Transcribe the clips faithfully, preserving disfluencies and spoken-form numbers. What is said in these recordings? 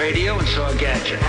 radio and saw a gadget.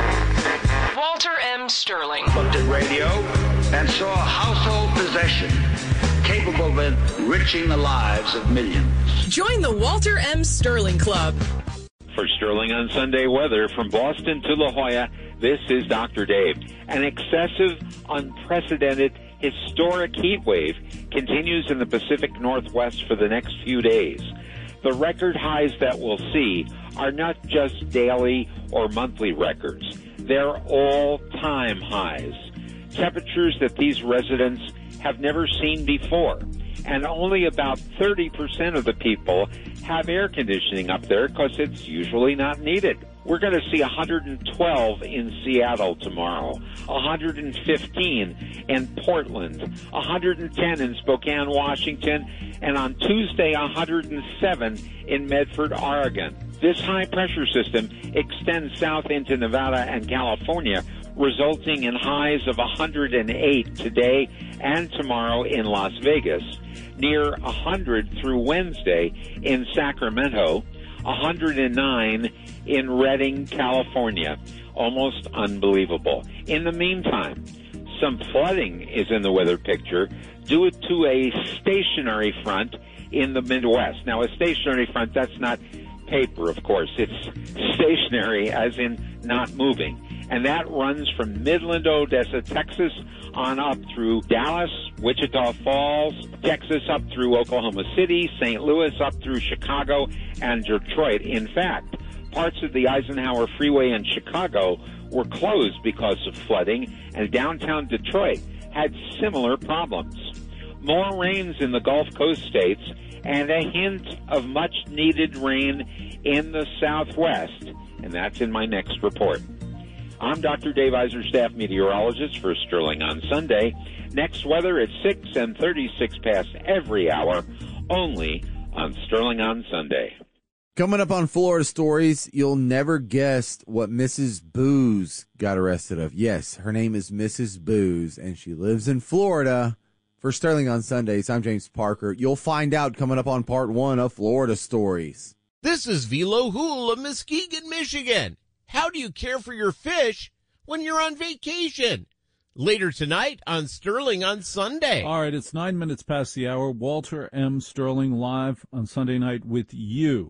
Walter M. Sterling. Looked at radio and saw a household possession capable of enriching the lives of millions. Join the Walter M. Sterling Club. For Sterling on Sunday weather, from Boston to La Jolla, this is Doctor Dave. An excessive, unprecedented, historic heat wave continues in the Pacific Northwest for the next few days. The record highs that we'll see are not just daily or monthly records. They're all-time highs. Temperatures that these residents have never seen before. And only about thirty percent of the people have air conditioning up there because it's usually not needed. We're going to see one hundred twelve in Seattle tomorrow, one hundred fifteen in Portland, one hundred ten in Spokane, Washington, and on Tuesday, one hundred seven in Medford, Oregon. This high-pressure system extends south into Nevada and California, resulting in highs of one hundred eight today and tomorrow in Las Vegas, near one hundred through Wednesday in Sacramento, one hundred nine in Redding, California. Almost unbelievable. In the meantime, some flooding is in the weather picture due to a stationary front in the Midwest. Now, a stationary front, that's not paper, of course. It's stationary, as in not moving. And that runs from Midland, Odessa, Texas, on up through Dallas, Wichita Falls, Texas, up through Oklahoma City, Saint Louis, up through Chicago, and Detroit. In fact, parts of the Eisenhower Freeway in Chicago were closed because of flooding, and downtown Detroit had similar problems. More rains in the Gulf Coast states, and a hint of much-needed rain in the Southwest, and that's in my next report. I'm Doctor Dave Iser, staff meteorologist for Sterling on Sunday. Next weather at six and thirty-six past every hour, only on Sterling on Sunday. Coming up on Florida Stories, you'll never guess what Missus Booze got arrested of. Yes, her name is Missus Booze, and she lives in Florida. For Sterling on Sundays, I'm James Parker. You'll find out coming up on part one of Florida Stories. This is Velo Hool of Muskegon, Michigan. How do you care for your fish when you're on vacation? Later tonight on Sterling on Sunday. All right, it's nine minutes past the hour. Walter M. Sterling live on Sunday night with you.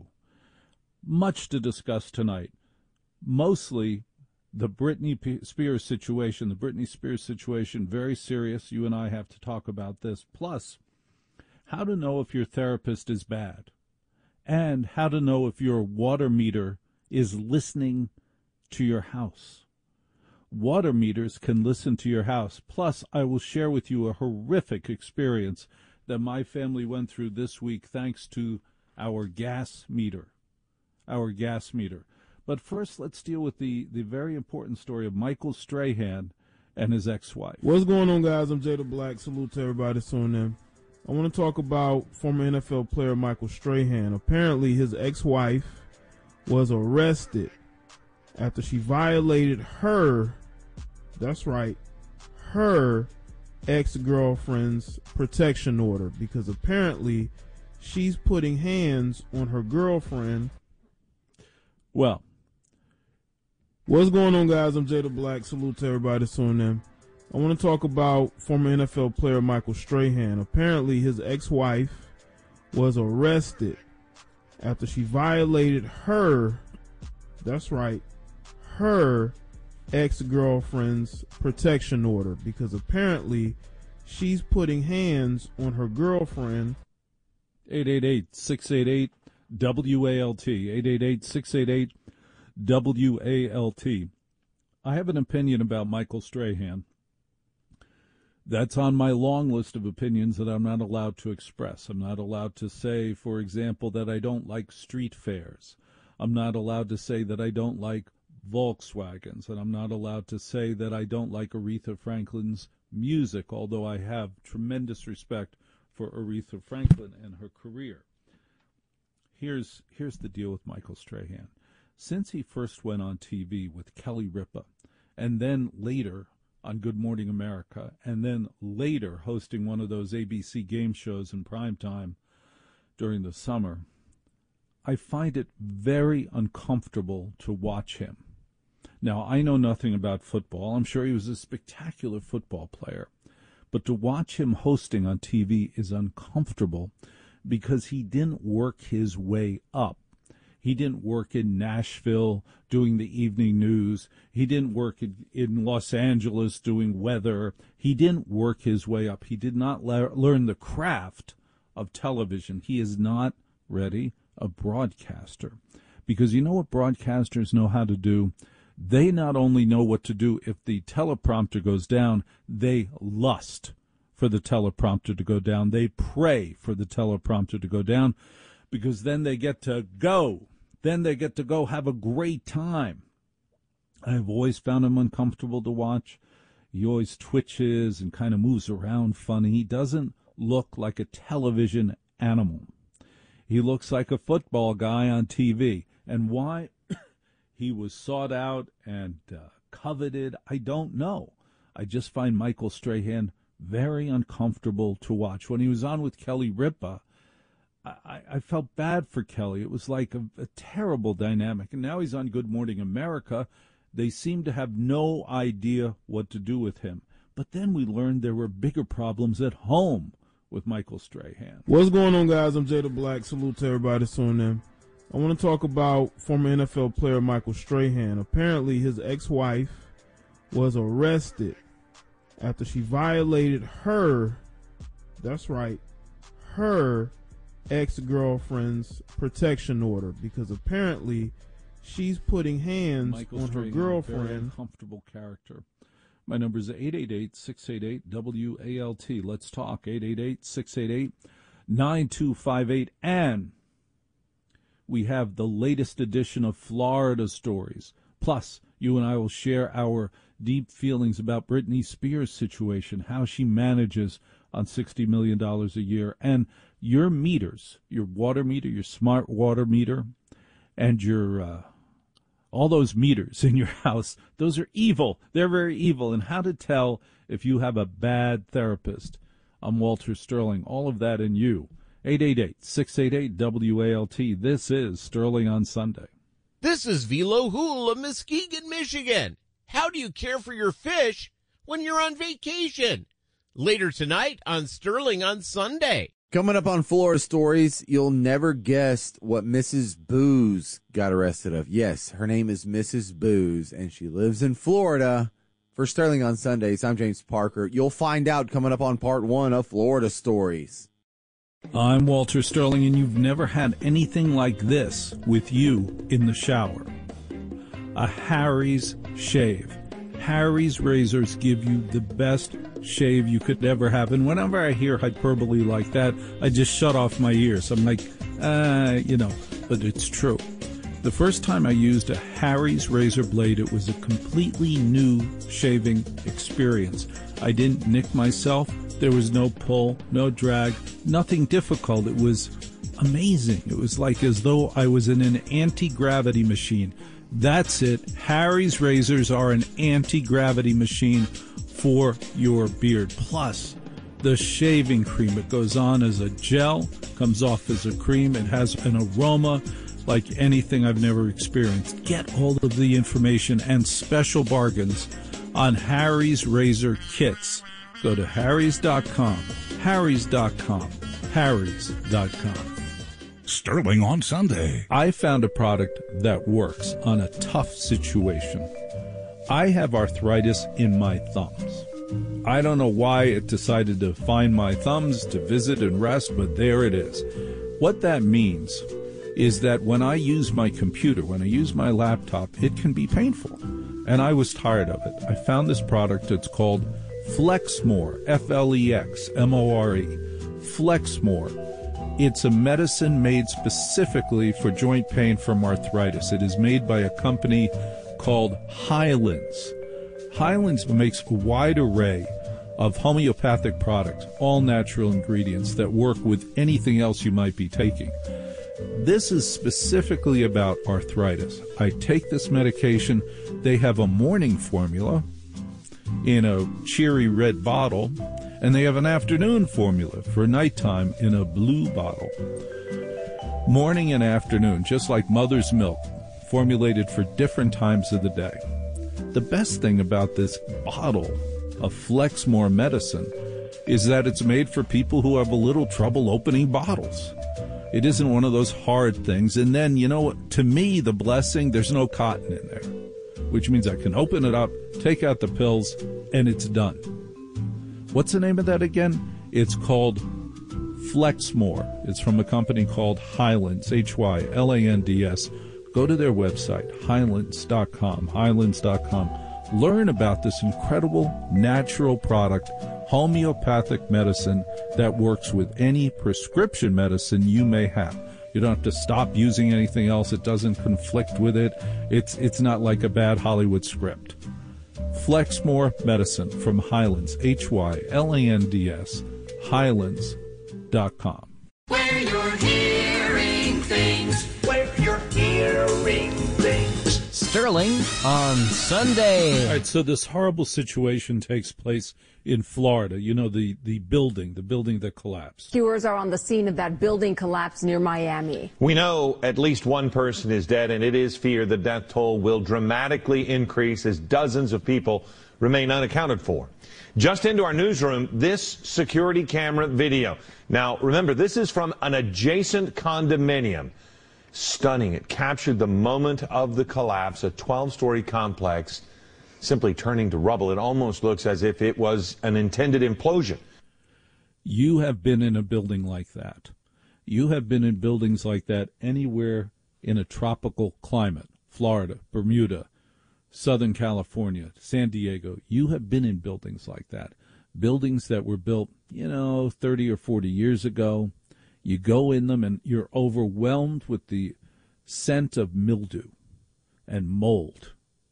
Much to discuss tonight. Mostly the Britney Spears situation. The Britney Spears situation, very serious. You and I have to talk about this. Plus, how to know if your therapist is bad. And how to know if your water meter is listening to your house. Water meters can listen to your house. Plus, I will share with you a horrific experience that my family went through this week thanks to our gas meter. Our gas meter. But first, let's deal with the, the very important story of Michael Strahan and his ex-wife. What's going on, guys? I'm Jada Black. Salute to everybody that's on them. I want to talk about former N F L player Michael Strahan. Apparently, his ex-wife was arrested after she violated her, that's right, her ex-girlfriend's protection order, because apparently she's putting hands on her girlfriend. Well, what's going on, guys? I'm Jada Black. Salute to everybody that's on them. I want to talk about former N F L player Michael Strahan. Apparently, his ex-wife was arrested after she violated her, that's right, her ex-girlfriend's protection order, because apparently she's putting hands on her girlfriend. eight eight eight, six eight eight, W A L T, eight eight eight, six eight eight, W A L T. I have an opinion about Michael Strahan. That's on my long list of opinions that I'm not allowed to express. I'm not allowed to say, for example, that I don't like street fairs. I'm not allowed to say that I don't like Volkswagens. And I'm not allowed to say that I don't like Aretha Franklin's music, although I have tremendous respect for Aretha Franklin and her career. Here's, here's the deal with Michael Strahan. Since he first went on T V with Kelly Ripa, and then later on Good Morning America, and then later hosting one of those A B C game shows in prime time during the summer, I find it very uncomfortable to watch him. Now, I know nothing about football. I'm sure he was a spectacular football player. But to watch him hosting on T V is uncomfortable because he didn't work his way up. He didn't work in Nashville doing the evening news. He didn't work in, in Los Angeles doing weather. He didn't work his way up. He did not le- learn the craft of television. He is not ready a broadcaster. Because you know what broadcasters know how to do? They not only know what to do if the teleprompter goes down, they lust for the teleprompter to go down. They pray for the teleprompter to go down because then they get to go. Then they get to go have a great time. I've always found him uncomfortable to watch. He always twitches and kind of moves around funny. He doesn't look like a television animal. He looks like a football guy on T V. And why he was sought out and uh, coveted, I don't know. I just find Michael Strahan very uncomfortable to watch. When he was on with Kelly Ripa, I, I felt bad for Kelly. It was like a, a terrible dynamic. And now he's on Good Morning America. They seem to have no idea what to do with him. But then we learned there were bigger problems at home with Michael Strahan. What's going on, guys? I'm Jada Black. Salute to everybody that's on them. I want to talk about former N F L player Michael Strahan. Apparently, his ex-wife was arrested after she violated her, that's right, her ex-girlfriend's protection order, because apparently she's putting hands Michael on Strahan, her girlfriend. a very uncomfortable character. My number is eight eight eight, six eight eight, W A L T. Let's talk. eight eight eight, six eight eight, nine two five eight. And we have the latest edition of Florida Stories. Plus, you and I will share our deep feelings about Britney Spears' situation, how she manages on sixty million dollars a year, and your meters, your water meter, your smart water meter, and your uh, all those meters in your house, those are evil. They're very evil. And how to tell if you have a bad therapist. I'm Walter Sterling. All of that in you. eight eight eight, six eight eight, W A L T. This is Sterling on Sunday. This is Velo Hool of Muskegon, Michigan. How do you care for your fish when you're on vacation? Later tonight on Sterling on Sunday. Coming up on Florida Stories, you'll never guess what Missus Booze got arrested of. Yes, her name is Missus Booze, and she lives in Florida. For Sterling on Sundays, I'm James Parker. You'll find out coming up on part one of Florida Stories. I'm Walter Sterling, and you've never had anything like this with you in the shower. A Harry's shave. Harry's razors give you the best shave you could ever have. And whenever I hear hyperbole like that, I just shut off my ears. I'm like, uh, you know, but it's true. The first time I used a Harry's razor blade, it was a completely new shaving experience. I didn't nick myself. There was no pull, no drag, nothing difficult. It was amazing. It was like as though I was in an anti-gravity machine. That's it. Harry's razors are an anti-gravity machine for your beard. Plus, the shaving cream. It goes on as a gel, comes off as a cream. It has an aroma like anything I've never experienced. Get all of the information and special bargains on Harry's razor kits. Go to harrys dot com, harrys dot com, harrys dot com. Sterling on Sunday. I found a product that works on a tough situation. I have arthritis in my thumbs. I don't know why it decided to find my thumbs to visit and rest, but there it is. What that means is that when I use my computer, when I use my laptop, it can be painful. And I was tired of it. I found this product. It's called Flexmore, F L E X M O R E. Flexmore. It's a medicine made specifically for joint pain from arthritis. It is made by a company called Highlands. Highlands makes a wide array of homeopathic products, all natural ingredients that work with anything else you might be taking. This is specifically about arthritis. I take this medication. They have a morning formula in a cheery red bottle, and they have an afternoon formula for nighttime in a blue bottle. Morning and afternoon, just like mother's milk, formulated for different times of the day. The best thing about this bottle of Flexmore medicine is that it's made for people who have a little trouble opening bottles. It isn't one of those hard things. And then, you know what, to me, the blessing, there's no cotton in there, which means I can open it up, take out the pills, and it's done. What's the name of that again? It's called Flexmore. It's from a company called Hylands, H Y L A N D S. Go to their website, hylands dot com, hylands dot com. Learn about this incredible natural product, homeopathic medicine that works with any prescription medicine you may have. You don't have to stop using anything else. It doesn't conflict with it. It's it's not like a bad Hollywood script. Flexmore medicine from Hylands, H Y L A N D S, hylands dot com. Where you're hearing things, where you're hearing things. Sterling on Sunday. All right, so this horrible situation takes place in Florida. You know, the, the building, the building that collapsed. Rescuers are on the scene of that building collapse near Miami. We know at least one person is dead, and it is feared the death toll will dramatically increase as dozens of people remain unaccounted for. Just into our newsroom, this security camera video. Now, remember, this is from an adjacent condominium. Stunning. It captured the moment of the collapse, a twelve-story complex simply turning to rubble. It almost looks as if it was an intended implosion. You have been in a building like that. You have been in buildings like that anywhere in a tropical climate. Florida, Bermuda, Southern California, San Diego. You have been in buildings like that. Buildings that were built, you know, thirty or forty years ago. You go in them and you're overwhelmed with the scent of mildew and mold.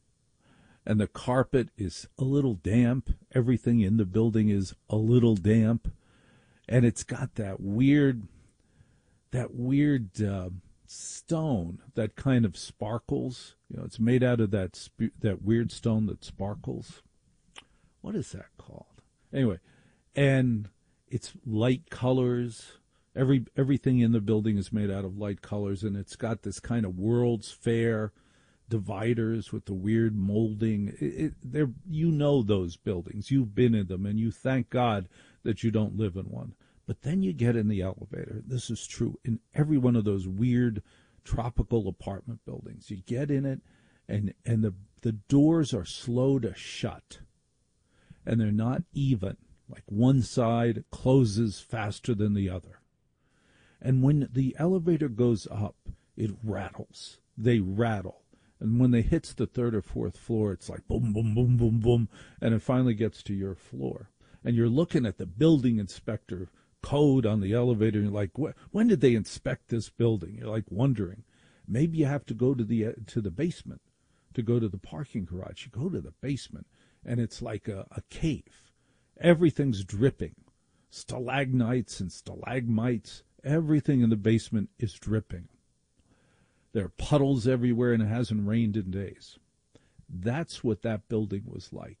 And the carpet is a little damp. Everything in the building is a little damp. And it's got that weird, that weird uh, stone that kind of sparkles. You know, it's made out of that sp- that weird stone that sparkles. What is that called? Anyway, and it's light colors. Every everything in the building is made out of light colors, and it's got this kind of World's Fair dividers with the weird molding. It, it, they're, you know those buildings. You've been in them, and you thank God that you don't live in one. But then you get in the elevator. This is true in every one of those weird tropical apartment buildings. You get in it, and, and the, the doors are slow to shut, and they're not even. Like one side closes faster than the other. And when the elevator goes up, it rattles. They rattle. And when they hits the third or fourth floor, it's like boom, boom, boom, boom, boom, and it finally gets to your floor. And you're looking at the building inspector code on the elevator, and you're like, when did they inspect this building? You're like wondering. Maybe you have to go to the uh, to the basement to go to the parking garage. You go to the basement, and it's like a, a cave. Everything's dripping. Stalagmites and stalagmites. Everything in the basement is dripping. There are puddles everywhere, and it hasn't rained in days. That's what that building was like.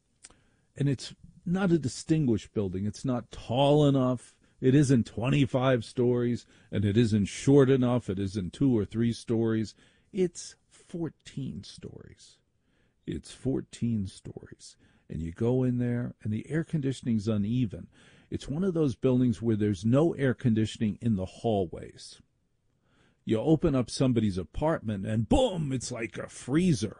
And it's not a distinguished building. It's not tall enough. It isn't twenty-five stories, and it isn't short enough. It isn't two or three stories. It's fourteen stories. It's fourteen stories. And you go in there, and the air conditioning's uneven. It's one of those buildings where there's no air conditioning in the hallways. You open up somebody's apartment, and boom, it's like a freezer.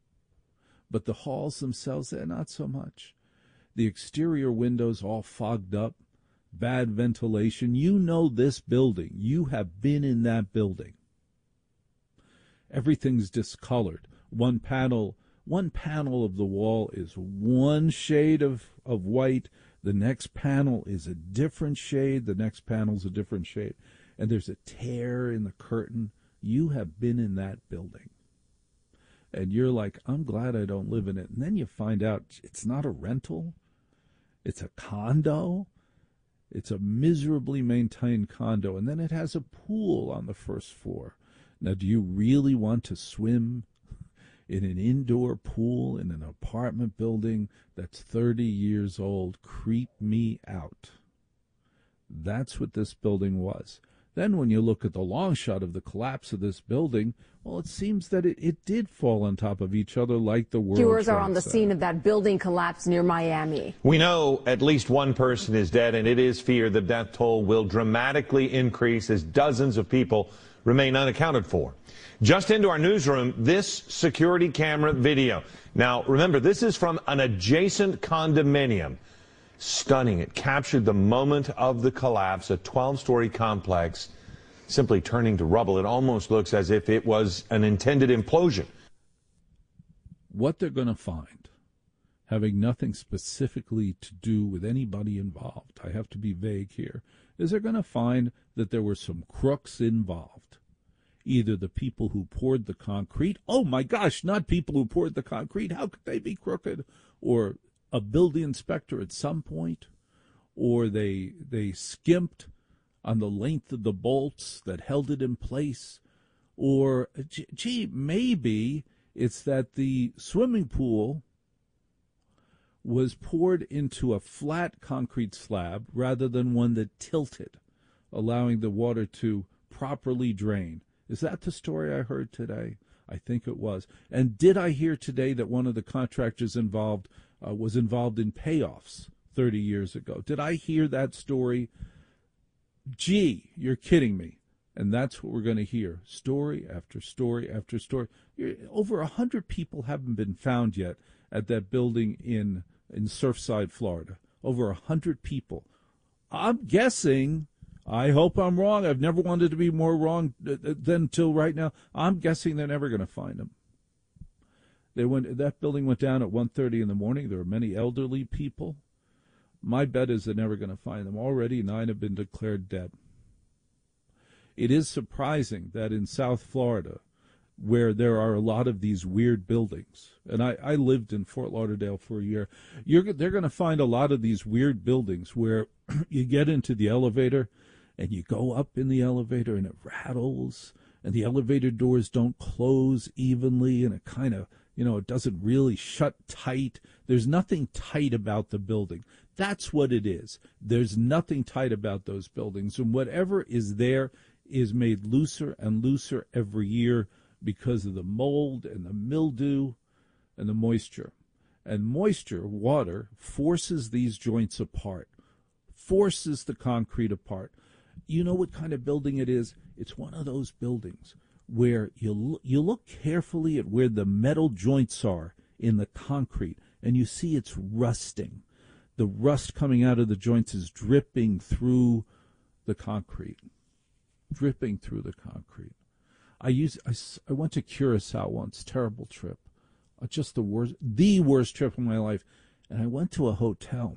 But the halls themselves, they're not so much. The exterior windows all fogged up, bad ventilation. You know this building. You have been in that building. Everything's discolored. One panel, one panel of the wall is one shade of, of white. The next panel is a different shade. The next panel's a different shade. And there's a tear in the curtain. You have been in that building. And you're like, I'm glad I don't live in it. And then you find out it's not a rental. It's a condo. It's a miserably maintained condo. And then it has a pool on the first floor. Now, do you really want to swim in an indoor pool in an apartment building that's thirty years old? Creep me out. That's what this building was. Then when you look at the long shot of the collapse of this building, well, it seems that it, it did fall on top of each other like the World Trade Center. Viewers are on the scene of that building collapse near Miami. We know at least one person is dead, and it is feared the death toll will dramatically increase as dozens of people remain unaccounted for. Just into our newsroom, this security camera video. Now, remember, this is from an adjacent condominium. Stunning. It captured the moment of the collapse, a twelve-story complex simply turning to rubble. It almost looks as if it was an intended implosion. What they're going to find, having nothing specifically to do with anybody involved, I have to be vague here, is they're going to find that there were some crooks involved. Either the people who poured the concrete, oh my gosh, not people who poured the concrete, how could they be crooked? Or a building inspector at some point, or they they skimped on the length of the bolts that held it in place, or, gee, maybe it's that the swimming pool was poured into a flat concrete slab rather than one that tilted, allowing the water to properly drain. Is that the story I heard today? I think it was. And did I hear today that one of the contractors involved uh, was involved in payoffs thirty years ago? Did I hear that story? Gee, you're kidding me. And that's what we're going to hear. Story after story after story. You're, over a hundred people haven't been found yet at that building in, in Surfside, Florida. Over a hundred people. I'm guessing, I hope I'm wrong. I've never wanted to be more wrong than till right now. I'm guessing they're never going to find them. They went, that building went down at one thirty in the morning. There were many elderly people. My bet is they're never going to find them. Already nine have been declared dead. It is surprising that in South Florida, where there are a lot of these weird buildings, and I, I lived in Fort Lauderdale for a year, you're, they're going to find a lot of these weird buildings where you get into the elevator and you go up in the elevator and it rattles and the elevator doors don't close evenly and it kind of, you know, it doesn't really shut tight. There's nothing tight about the building. That's what it is. There's nothing tight about those buildings. And whatever is there is made looser and looser every year because of the mold and the mildew and the moisture. And moisture, water, forces these joints apart, forces the concrete apart. You know what kind of building it is? It's one of those buildings where you you look carefully at where the metal joints are in the concrete, and you see it's rusting. The rust coming out of the joints is dripping through the concrete, dripping through the concrete. I used I, I went to Curacao once, terrible trip, uh, just the worst, the worst trip of my life, and I went to a hotel.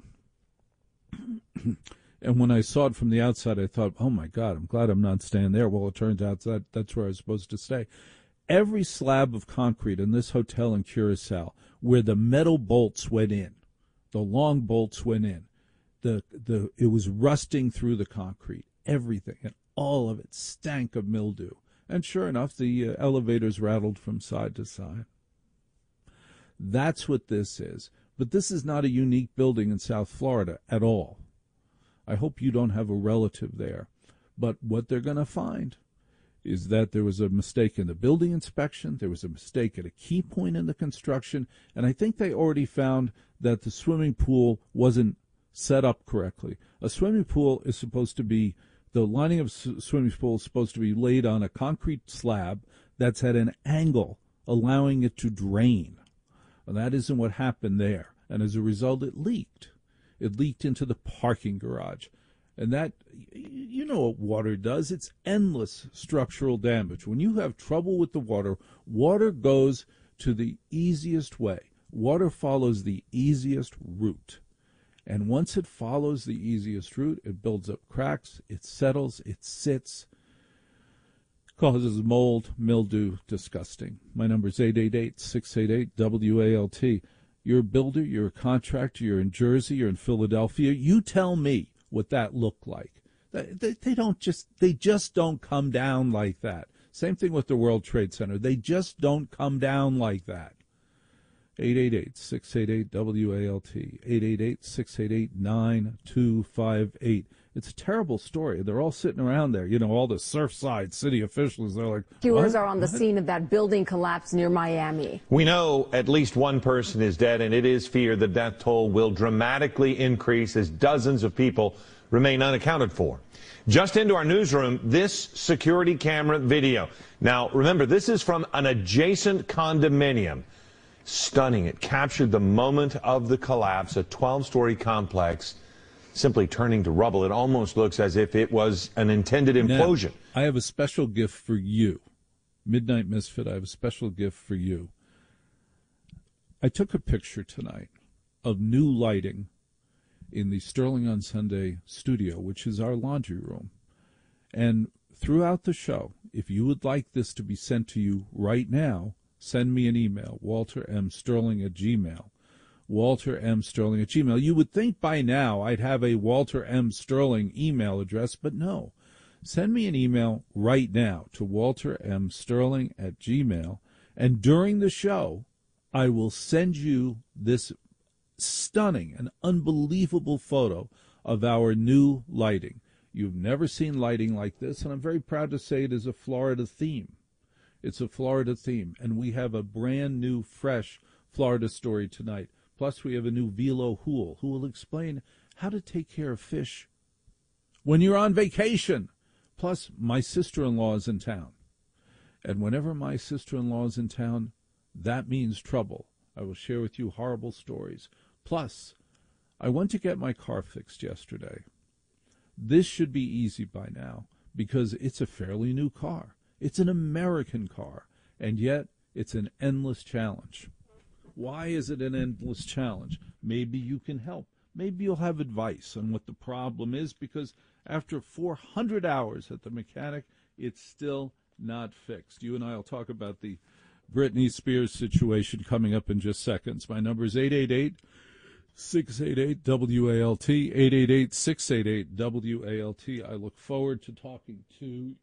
And when I saw it from the outside, I thought, oh, my God, I'm glad I'm not staying there. Well, it turns out that that's where I was supposed to stay. Every slab of concrete in this hotel in Curacao, where the metal bolts went in, the long bolts went in, the the it was rusting through the concrete, everything, and all of it stank of mildew. And sure enough, the uh, elevators rattled from side to side. That's what this is. But this is not a unique building in South Florida at all. I hope you don't have a relative there. But what they're going to find is that there was a mistake in the building inspection, there was a mistake at a key point in the construction, and I think they already found that the swimming pool wasn't set up correctly. A swimming pool is supposed to be, the lining of a swimming pool is supposed to be laid on a concrete slab that's at an angle, allowing it to drain. And that isn't what happened there. And as a result, it leaked. It leaked into the parking garage. And that, you know what water does. It's endless structural damage. When you have trouble with the water, water goes to the easiest way. Water follows the easiest route. And once it follows the easiest route, it builds up cracks, it settles, it sits, causes mold, mildew, disgusting. My number is eight eight eight, six eight eight, W A L T. You're a builder, you're a contractor, you're in Jersey, you're in Philadelphia. You tell me what that looked like. They, they don't just, they just don't come down like that. Same thing with the World Trade Center. They just don't come down like that. eight eight eight, six eight eight, W A L T, eight eight eight, six eight eight, nine two five eight. It's a terrible story. They're all sitting around there, you know, all the Surfside city officials. They're like, Rescuers what? are on the What? scene of that building collapse near Miami. We know at least one person is dead, and it is feared the death toll will dramatically increase as dozens of people remain unaccounted for. Just into our newsroom, this security camera video. Now, remember, this is from an adjacent condominium. Stunning. It captured the moment of the collapse, a twelve-story complex simply turning to rubble. It almost looks as if it was an intended implosion. Now, I have a special gift for you. Midnight Misfit, I have a special gift for you. I took a picture tonight of new lighting in the Sterling on Sunday studio, which is our laundry room. And throughout the show, if you would like this to be sent to you right now, send me an email, Walter M. Sterling at Gmail. Walter M. Sterling at Gmail. You would think by now I'd have a Walter M. Sterling email address, but no. Send me an email right now to Walter M. Sterling at Gmail, and during the show, I will send you this stunning and unbelievable photo of our new lighting. You've never seen lighting like this, and I'm very proud to say it is a Florida theme. It's a Florida theme, and we have a brand new, fresh Florida story tonight. Plus, we have a new Velo Hool, who will explain how to take care of fish when you're on vacation. Plus, my sister-in-law is in town. And whenever my sister-in-law is in town, that means trouble. I will share with you horrible stories. Plus, I went to get my car fixed yesterday. This should be easy by now because it's a fairly new car. It's an American car, and yet it's an endless challenge. Why is it an endless challenge? Maybe you can help. Maybe you'll have advice on what the problem is, because after four hundred hours at the mechanic, it's still not fixed. You and I will talk about the Britney Spears situation coming up in just seconds. My number is eight eight eight, six eight eight, W A L T, eight eight eight, six eight eight, W A L T. I look forward to talking to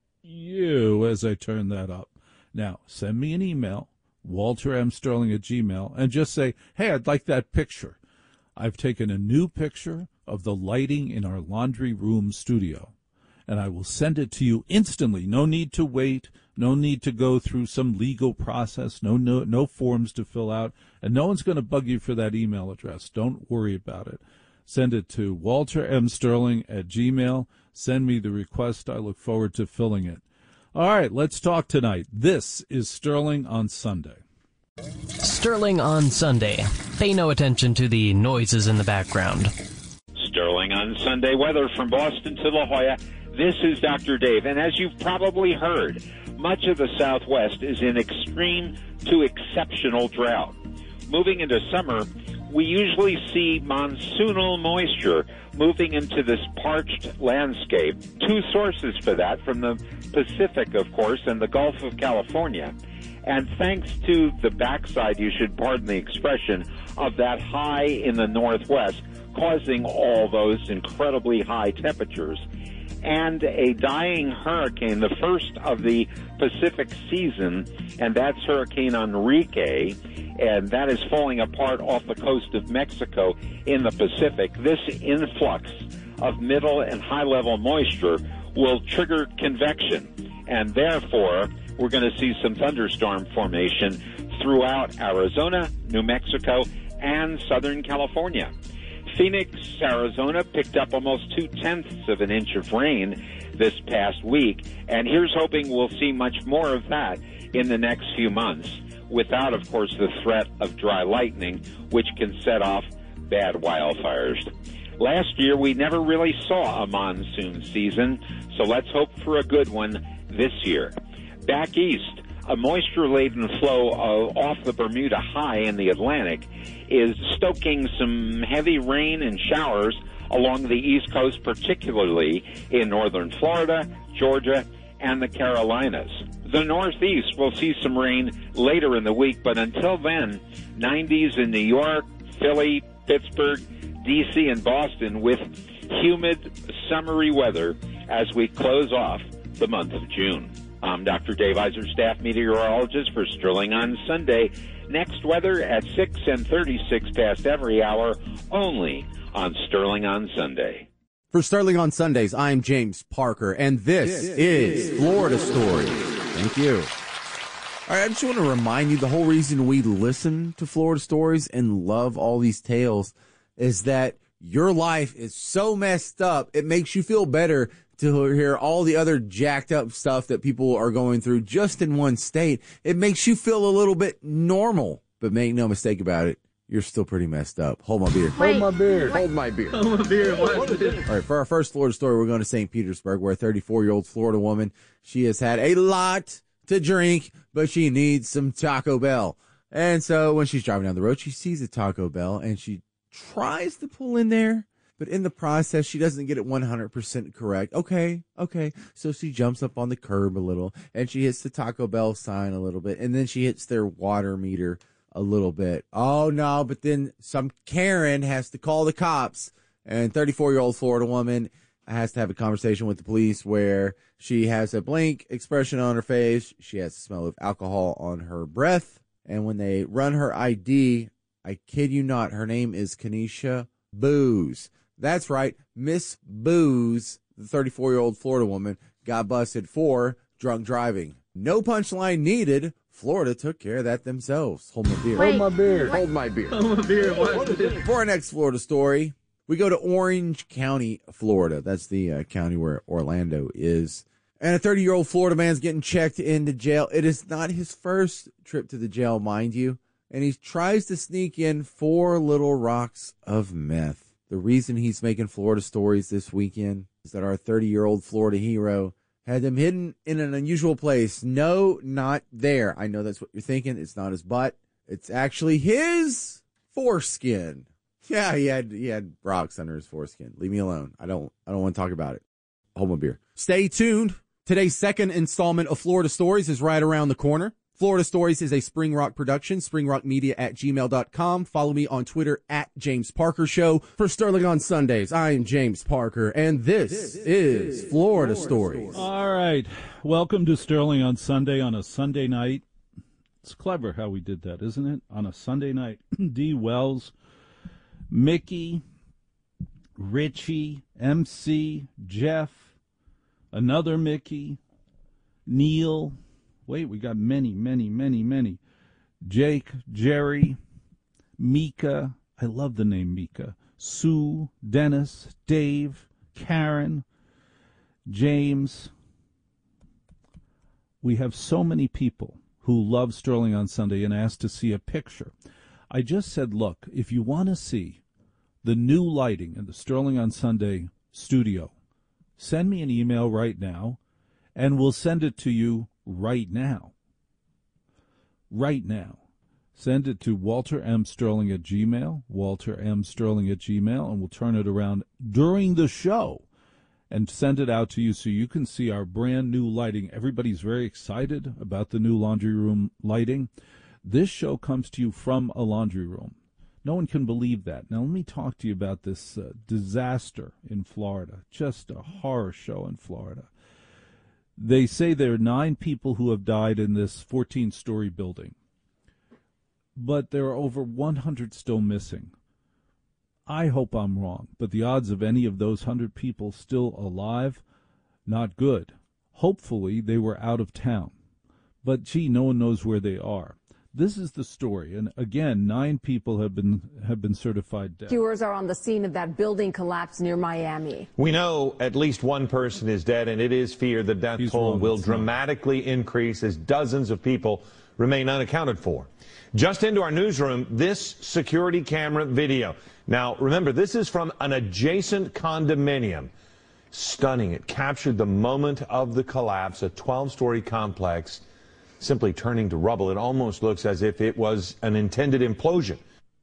you as I turn that up. Now, send me an email, Walter M. Sterling at Gmail, and just say, hey, I'd like that picture. I've taken a new picture of the lighting in our laundry room studio, and I will send it to you instantly. No need to wait. No need to go through some legal process. No, no, no forms to fill out, and no one's going to bug you for that email address. Don't worry about it. Send it to Walter M. Sterling at Gmail. Send me the request. I look forward to filling it. All right, let's talk tonight. This is Sterling on Sunday. Sterling on Sunday. Pay no attention to the noises in the background. Sterling on Sunday. Weather from Boston to La Jolla. This is Doctor Dave. And as you've probably heard, much of the Southwest is in extreme to exceptional drought. Moving into summer, we usually see monsoonal moisture moving into this parched landscape. Two sources for that, from the Pacific, of course, and the Gulf of California. And thanks to the backside, you should pardon the expression, of that high in the Northwest, causing all those incredibly high temperatures. And a dying hurricane, the first of the Pacific season, and that's Hurricane Enrique, and that is falling apart off the coast of Mexico in the Pacific. This influx of middle and high-level moisture will trigger convection, and therefore we're going to see some thunderstorm formation throughout Arizona, New Mexico, and Southern California. Phoenix, Arizona picked up almost two-tenths of an inch of rain this past week, and here's hoping we'll see much more of that in the next few months, without, of course, the threat of dry lightning, which can set off bad wildfires. Last year, we never really saw a monsoon season, so let's hope for a good one this year. Back east, a moisture-laden flow of, off the Bermuda High in the Atlantic is stoking some heavy rain and showers along the East Coast, particularly in northern Florida, Georgia, and the Carolinas. The Northeast will see some rain later in the week, but until then, nineties in New York, Philly, Pittsburgh, D C, and Boston with humid, summery weather as we close off the month of June. I'm Doctor Dave Iser, staff meteorologist for Sterling on Sunday. Next weather at six and thirty-six past every hour, only on Sterling on Sunday. For Sterling on Sundays, I'm James Parker, and this is Florida Stories. Thank you. All right, I just want to remind you, the whole reason we listen to Florida Stories and love all these tales is that your life is so messed up, it makes you feel better to hear all the other jacked up stuff that people are going through just in one state. It makes you feel a little bit normal, but make no mistake about it, you're still pretty messed up. Hold my beer. Wait, Hold my beer. what? Hold my beer. Hold my beer. What is it? All right, for our first Florida story, we're going to Saint Petersburg, where a thirty-four-year-old Florida woman, she has had a lot to drink, but she needs some Taco Bell. And so when she's driving down the road, she sees a Taco Bell, and she tries to pull in there, but in the process, she doesn't get it one hundred percent correct. Okay, okay. So she jumps up on the curb a little, and she hits the Taco Bell sign a little bit, and then she hits their water meter a little bit. Oh, no, but then some Karen has to call the cops, and thirty-four-year-old Florida woman has to have a conversation with the police where she has a blank expression on her face. She has the smell of alcohol on her breath, and when they run her I D, I kid you not, her name is Kenesha Booze. That's right, Miss Booze, the thirty-four-year-old Florida woman, got busted for drunk driving. No punchline needed. Florida took care of that themselves. Hold my beer. Wait, Hold my beer. what? Hold my beer. Hold my beer. What is it? For our next Florida story, we go to Orange County, Florida. That's the uh, county where Orlando is. And a thirty-year-old Florida man's getting checked into jail. It is not his first trip to the jail, mind you. And he tries to sneak in four little rocks of meth. The reason he's making Florida stories this weekend is that our thirty-year-old Florida hero had them hidden in an unusual place. No, not there. I know that's what you're thinking. It's not his butt. It's actually his foreskin. Yeah, he had he had rocks under his foreskin. Leave me alone. I don't I don't want to talk about it. Hold my beer. Stay tuned. Today's second installment of Florida Stories is right around the corner. Florida Stories is a Spring Rock production, springrockmedia at gmail dot com. Follow me on Twitter at James Parker Show. For Sterling on Sundays, I am James Parker, and this, this is Florida, Florida Stories. All right. Welcome to Sterling on Sunday on a Sunday night. It's clever how we did that, isn't it? On a Sunday night. D. Wells, Mickey, Richie, M C, Jeff, another Mickey, Neil. Wait, we got many, many, many, many. Jake, Jerry, Mika. I love the name Mika. Sue, Dennis, Dave, Karen, James. We have so many people who love Sterling on Sunday and asked to see a picture. I just said, look, if you want to see the new lighting in the Sterling on Sunday studio, send me an email right now, and we'll send it to you right now. Right now. Send it to Walter M. Sterling at Gmail, Walter M. Sterling at Gmail, and we'll turn it around during the show and send it out to you so you can see our brand new lighting. Everybody's very excited about the new laundry room lighting. This show comes to you from a laundry room. No one can believe that. Now, let me talk to you about this uh, disaster in Florida. Just a horror show in Florida. They say there are nine people who have died in this fourteen-story building, but there are over one hundred still missing. I hope I'm wrong, but the odds of any of those one hundred people still alive, not good. Hopefully they were out of town, but gee, no one knows where they are. This is the story, and again, nine people have been have been certified dead. Rescuers are on the scene of that building collapse near Miami. We know at least one person is dead, and it is feared the death He's toll wrong, will it's dramatically increase as dozens of people remain unaccounted for. Just into our newsroom, this security camera video. Now, remember, this is from an adjacent condominium. Stunning. It captured the moment of the collapse, a twelve-story complex simply turning to rubble. It almost looks as if it was an intended implosion.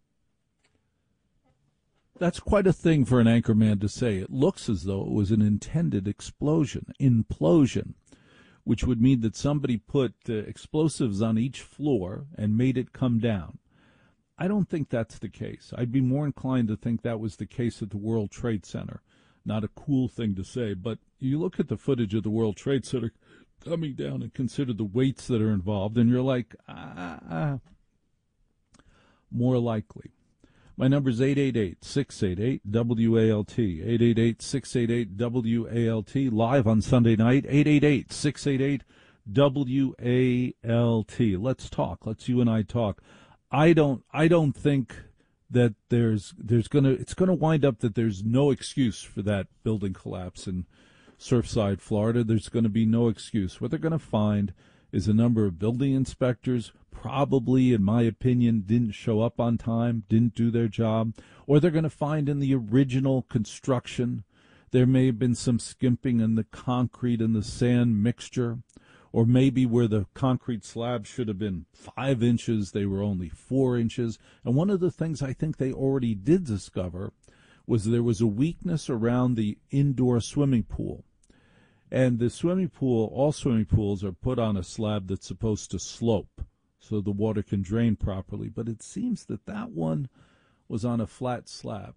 That's quite a thing for an anchorman to say. It looks as though it was an intended explosion, implosion, which would mean that somebody put uh, explosives on each floor and made it come down. I don't think that's the case. I'd be more inclined to think that was the case at the World Trade Center. Not a cool thing to say, but you look at the footage of the World Trade Center coming down and consider the weights that are involved, and you're like, ah, ah, more likely. My number is eight eight eight, six eight eight, W A L T, eight eight eight, six eight eight, W A L T, live on Sunday night, eight eight eight, six eight eight, W A L T. Let's talk. Let's you and I talk. I don't I don't think that there's there's going to it's going to wind up that there's no excuse for that building collapse in Surfside, Florida. There's going to be no excuse. What they're going to find is a number of building inspectors probably, in my opinion, didn't show up on time, didn't do their job, or they're going to find in the original construction there may have been some skimping in the concrete and the sand mixture, or maybe where the concrete slab should have been five inches, they were only four inches. And one of the things I think they already did discover was there was a weakness around the indoor swimming pool. And the swimming pool, all swimming pools are put on a slab that's supposed to slope so the water can drain properly. But it seems that that one was on a flat slab.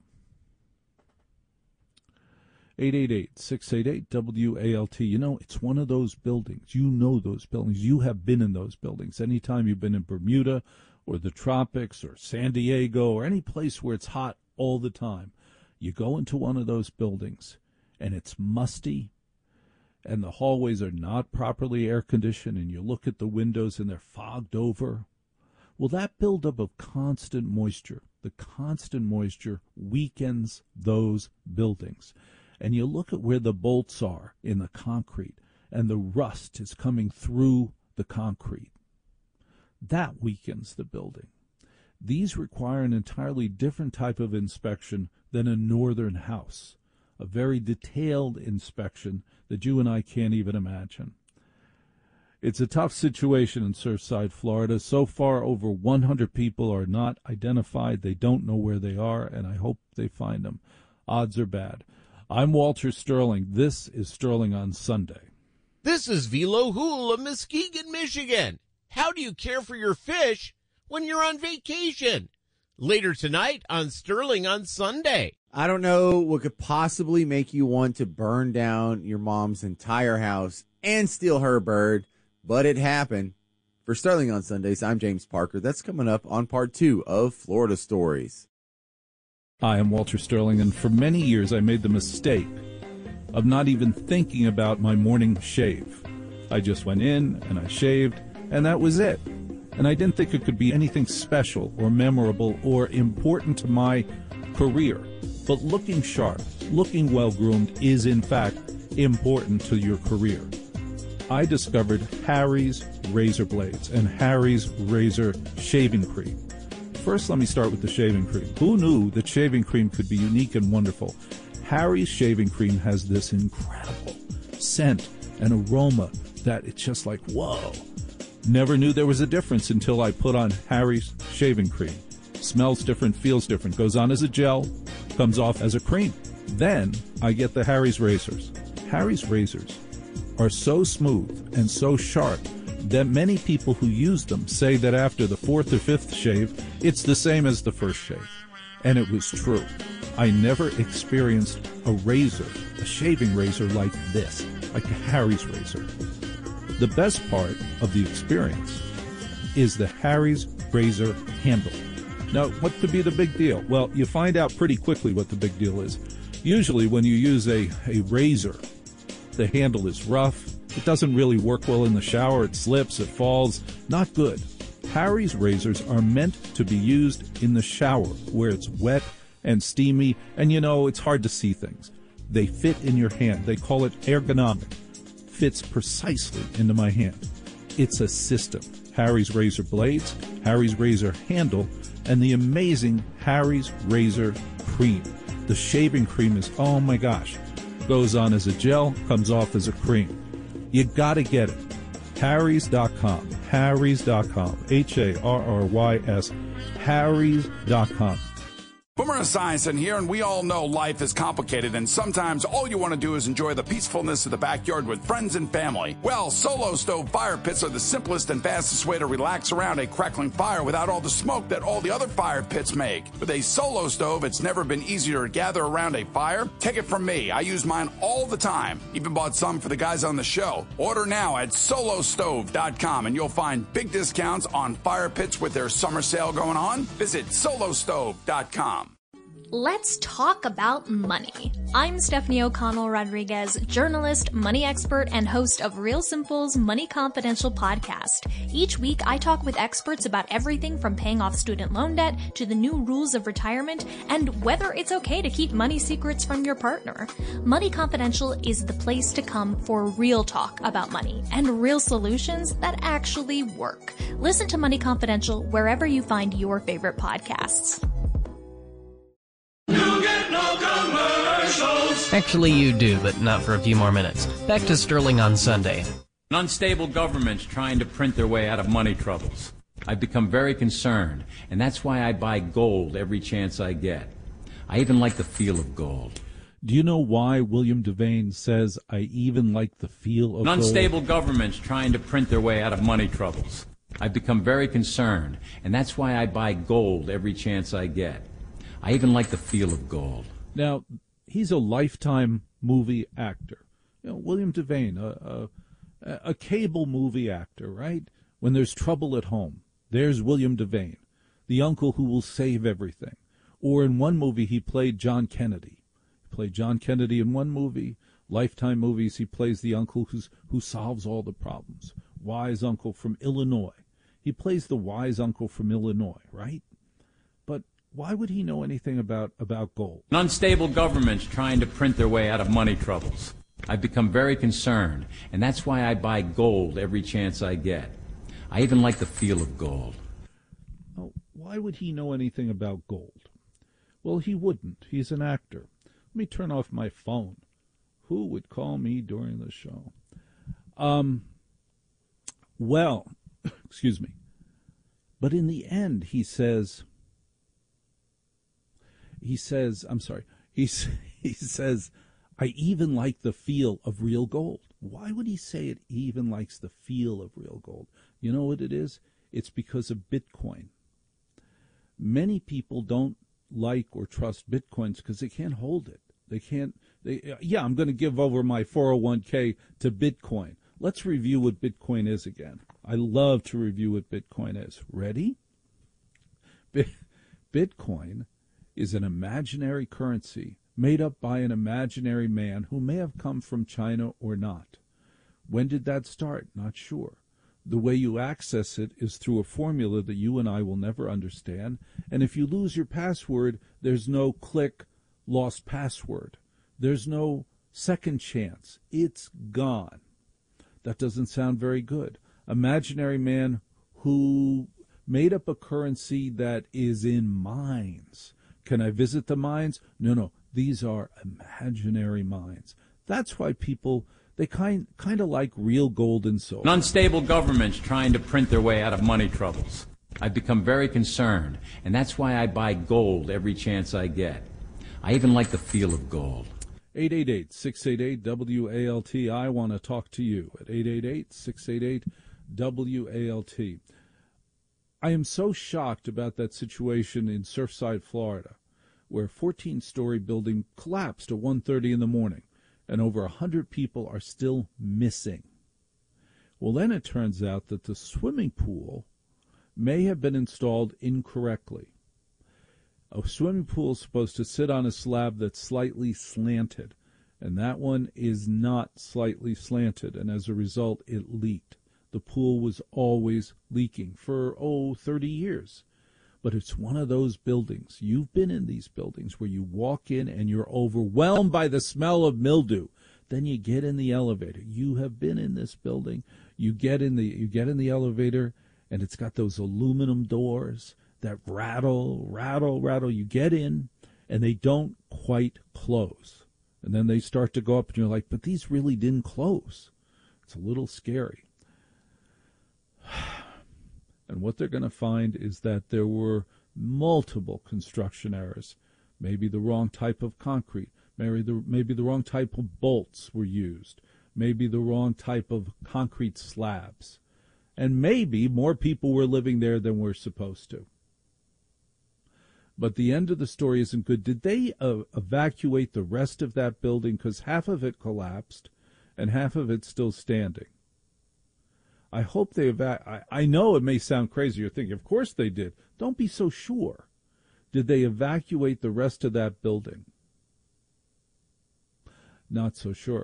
eight eight eight, six eight eight, W A L T. You know, it's one of those buildings. You know those buildings. You have been in those buildings. Anytime you've been in Bermuda or the tropics or San Diego or any place where it's hot all the time, you go into one of those buildings and it's musty, and the hallways are not properly air-conditioned, and you look at the windows and they're fogged over. Well, that buildup of constant moisture, the constant moisture weakens those buildings. And you look at where the bolts are in the concrete, and the rust is coming through the concrete. That weakens the building. These require an entirely different type of inspection than a northern house, a very detailed inspection that you and I can't even imagine. It's a tough situation in Surfside, Florida. So far, over one hundred people are not identified. They don't know where they are, and I hope they find them. Odds are bad. I'm Walter Sterling. This is Sterling on Sunday. This is Velo Hool of Muskegon, Michigan. How do you care for your fish when you're on vacation? Later tonight on Sterling on Sunday. I don't know what could possibly make you want to burn down your mom's entire house and steal her bird, but it happened. For Sterling on Sundays, I'm James Parker. That's coming up on part two of Florida Stories. Hi, I'm Walter Sterling, and for many years I made the mistake of not even thinking about my morning shave. I just went in and I shaved, and that was it. And I didn't think it could be anything special or memorable or important to my career. But looking sharp, looking well-groomed is, in fact, important to your career. I discovered Harry's razor blades and Harry's razor shaving cream. First, let me start with the shaving cream. Who knew that shaving cream could be unique and wonderful? Harry's shaving cream has this incredible scent and aroma that it's just like, whoa. Never knew there was a difference until I put on Harry's shaving cream. Smells different, feels different, goes on as a gel, comes off as a cream. Then I get the Harry's razors. Harry's razors are so smooth and so sharp that many people who use them say that after the fourth or fifth shave, it's the same as the first shave. And it was true. I never experienced a razor, a shaving razor like this, like a Harry's razor. The best part of the experience is the Harry's razor handle. Now, what could be the big deal? Well, you find out pretty quickly what the big deal is. Usually when you use a, a razor, the handle is rough. It doesn't really work well in the shower. It slips, it falls. Not good. Harry's razors are meant to be used in the shower where it's wet and steamy, and you know, it's hard to see things. They fit in your hand. They call it ergonomic. Fits precisely into my hand. It's a system. Harry's razor blades, Harry's razor handle, and the amazing Harry's razor cream. The shaving cream is, oh my gosh, goes on as a gel, comes off as a cream. You gotta get it. Harrys dot com. Harrys dot com. H A R R Y S. Harrys dot com. From Homer Esiason here, and we all know life is complicated, and sometimes all you want to do is enjoy the peacefulness of the backyard with friends and family. Well, Solo Stove fire pits are the simplest and fastest way to relax around a crackling fire without all the smoke that all the other fire pits make. With a Solo Stove, it's never been easier to gather around a fire. Take it from me. I use mine all the time. Even bought some for the guys on the show. Order now at solo stove dot com, and you'll find big discounts on fire pits with their summer sale going on. Visit solo stove dot com. Let's talk about money. I'm Stephanie O'Connell Rodriguez, journalist, money expert, and host of Real Simple's Money Confidential podcast. Each week, I talk with experts about everything from paying off student loan debt to the new rules of retirement and whether it's okay to keep money secrets from your partner. Money Confidential is the place to come for real talk about money and real solutions that actually work. Listen to Money Confidential wherever you find your favorite podcasts. You get no commercials. Actually, you do, but not for a few more minutes. Back to Sterling on Sunday. An unstable government's trying to print their way out of money troubles. I've become very concerned, and that's why I buy gold every chance I get. I even like the feel of gold. Do you know why William Devane says, I even like the feel of An gold? unstable government's trying to print their way out of money troubles. I've become very concerned, and that's why I buy gold every chance I get. I even like the feel of gold. Now, he's a lifetime movie actor. You know, William Devane, a, a, a cable movie actor, right? When there's trouble at home, there's William Devane, the uncle who will save everything. Or in one movie, he played John Kennedy. He played John Kennedy in one movie. Lifetime movies, he plays the uncle who's, who solves all the problems. Wise uncle from Illinois. He plays the wise uncle from Illinois, right? But why would he know anything about, about gold? An unstable government's trying to print their way out of money troubles. I've become very concerned, and that's why I buy gold every chance I get. I even like the feel of gold. Oh, why would he know anything about gold? Well, he wouldn't. He's an actor. Let me turn off my phone. Who would call me during the show? Um, well, excuse me. But in the end, he says... He says, I'm sorry, he, he says, I even like the feel of real gold. Why would he say it even likes the feel of real gold? You know what it is? It's because of Bitcoin. Many people don't like or trust Bitcoins because they can't hold it. They can't, they, yeah, I'm going to give over my four oh one k to Bitcoin. Let's review what Bitcoin is again. I love to review what Bitcoin is. Ready? Bitcoin is an imaginary currency made up by an imaginary man who may have come from China or not. When did that start? Not sure. The way you access it is through a formula that you and I will never understand, and if you lose your password, there's no click, lost password. There's no second chance. It's gone. That doesn't sound very good. Imaginary man who made up a currency that is in mines. Can I visit the mines? No, no. These are imaginary mines. That's why people, they kind kind of like real gold and silver. An unstable government's trying to print their way out of money troubles. I've become very concerned, and that's why I buy gold every chance I get. I even like the feel of gold. eight eight eight, six eight eight, W A L T. I want to talk to you at eight eight eight, six eight eight, W A L T. I am so shocked about that situation in Surfside, Florida, where a fourteen-story building collapsed at one thirty in the morning, and over one hundred people are still missing. Well, then it turns out that the swimming pool may have been installed incorrectly. A swimming pool is supposed to sit on a slab that's slightly slanted, and that one is not slightly slanted, and as a result, it leaked. The pool was always leaking for, oh, thirty years. But it's one of those buildings. You've been in these buildings where you walk in and you're overwhelmed by the smell of mildew. Then you get in the elevator. You have been in this building. You get in the you get in the elevator, and it's got those aluminum doors that rattle, rattle, rattle. You get in, and they don't quite close. And then they start to go up, and you're like, but these really didn't close. It's a little scary. And what they're going to find is that there were multiple construction errors. Maybe the wrong type of concrete. Maybe the, maybe the wrong type of bolts were used. Maybe the wrong type of concrete slabs. And maybe more people were living there than we're supposed to. But the end of the story isn't good. Did they uh, evacuate the rest of that building? Because half of it collapsed and half of it's still standing. I hope they eva- I, I know it may sound crazy. You're thinking, of course they did. Don't be so sure. Did they evacuate the rest of that building? Not so sure.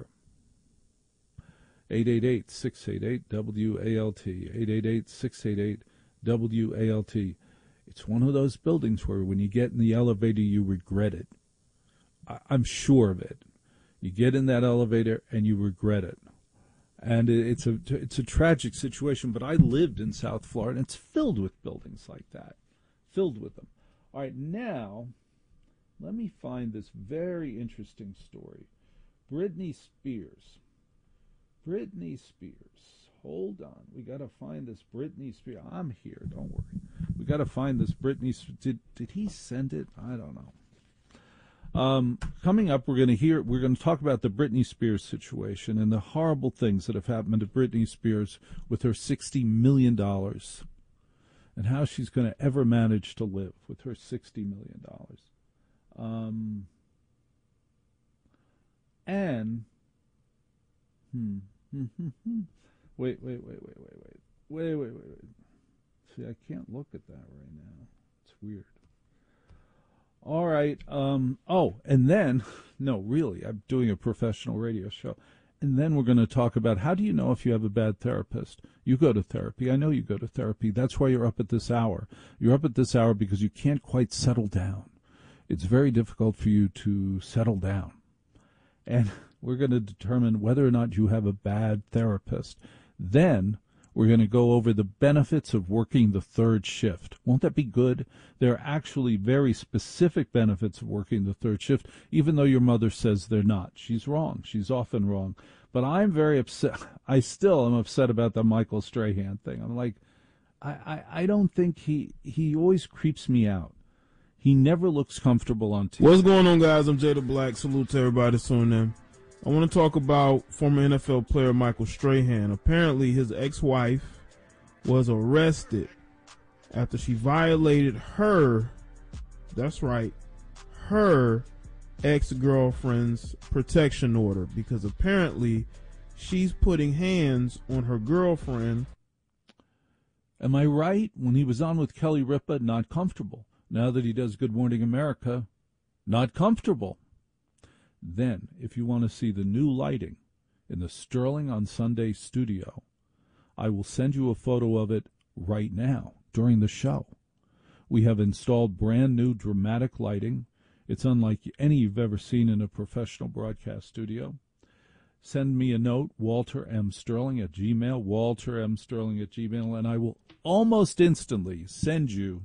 eight eight eight, six eight eight, W A L T. eight eight eight, six eight eight, W A L T. It's one of those buildings where when you get in the elevator, you regret it. I, I'm sure of it. You get in that elevator and you regret it. And it, it's a it's a tragic situation, but I lived in South Florida, and it's filled with buildings like that. Filled with them. All right, now, let me find this very interesting story. Britney Spears. Britney Spears. Hold on. We got to find this Britney Spears. I'm here. Don't worry. We got to find this Britney. Did did he send it? I don't know. Um, coming up, we're going to hear. We're going to talk about the Britney Spears situation and the horrible things that have happened to Britney Spears with her sixty million dollars, and how she's going to ever manage to live with her sixty million dollars. Um, and hmm. Wait, wait, wait, wait, wait, wait. Wait, wait, wait, wait. See, I can't look at that right now. It's weird. All right. Um, oh, and then, no, really, I'm doing a professional radio show. And then we're going to talk about how do you know if you have a bad therapist? You go to therapy. I know you go to therapy. That's why you're up at this hour. You're up at this hour because you can't quite settle down. It's very difficult for you to settle down. And we're going to determine whether or not you have a bad therapist. Then we're going to go over the benefits of working the third shift. Won't that be good? There are actually very specific benefits of working the third shift, even though your mother says they're not. She's wrong. She's often wrong. But I'm very upset. I still am upset about the Michael Strahan thing. I'm like, I, I, I don't think he, he always creeps me out. He never looks comfortable on T V. What's going on, guys? I'm Jada Black. Salute to everybody tuning in. I want to talk about former N F L player Michael Strahan. Apparently, his ex-wife was arrested after she violated her, that's right, her ex-girlfriend's protection order, because apparently she's putting hands on her girlfriend. Am I right? When he was on with Kelly Ripa, not comfortable. Now that he does Good Morning America, not comfortable. Then, if you want to see the new lighting in the Sterling on Sunday studio, I will send you a photo of it right now during the show. We have installed brand new dramatic lighting. It's unlike any you've ever seen in a professional broadcast studio. Send me a note, Walter M. Sterling at Gmail, Walter M. Sterling at Gmail, and I will almost instantly send you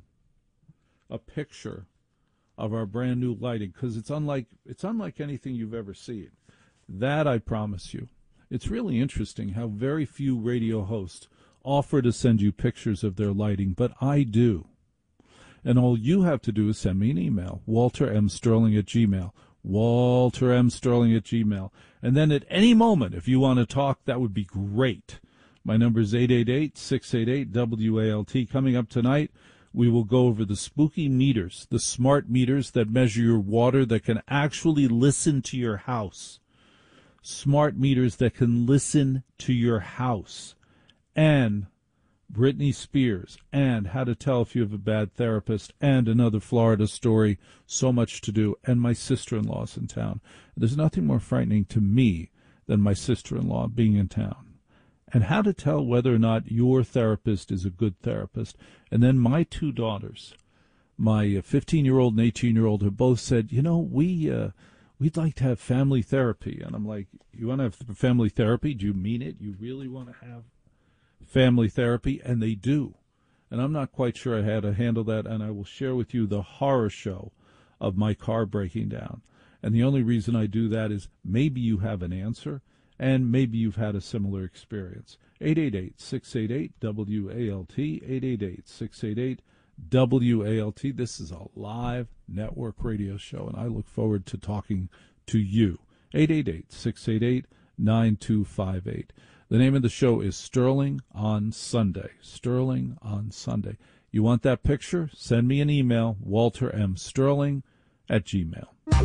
a picture of our brand new lighting, because it's unlike it's unlike anything you've ever seen. That I promise you. It's really interesting how very few radio hosts offer to send you pictures of their lighting, but I do. And all you have to do is send me an email, Walter M. Sterling at Gmail, Walter M. Sterling at Gmail. And then at any moment, if you want to talk, that would be great. My number is eight eight eight, six eight eight, W A L T. Coming up tonight, we will go over the spooky meters, the smart meters that measure your water that can actually listen to your house. Smart meters that can listen to your house. And Britney Spears, and how to tell if you have a bad therapist, and another Florida story. So much to do. And my sister-in-law's in town. There's nothing more frightening to me than my sister-in-law being in town. And how to tell whether or not your therapist is a good therapist. And then my two daughters, my fifteen-year-old and eighteen-year-old, have both said, you know, we, uh, we'd like to have family therapy. And I'm like, you want to have family therapy? Do you mean it? You really want to have family therapy? And they do. And I'm not quite sure how to handle that, and I will share with you the horror show of my car breaking down. And the only reason I do that is maybe you have an answer, and maybe you've had a similar experience. eight eight eight, six eight eight, W A L T, eight eight eight, six eight eight, W A L T. This is a live network radio show, and I look forward to talking to you. eight eight eight, six eight eight, nine two five eight. The name of the show is Sterling on Sunday. Sterling on Sunday. You want that picture? Send me an email, walter m sterling at gmail.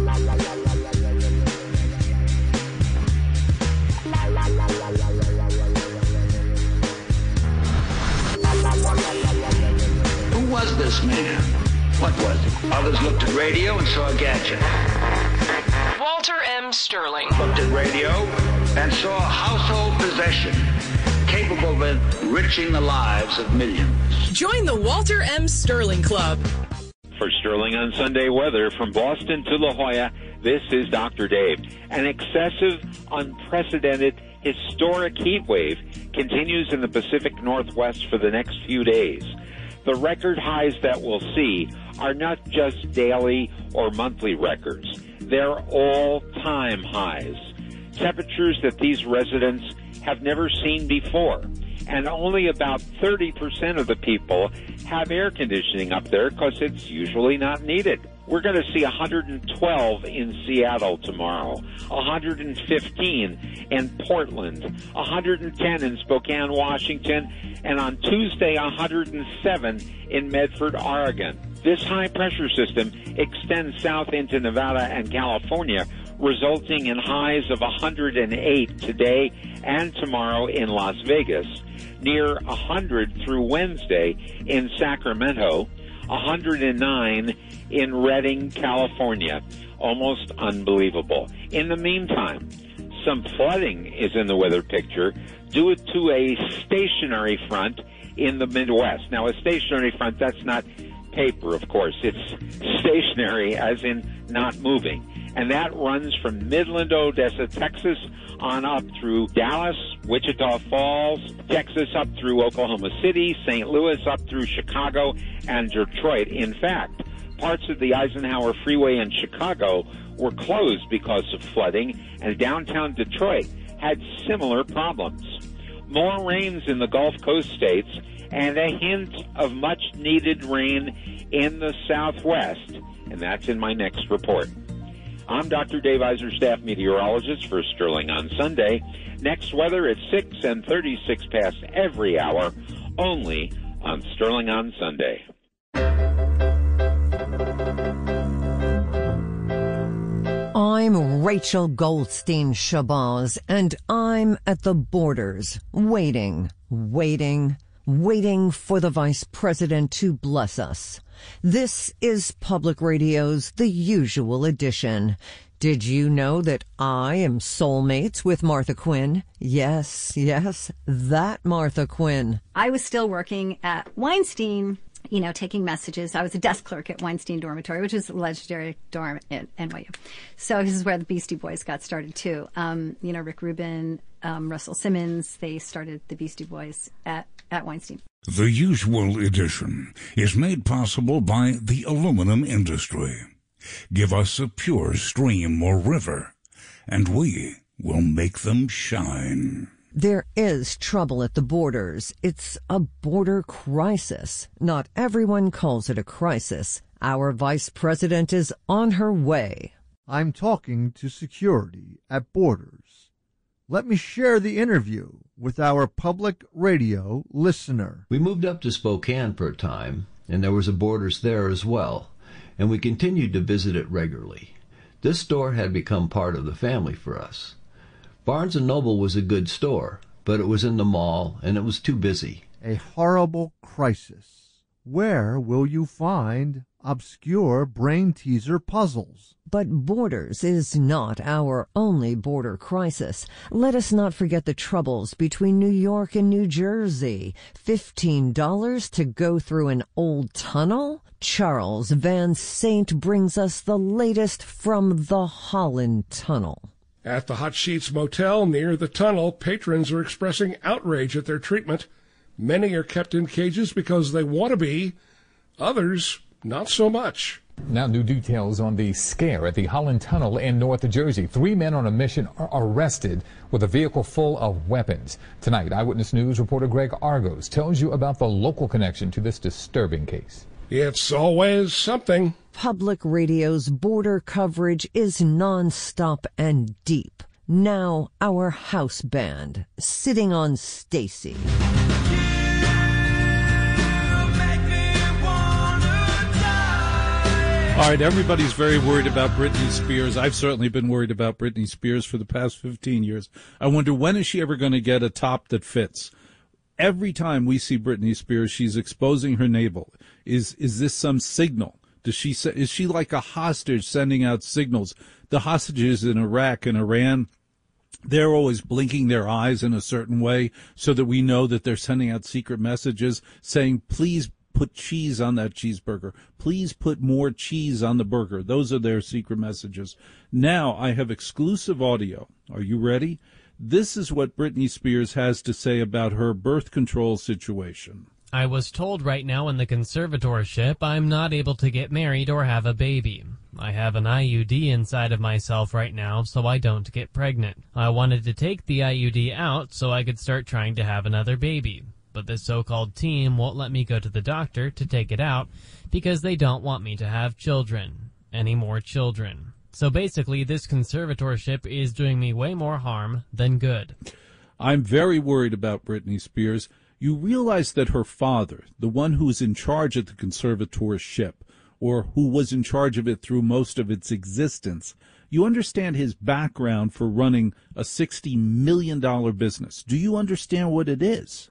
Who was this man? What was it? Others looked at radio and saw a gadget. Walter M. Sterling. Looked at radio and saw a household possession capable of enriching the lives of millions. Join the Walter M. Sterling Club. For Sterling on Sunday weather, from Boston to La Jolla, this is Doctor Dave. An excessive, unprecedented, historic heat wave continues in the Pacific Northwest for the next few days. The record highs that we'll see are not just daily or monthly records. They're all-time highs. Temperatures that these residents have never seen before. And only about thirty percent of the people have air conditioning up there because it's usually not needed. We're going to see one hundred twelve in Seattle tomorrow, one hundred fifteen in Portland, one hundred ten in Spokane, Washington, and on Tuesday, one hundred seven in Medford, Oregon. This high-pressure system extends south into Nevada and California, resulting in highs of one hundred eight today and tomorrow in Las Vegas, near one hundred through Wednesday in Sacramento, one hundred nine in Redding, California. Almost unbelievable. In the meantime, some flooding is in the weather picture due to a stationary front in the Midwest. Now, a stationary front, that's not paper, of course. It's stationary, as in not moving. And that runs from Midland, Odessa, Texas, on up through Dallas, Wichita Falls, Texas, up through Oklahoma City, Saint Louis, up through Chicago, and Detroit. In fact, parts of the Eisenhower Freeway in Chicago were closed because of flooding, and downtown Detroit had similar problems. More rains in the Gulf Coast states, and a hint of much-needed rain in the Southwest, and that's in my next report. I'm Doctor Dave Iser, staff meteorologist for Sterling on Sunday. Next weather at six and thirty-six past every hour, only on Sterling on Sunday. I'm Rachel Goldstein Shabazz, and I'm at the borders, waiting, waiting, waiting for the Vice President to bless us. This is Public Radio's The Usual Edition. Did you know that I am soulmates with Martha Quinn? Yes, yes, that Martha Quinn. I was still working at Weinstein, you know, taking messages. I was a desk clerk at Weinstein Dormitory, which is a legendary dorm at N Y U. So this is where the Beastie Boys got started, too. Um, you know, Rick Rubin, um, Russell Simmons, they started the Beastie Boys at, at Weinstein. The Usual Edition is made possible by the aluminum industry. Give us a pure stream or river, and we will make them shine. There is trouble at the borders. It's a border crisis. Not everyone calls it a crisis. Our vice president is on her way. I'm talking to security at borders. Let me share the interview with our public radio listener. We moved up to Spokane for a time, and there was a Borders there as well, and we continued to visit it regularly. This store had become part of the family for us. Barnes and Noble was a good store, but it was in the mall, and it was too busy. A horrible crisis. Where will you find obscure brain-teaser puzzles? But Borders is not our only border crisis. Let us not forget the troubles between New York and New Jersey. Fifteen dollars to go through an old tunnel? Charles Van Saint brings us the latest from the Holland Tunnel. At the Hot Sheets Motel near the tunnel, patrons are expressing outrage at their treatment. Many are kept in cages because they want to be. Others, not so much. Now, new details on the scare at the Holland Tunnel in North Jersey. Three men on a mission are arrested with a vehicle full of weapons. Tonight, Eyewitness News reporter Greg Argos tells you about the local connection to this disturbing case. It's always something. Public radio's border coverage is nonstop and deep. Now our house band, Sitting on Stacy. All right, everybody's very worried about Britney Spears. I've certainly been worried about Britney Spears for the past fifteen years. I wonder, when is she ever going to get a top that fits? Every time we see Britney Spears, she's exposing her navel. Is is this some signal? Does she is she like a hostage sending out signals? The hostages in Iraq and Iran, they're always blinking their eyes in a certain way so that we know that they're sending out secret messages saying, please put cheese on that cheeseburger. Please put more cheese on the burger. Those are their secret messages. Now I have exclusive audio. Are you ready? This is what Britney Spears has to say about her birth control situation. I was told right now in the conservatorship I'm not able to get married or have a baby. I have an I U D inside of myself right now, so I don't get pregnant. I wanted to take the I U D out so I could start trying to have another baby. But this so-called team won't let me go to the doctor to take it out because they don't want me to have children. Any more children. So basically, this conservatorship is doing me way more harm than good. I'm very worried about Britney Spears. You realize that her father, the one who's in charge of the conservatorship, or who was in charge of it through most of its existence, you understand his background for running a sixty million dollars business. Do you understand what it is?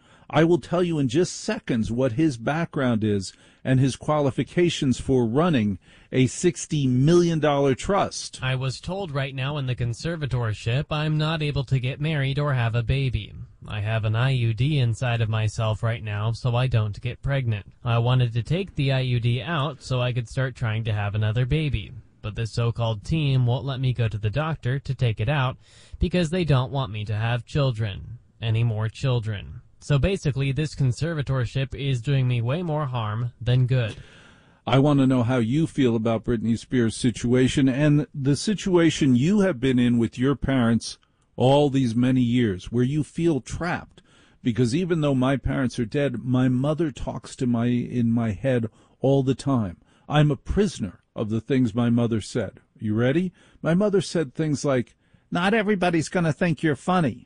I will tell you in just seconds what his background is and his qualifications for running a sixty million dollars trust. I was told right now in the conservatorship I'm not able to get married or have a baby. I have an I U D inside of myself right now, so I don't get pregnant. I wanted to take the I U D out so I could start trying to have another baby. But this so-called team won't let me go to the doctor to take it out because they don't want me to have children. Any more children. So basically, this conservatorship is doing me way more harm than good. I want to know how you feel about Britney Spears' situation and the situation you have been in with your parents all these many years, where you feel trapped. Because even though my parents are dead, my mother talks to my in my head all the time. I'm a prisoner of the things my mother said. You ready? My mother said things like, not everybody's going to think you're funny.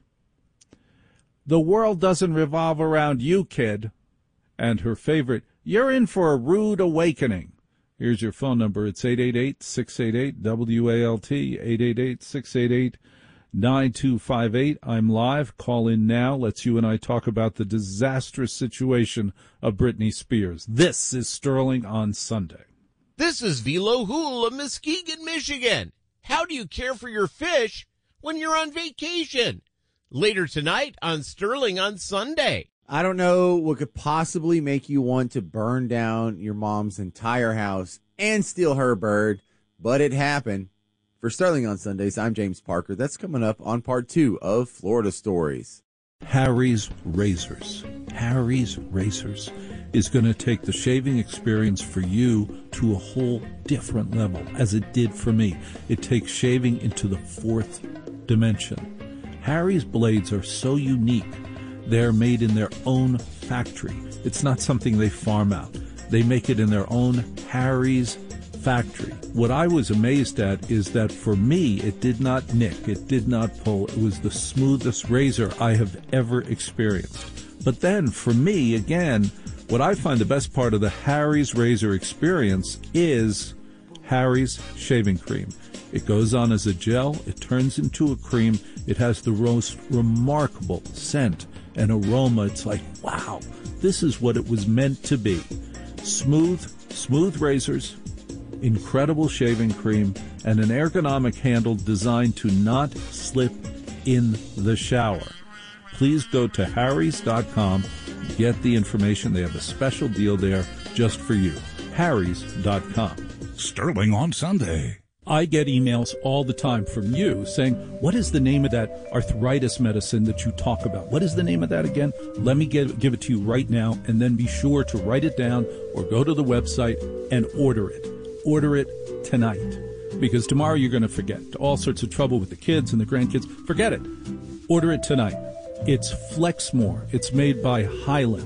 The world doesn't revolve around you, kid. And her favorite, you're in for a rude awakening. Here's your phone number. It's eight eight eight, six eight eight, W A L T, eight eight eight, six eight eight, nine two five eight. I'm live. Call in now. Let's you and I talk about the disastrous situation of Britney Spears. This is Sterling on Sunday. This is Velo Hool of Muskegon, Michigan. How do you care for your fish when you're on vacation? Later tonight on Sterling on Sunday. I don't know what could possibly make you want to burn down your mom's entire house and steal her bird, but it happened. For Sterling on Sundays, I'm James Parker. That's coming up on part two of Florida Stories. Harry's Razors. Harry's Razors is going to take the shaving experience for you to a whole different level, as it did for me. It takes shaving into the fourth dimension. Harry's blades are so unique. They're made in their own factory. It's not something they farm out. They make it in their own Harry's factory. What I was amazed at is that for me, it did not nick. It did not pull. It was the smoothest razor I have ever experienced. But then for me, again, what I find the best part of the Harry's razor experience is Harry's shaving cream. It goes on as a gel. It turns into a cream. It has the most remarkable scent and aroma. It's like, wow, this is what it was meant to be. Smooth, smooth razors, incredible shaving cream, and an ergonomic handle designed to not slip in the shower. Please go to harrys dot com. Get the information. They have a special deal there just for you. harrys dot com. Sterling on Sunday. I get emails all the time from you saying, what is the name of that arthritis medicine that you talk about? What is the name of that again? Let me give, give it to you right now, and then be sure to write it down or go to the website and order it. Order it tonight, because tomorrow you're going to forget. All sorts of trouble with the kids and the grandkids. Forget it. Order it tonight. It's Flexmore. It's made by Highlands.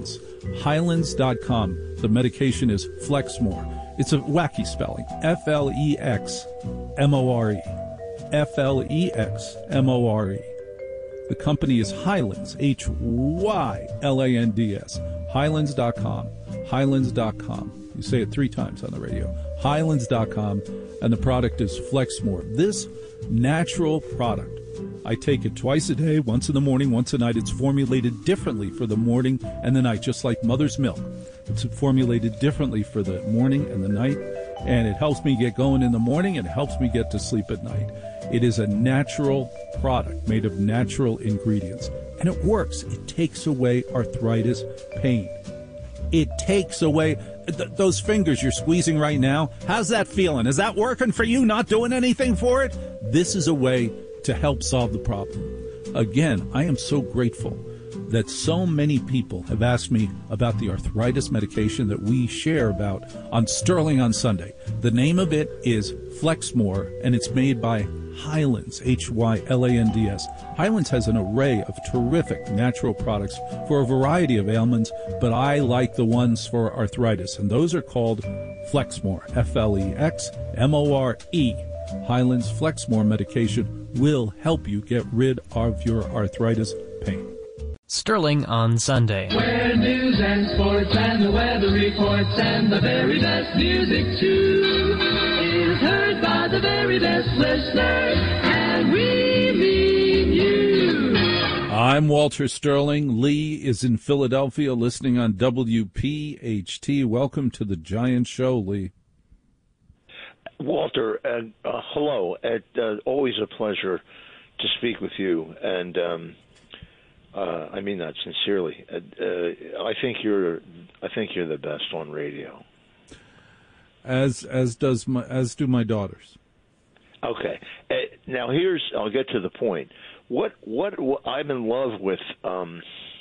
Highlands dot com. The medication is Flexmore. It's a wacky spelling. F L E X M O R E. F L E X M O R E. The company is Hylands, H Y L A N D S. Highlands dot com. Highlands dot com. You say it three times on the radio. Highlands dot com. And the product is Flexmore. This natural product, I take it twice a day, once in the morning, once at night. It's formulated differently for the morning and the night, just like mother's milk. It's formulated differently for the morning and the night, and it helps me get going in the morning and it helps me get to sleep at night. It is a natural product made of natural ingredients, and it works. It takes away arthritis pain. It takes away th- those fingers you're squeezing right now. How's that feeling? Is that working for you, not doing anything for it? This is a way to help solve the problem. Again, I am so grateful that so many people have asked me about the arthritis medication that we share about on Sterling on Sunday. The name of it is Flexmore, and it's made by Hylands, H Y L A N D S. Hylands has an array of terrific natural products for a variety of ailments, but I like the ones for arthritis, and those are called Flexmore, F L E X M O R E. Hylands Flexmore medication will help you get rid of your arthritis pain. Sterling on Sunday. Where news and sports and the weather reports and the very best music too is heard by the very best listeners, and we mean you. I'm Walter Sterling. Lee is in Philadelphia listening on W P H T. Welcome to the Giant Show, Lee. Walter, uh, uh, hello. It, uh, always a pleasure to speak with you, and um, uh, I mean that sincerely. Uh, uh, I think you're, I think you're the best on radio. As as does my as do my daughters. Okay. Uh, now here's, I'll get to the point. What what, what I'm in love with um,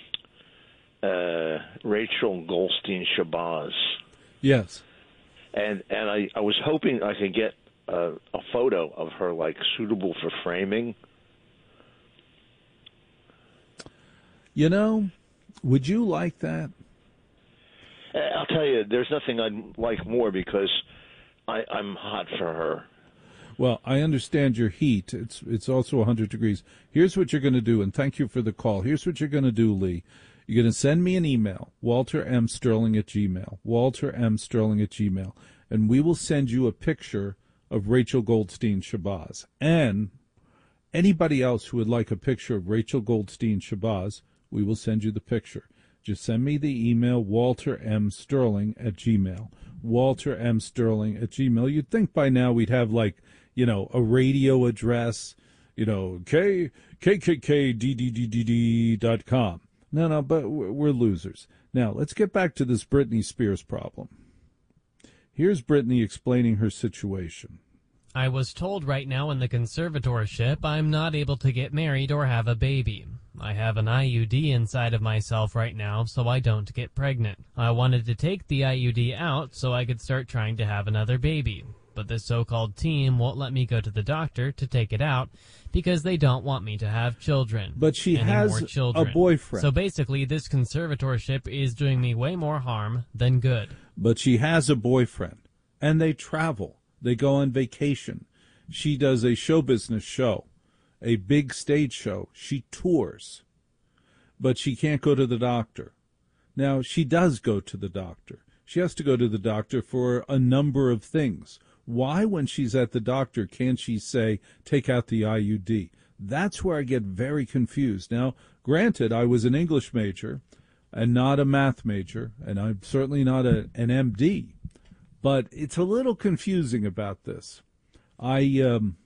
uh, Rachel Goldstein Shabazz. Yes. And and I, I was hoping I could get a, a photo of her, like, suitable for framing. You know, would you like that? I'll tell you, there's nothing I'd like more because I, I'm hot for her. Well, I understand your heat. It's it's also one hundred degrees. Here's what you're going to do, and thank you for the call. Here's what you're going to do, Lee. You're going to send me an email, walter m sterling at gmail, walter m sterling at gmail, and we will send you a picture of Rachel Goldstein Shabazz. And anybody else who would like a picture of Rachel Goldstein Shabazz, we will send you the picture. Just send me the email, walter m sterling at gmail, walter m sterling at gmail. You'd think by now we'd have, like, you know, a radio address, you know, k k k k d d d d d dot com. No, no, but we're losers. Now, let's get back to this Britney Spears problem. Here's Britney explaining her situation. I was told right now in the conservatorship I'm not able to get married or have a baby. I have an I U D inside of myself right now, so I don't get pregnant. I wanted to take the I U D out so I could start trying to have another baby. But this so-called team won't let me go to the doctor to take it out because they don't want me to have children. But she any has more children. a boyfriend. So basically, this conservatorship is doing me way more harm than good. But she has a boyfriend, and they travel. They go on vacation. She does a show business show, a big stage show. She tours, but she can't go to the doctor. Now, she does go to the doctor. She has to go to the doctor for a number of things. Why, when she's at the doctor, can't she say, take out the I U D? That's where I get very confused. Now, granted, I was an English major and not a math major, and I'm certainly not a, an M D, but it's a little confusing about this. I, um,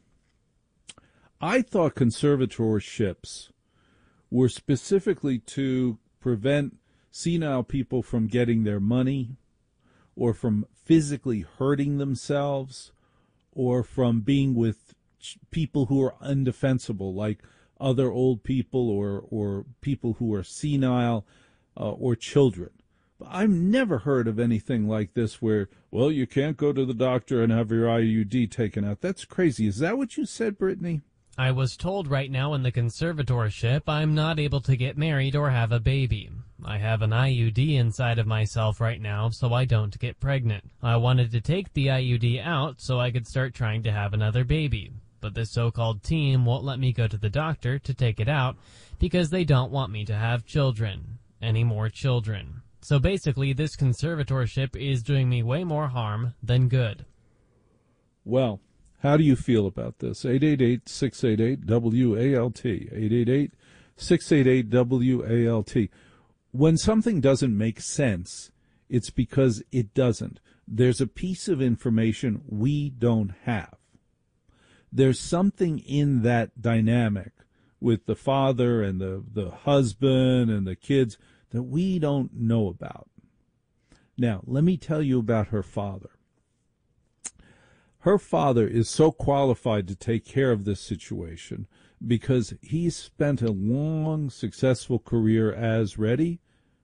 I thought conservatorships were specifically to prevent senile people from getting their money, or from physically hurting themselves, or from being with people who are indefensible, like other old people or, or people who are senile uh, or children. But I've never heard of anything like this where, well, you can't go to the doctor and have your I U D taken out. That's crazy. Is that what you said, Brittany? I was told right now in the conservatorship I'm not able to get married or have a baby. I have an I U D inside of myself right now, so I don't get pregnant. I wanted to take the I U D out so I could start trying to have another baby. But this so-called team won't let me go to the doctor to take it out because they don't want me to have children. Any more children. So basically, this conservatorship is doing me way more harm than good. Well, how do you feel about this? eight eight eight, six eight eight, W A L T. eight eight eight, six eight eight, W A L T. When something doesn't make sense, it's because it doesn't. There's a piece of information we don't have. There's something in that dynamic with the father and the, the husband and the kids that we don't know about. Now, let me tell you about her father. Her father is so qualified to take care of this situation because he's spent a long, successful career as, ready?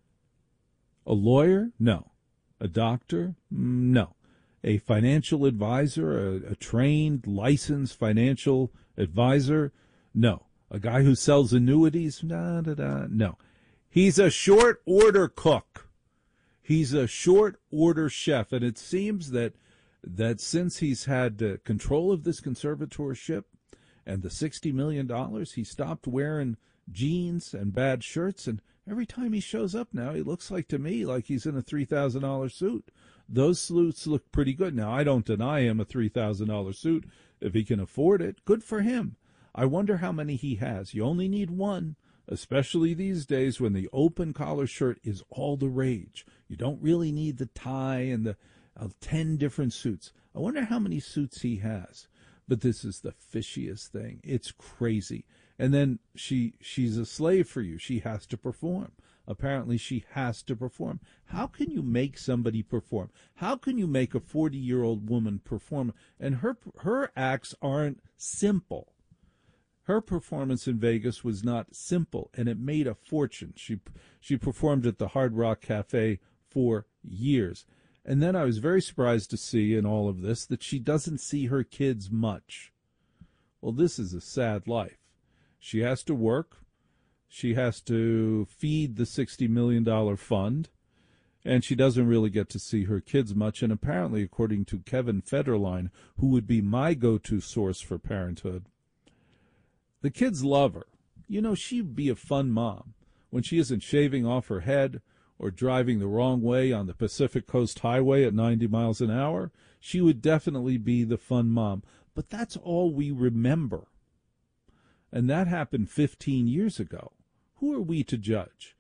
A lawyer? No. A doctor? No. A financial advisor? A, a trained, licensed financial advisor? No. A guy who sells annuities? Da, da, da. No. He's a short order cook. He's a short order chef. And it seems that that since he's had uh, control of this conservatorship and the sixty million dollars, he stopped wearing jeans and bad shirts. And every time he shows up now, he looks like to me like he's in a three thousand dollars suit. Those suits look pretty good. Now, I don't deny him a three thousand dollars suit if he can afford it. Good for him. I wonder how many he has. You only need one, especially these days when the open collar shirt is all the rage. You don't really need the tie and the uh, ten different suits. I wonder how many suits he has. But this is the fishiest thing. It's crazy. And then she she's a slave for you. She has to perform. Apparently she has to perform. How can you make somebody perform? How can you make a forty-year-old woman perform? And her her acts aren't simple. Her performance in Vegas was not simple, and it made a fortune. She she performed at the Hard Rock Cafe for years. And then I was very surprised to see in all of this that she doesn't see her kids much. Well, this is a sad life. She has to work. She has to feed the sixty million dollars fund. And she doesn't really get to see her kids much. And apparently, according to Kevin Federline, who would be my go-to source for parenthood, the kids love her. You know, she'd be a fun mom when she isn't shaving off her head or driving the wrong way on the Pacific Coast Highway at ninety miles an hour. She would definitely be the fun mom. But that's all we remember. And that happened fifteen years ago. Who are we to judge?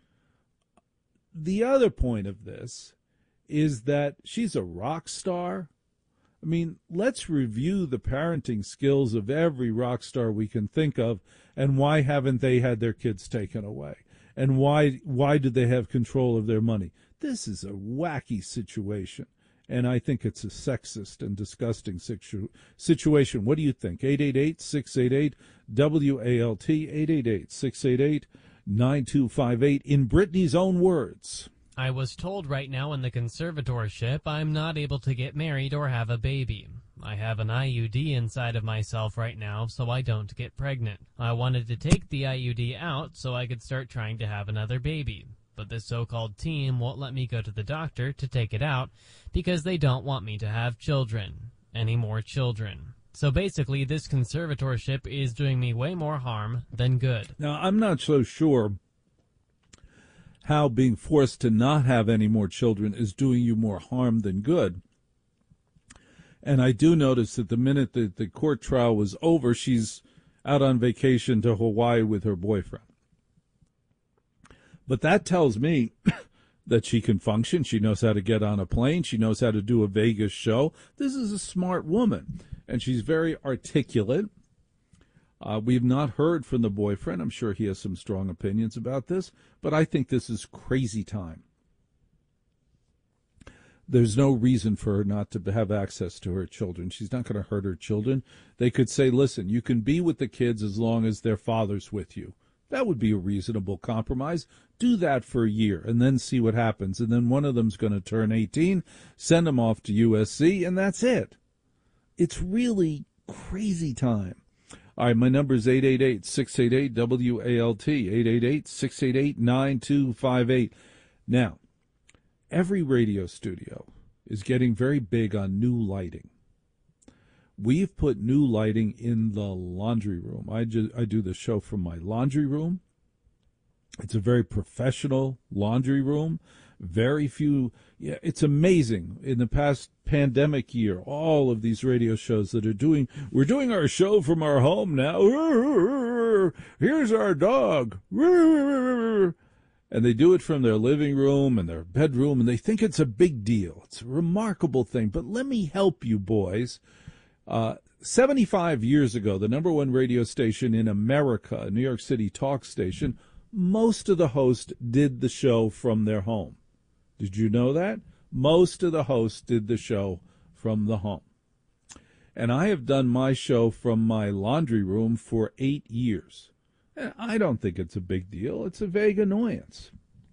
The other point of this is that she's a rock star. I mean, let's review the parenting skills of every rock star we can think of, and why haven't they had their kids taken away? And why why do they have control of their money? This is a wacky situation, and I think it's a sexist and disgusting situ- situation. What do you think? eight eight eight, six eight eight, W A L T, eight eight eight, six eight eight, nine two five eight, in Britney's own words. I was told right now in the conservatorship I'm not able to get married or have a baby. I have an I U D inside of myself right now, so I don't get pregnant. I wanted to take the I U D out so I could start trying to have another baby. But this so-called team won't let me go to the doctor to take it out because they don't want me to have children. Any more children. So basically, this conservatorship is doing me way more harm than good. Now, I'm not so sure how being forced to not have any more children is doing you more harm than good. And I do notice that the minute that the court trial was over, she's out on vacation to Hawaii with her boyfriend. But that tells me that she can function. She knows how to get on a plane. She knows how to do a Vegas show. This is a smart woman, and she's very articulate. Uh, we've not heard from the boyfriend. I'm sure he has some strong opinions about this, but I think this is crazy time. There's no reason for her not to have access to her children. She's not going to hurt her children. They could say, listen, you can be with the kids as long as their father's with you. That would be a reasonable compromise. Do that for a year and then see what happens. And then one of them's going to turn eighteen, send them off to U S C, and that's it. It's really crazy time. All right, my number is eight eight eight, six eight eight, W A L T, eight eight eight, six eight eight, nine two five eight. Now, every radio studio is getting very big on new lighting. We've put new lighting in the laundry room. I, ju- I do the show from my laundry room. It's a very professional laundry room. Very few, yeah, it's amazing. In the past pandemic year, all of these radio shows that are doing, we're doing our show from our home now. Here's our dog. And they do it from their living room and their bedroom, and they think it's a big deal. It's a remarkable thing. But let me help you, boys. Uh, seventy-five years ago, the number one radio station in America, a New York City talk station, most of the hosts did the show from their home. Did you know that? Most of the hosts did the show from the home. And I have done my show from my laundry room for eight years. And I don't think it's a big deal. It's a vague annoyance.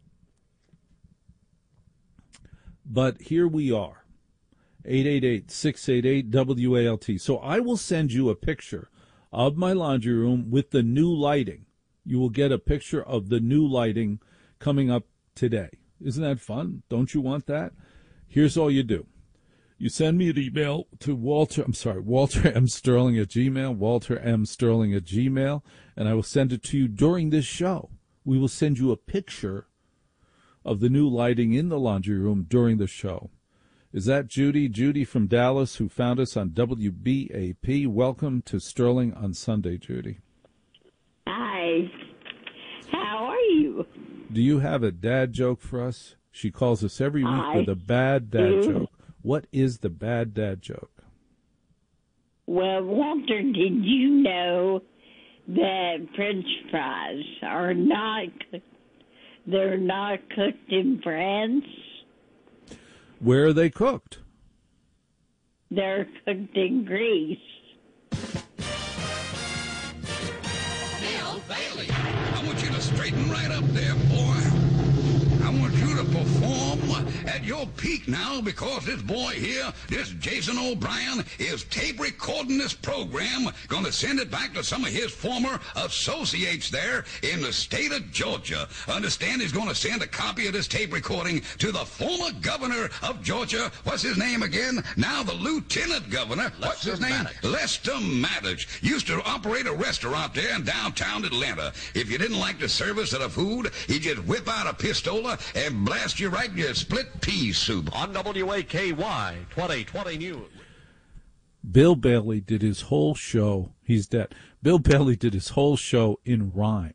But here we are. eight eight eight, six eight eight, W A L T. So I will send you a picture of my laundry room with the new lighting. You will get a picture of the new lighting coming up today. Isn't that fun? Don't you want that? Here's all you do. You send me an email to Walter, I'm sorry, Walter M. Sterling at Gmail, Walter M. Sterling at Gmail, and I will send it to you during this show. We will send you a picture of the new lighting in the laundry room during the show. Is that Judy? Judy from Dallas, who found us on W B A P. Welcome to Sterling on Sunday, Judy. Hi. How are you? Do you have a dad joke for us? She calls us every week I with a bad dad do. joke. What is the bad dad joke? Well, Walter, did you know that French fries are not they're not cooked in France? Where are they cooked? They're cooked in Greece. Bill Bailey, I want you to straighten right up there, boy. I want you to perform at your peak now, because this boy here, this Jason O'Brien, is tape recording this program, going to send it back to some of his former associates there in the state of Georgia. Understand he's going to send a copy of this tape recording to the former governor of Georgia. What's his name again? Now the lieutenant governor. What's his name? Lester Maddox. Used to operate a restaurant there in downtown Atlanta. If you didn't like the service of the food, he'd just whip out a pistola and blast you right in your split pea soup. On W A K Y twenty twenty News. Bill Bailey did his whole show. He's dead. Bill Bailey did his whole show in rhyme.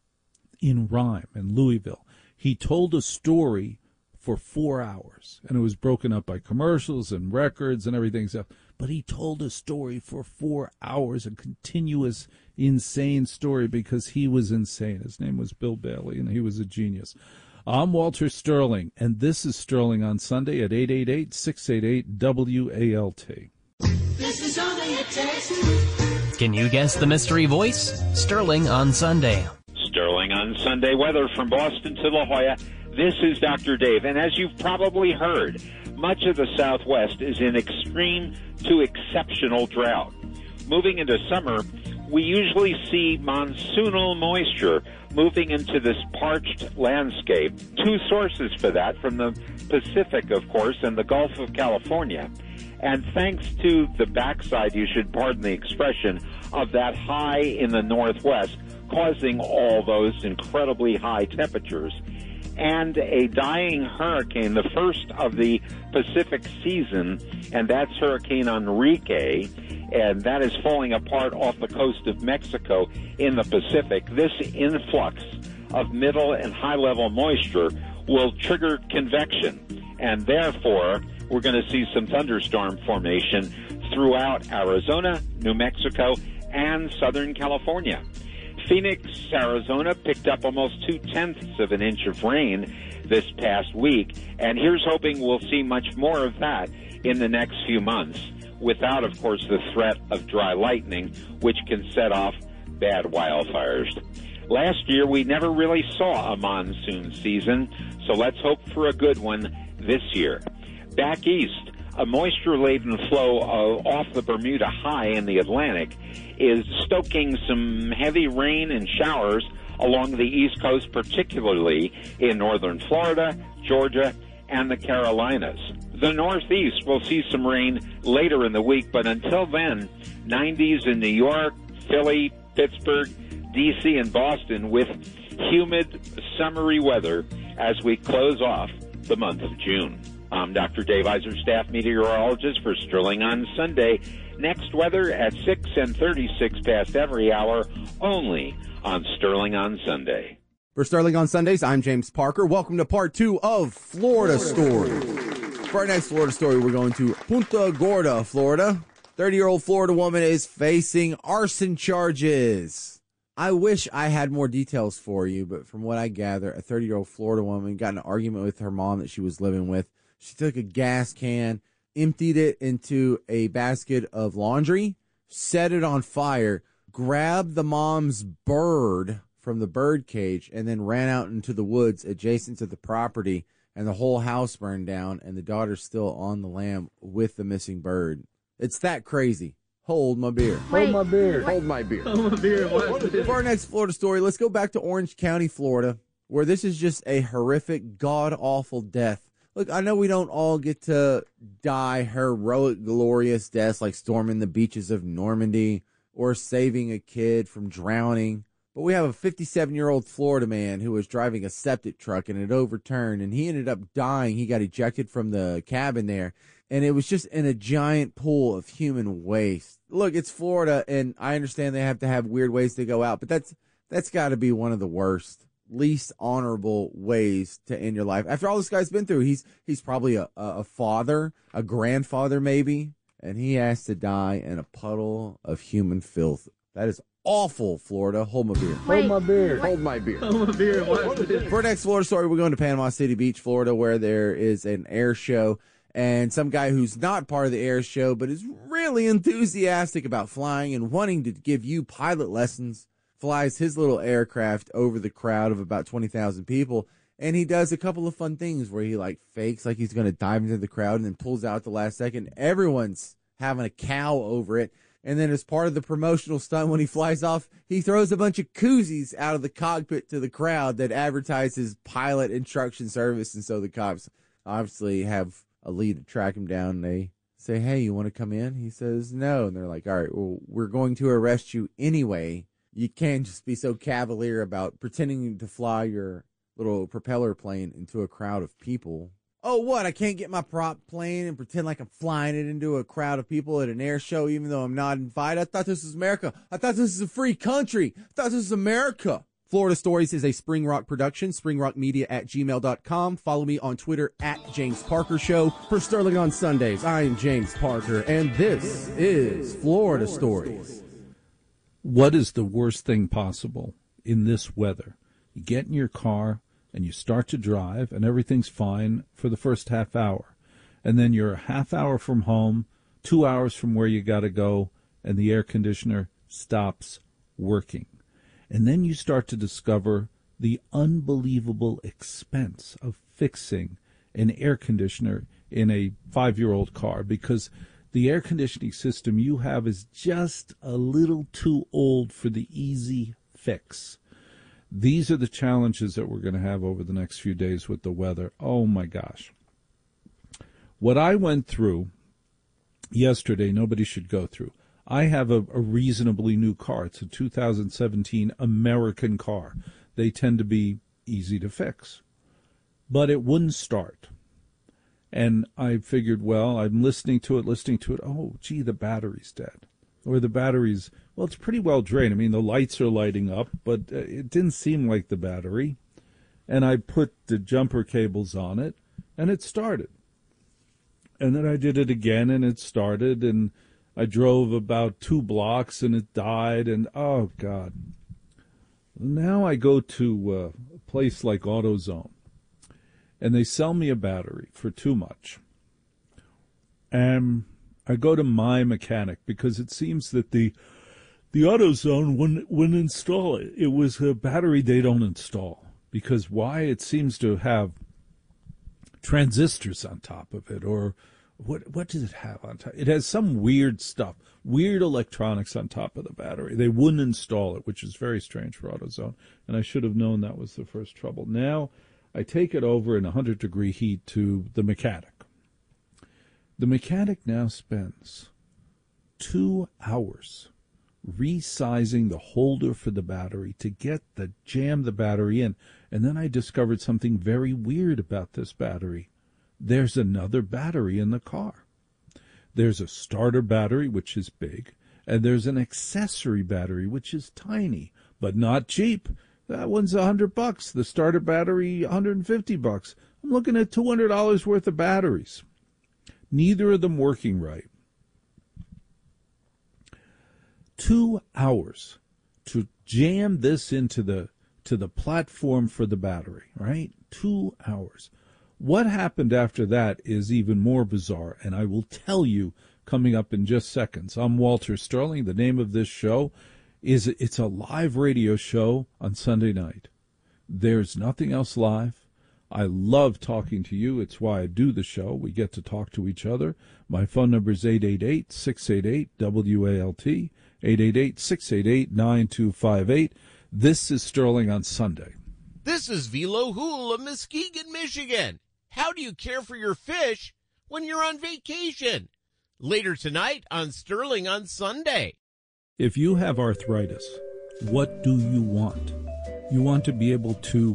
In rhyme in Louisville. He told a story for four hours, and it was broken up by commercials and records and everything else. But he told a story for four hours, a continuous, insane story, because he was insane. His name was Bill Bailey, and he was a genius. I'm Walter Sterling, and this is Sterling on Sunday at eight eight eight, six eight eight, W A L T. This is only a test. Can you guess the mystery voice? Sterling on Sunday. Sterling on Sunday weather from Boston to La Jolla. This is Doctor Dave, and as you've probably heard, much of the Southwest is in extreme to exceptional drought. Moving into summer, we usually see monsoonal moisture moving into this parched landscape. Two sources for that, from the Pacific, of course, and the Gulf of California. And thanks to the backside, you should pardon the expression, of that high in the northwest, causing all those incredibly high temperatures. And a dying hurricane, the first of the Pacific season, and that's Hurricane Enrique, and that is falling apart off the coast of Mexico in the Pacific. This influx of middle and high-level moisture will trigger convection, and therefore we're going to see some thunderstorm formation throughout Arizona, New Mexico, and Southern California. Phoenix, Arizona picked up almost two-tenths of an inch of rain this past week, and here's hoping we'll see much more of that in the next few months, without, of course, the threat of dry lightning, which can set off bad wildfires. Last year, we never really saw a monsoon season, so let's hope for a good one this year. Back east, a moisture-laden flow of, off the Bermuda High in the Atlantic is stoking some heavy rain and showers along the East Coast, particularly in northern Florida, Georgia, and the Carolinas. The Northeast will see some rain later in the week, but until then, nineties in New York, Philly, Pittsburgh, D C, and Boston with humid, summery weather as we close off the month of June. I'm Doctor Dave Iser, staff meteorologist for Sterling on Sunday. Next weather at six and thirty-six past every hour, only on Sterling on Sunday. For Sterling on Sundays, I'm James Parker. Welcome to part two of Florida Story. For our next Florida story, we're going to Punta Gorda, Florida. thirty-year-old Florida woman is facing arson charges. I wish I had more details for you, but from what I gather, a thirty-year-old Florida woman got in an argument with her mom that she was living with. She took a gas can, emptied it into a basket of laundry, set it on fire, grabbed the mom's bird from the bird cage, and then ran out into the woods adjacent to the property, and the whole house burned down, and the daughter's still on the lam with the missing bird. It's that crazy. Hold my beer. Wait, Hold my beer. wait. Hold my beer. Hold my beer. What? For our next Florida story, let's go back to Orange County, Florida, where this is just a horrific, god-awful death. Look, I know we don't all get to die heroic, glorious deaths like storming the beaches of Normandy or saving a kid from drowning, but we have a fifty-seven-year-old Florida man who was driving a septic truck and it overturned, and he ended up dying. He got ejected from the cabin there, and it was just in a giant pool of human waste. Look, it's Florida, and I understand they have to have weird ways to go out, but that's that's got to be one of the worst, least honorable ways to end your life. After all this guy's been through, he's he's probably a, a father, a grandfather maybe, and he has to die in a puddle of human filth. That is awful, Florida. Hold my beer. Wait, Hold my beer. what? Hold my beer. Hold my beer. What? For our next Florida story, we're going to Panama City Beach, Florida, where there is an air show, and some guy who's not part of the air show but is really enthusiastic about flying and wanting to give you pilot lessons flies his little aircraft over the crowd of about twenty thousand people, and he does a couple of fun things where he like fakes like he's going to dive into the crowd and then pulls out at the last second. Everyone's having a cow over it. And then as part of the promotional stunt, when he flies off, he throws a bunch of koozies out of the cockpit to the crowd that advertises pilot instruction service. And so the cops obviously have a lead to track him down. And they say, hey, you want to come in? He says no. And they're like, all right, well, we're going to arrest you anyway. You can't just be so cavalier about pretending to fly your little propeller plane into a crowd of people. Oh, what? I can't get my prop plane and pretend like I'm flying it into a crowd of people at an air show, even though I'm not invited. I thought this was America. I thought this was a free country. I thought this was America. Florida Stories is a Spring Rock production, springrockmedia at gmail dot com. Follow me on Twitter at James Parker Show. For Sterling on Sundays, I'm James Parker, and this is Florida Stories. What is the worst thing possible in this weather? You get in your car and you start to drive and everything's fine for the first half hour. And then you're a half hour from home, two hours from where you got to go, and the air conditioner stops working. And then you start to discover the unbelievable expense of fixing an air conditioner in a five-year-old car, because the air conditioning system you have is just a little too old for the easy fix. These are the challenges that we're going to have over the next few days with the weather. Oh, my gosh. What I went through yesterday, nobody should go through. I have a, a reasonably new car. It's a two thousand seventeen American car. They tend to be easy to fix. But it wouldn't start. And I figured, well, I'm listening to it, listening to it. Oh, gee, the battery's dead. Or the battery's, well, it's pretty well drained. I mean, the lights are lighting up, but uh, it didn't seem like the battery. And I put the jumper cables on it, and it started. And then I did it again, and it started, and I drove about two blocks, and it died, and oh, God. Now I go to uh, a place like AutoZone, and they sell me a battery for too much. And I go to My Mechanic because it seems that the the AutoZone wouldn't, wouldn't install it. It was a battery they don't install. Because why? It seems to have transistors on top of it, or What what does it have on top? It has some weird stuff, weird electronics on top of the battery. They wouldn't install it, which is very strange for AutoZone, and I should have known that was the first trouble. Now I take it over in one hundred degree heat to the mechanic. The mechanic now spends two hours resizing the holder for the battery to get the jam the battery in, and then I discovered something very weird about this battery. There's another battery in the car. There's a starter battery, which is big, and there's an accessory battery, which is tiny, but not cheap. That one's a hundred bucks. The starter battery, one hundred fifty bucks. I'm looking at two hundred dollars worth of batteries. Neither of them working right. Two hours to jam this into the to the platform for the battery, right? Two hours. What happened after that is even more bizarre, and I will tell you coming up in just seconds. I'm Walter Sterling. The name of this show is it's a live radio show on Sunday night. There's nothing else live. I love talking to you. It's why I do the show. We get to talk to each other. My phone number is eight eight eight, six eight eight, W A L T, eight eight eight, six eight eight, nine two five eight. This is Sterling on Sunday. This is Velo Hool of Muskegon, Michigan. How do you care for your fish when you're on vacation? Later tonight on Sterling on Sunday. If you have arthritis, what do you want? You want to be able to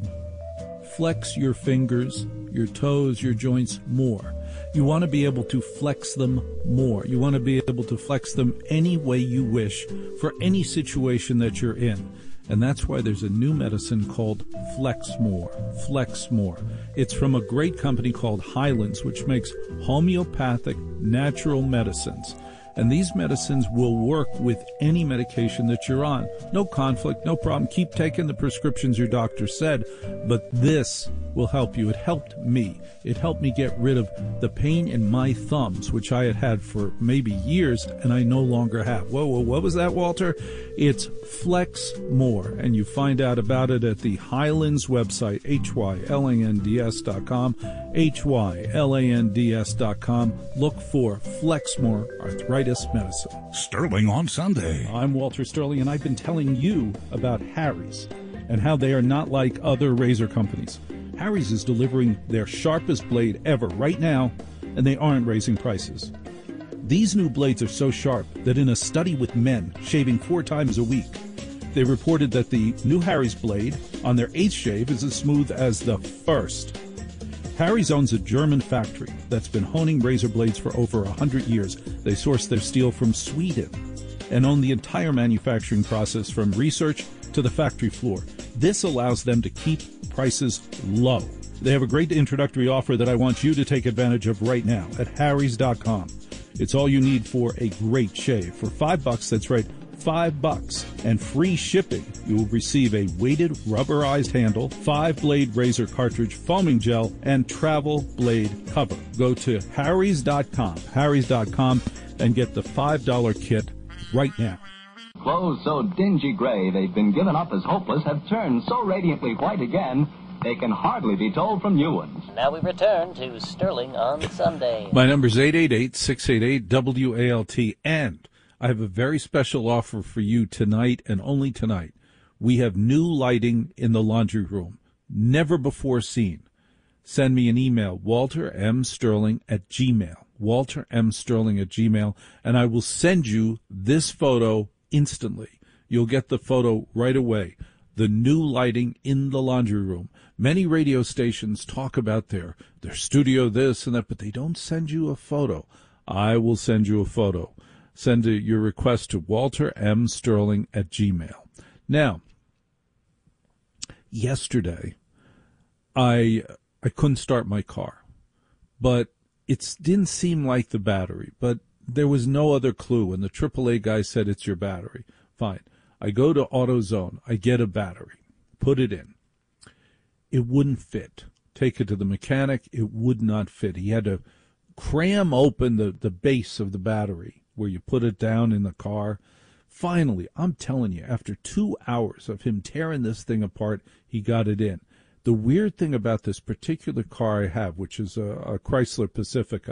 flex your fingers, your toes, your joints more. You want to be able to flex them more. You want to be able to flex them any way you wish for any situation that you're in. And that's why there's a new medicine called Flexmore. Flexmore. It's from a great company called Highlands, which makes homeopathic natural medicines. And these medicines will work with any medication that you're on. No conflict, no problem. Keep taking the prescriptions your doctor said. But this will help you. It helped me. It helped me get rid of the pain in my thumbs, which I had had for maybe years, and I no longer have. Whoa, whoa, what was that, Walter? It's Flexmore, and you find out about it at the Highlands website, H Y L A N D S dot com, H Y L A N D S dot com. Look for Flexmore Arthritis Medicine. Sterling on Sunday. I'm Walter Sterling, and I've been telling you about Harry's and how they are not like other razor companies. Harry's is delivering their sharpest blade ever right now, and they aren't raising prices. These new blades are so sharp that in a study with men shaving four times a week, they reported that the new Harry's blade on their eighth shave is as smooth as the first. Harry's owns a German factory that's been honing razor blades for over one hundred years. They source their steel from Sweden and own the entire manufacturing process from research to the factory floor. This allows them to keep prices low. They have a great introductory offer that I want you to take advantage of right now at harrys dot com. It's all you need for a great shave. For five bucks, that's right, five bucks, and free shipping, you will receive a weighted rubberized handle, five-blade razor cartridge, foaming gel, and travel blade cover. Go to harrys dot com, harrys dot com, and get the five dollar kit right now. Clothes so dingy gray they've been given up as hopeless have turned so radiantly white again they can hardly be told from new ones. Now we return to Sterling on Sunday. My number is eight eight eight, six eight eight, W A L T, and I have a very special offer for you tonight and only tonight. We have new lighting in the laundry room, never before seen. Send me an email, Walter M. Sterling at Gmail, Walter M. Sterling at Gmail, and I will send you this photo instantly. You'll get the photo right away. The new lighting in the laundry room. Many radio stations talk about their, their studio this and that, but they don't send you a photo. I will send you a photo. Send a, your request to Walter M. Sterling at Gmail. Now, yesterday, I I couldn't start my car, but it didn't seem like the battery, but there was no other clue, and the triple A guy said it's your battery. Fine. I go to AutoZone. I get a battery. Put it in. It wouldn't fit. Take it to the mechanic. It would not fit. He had to cram open the, the base of the battery where you put it down in the car. Finally, I'm telling you, after two hours of him tearing this thing apart, he got it in. The weird thing about this particular car I have, which is a, a Chrysler Pacifica,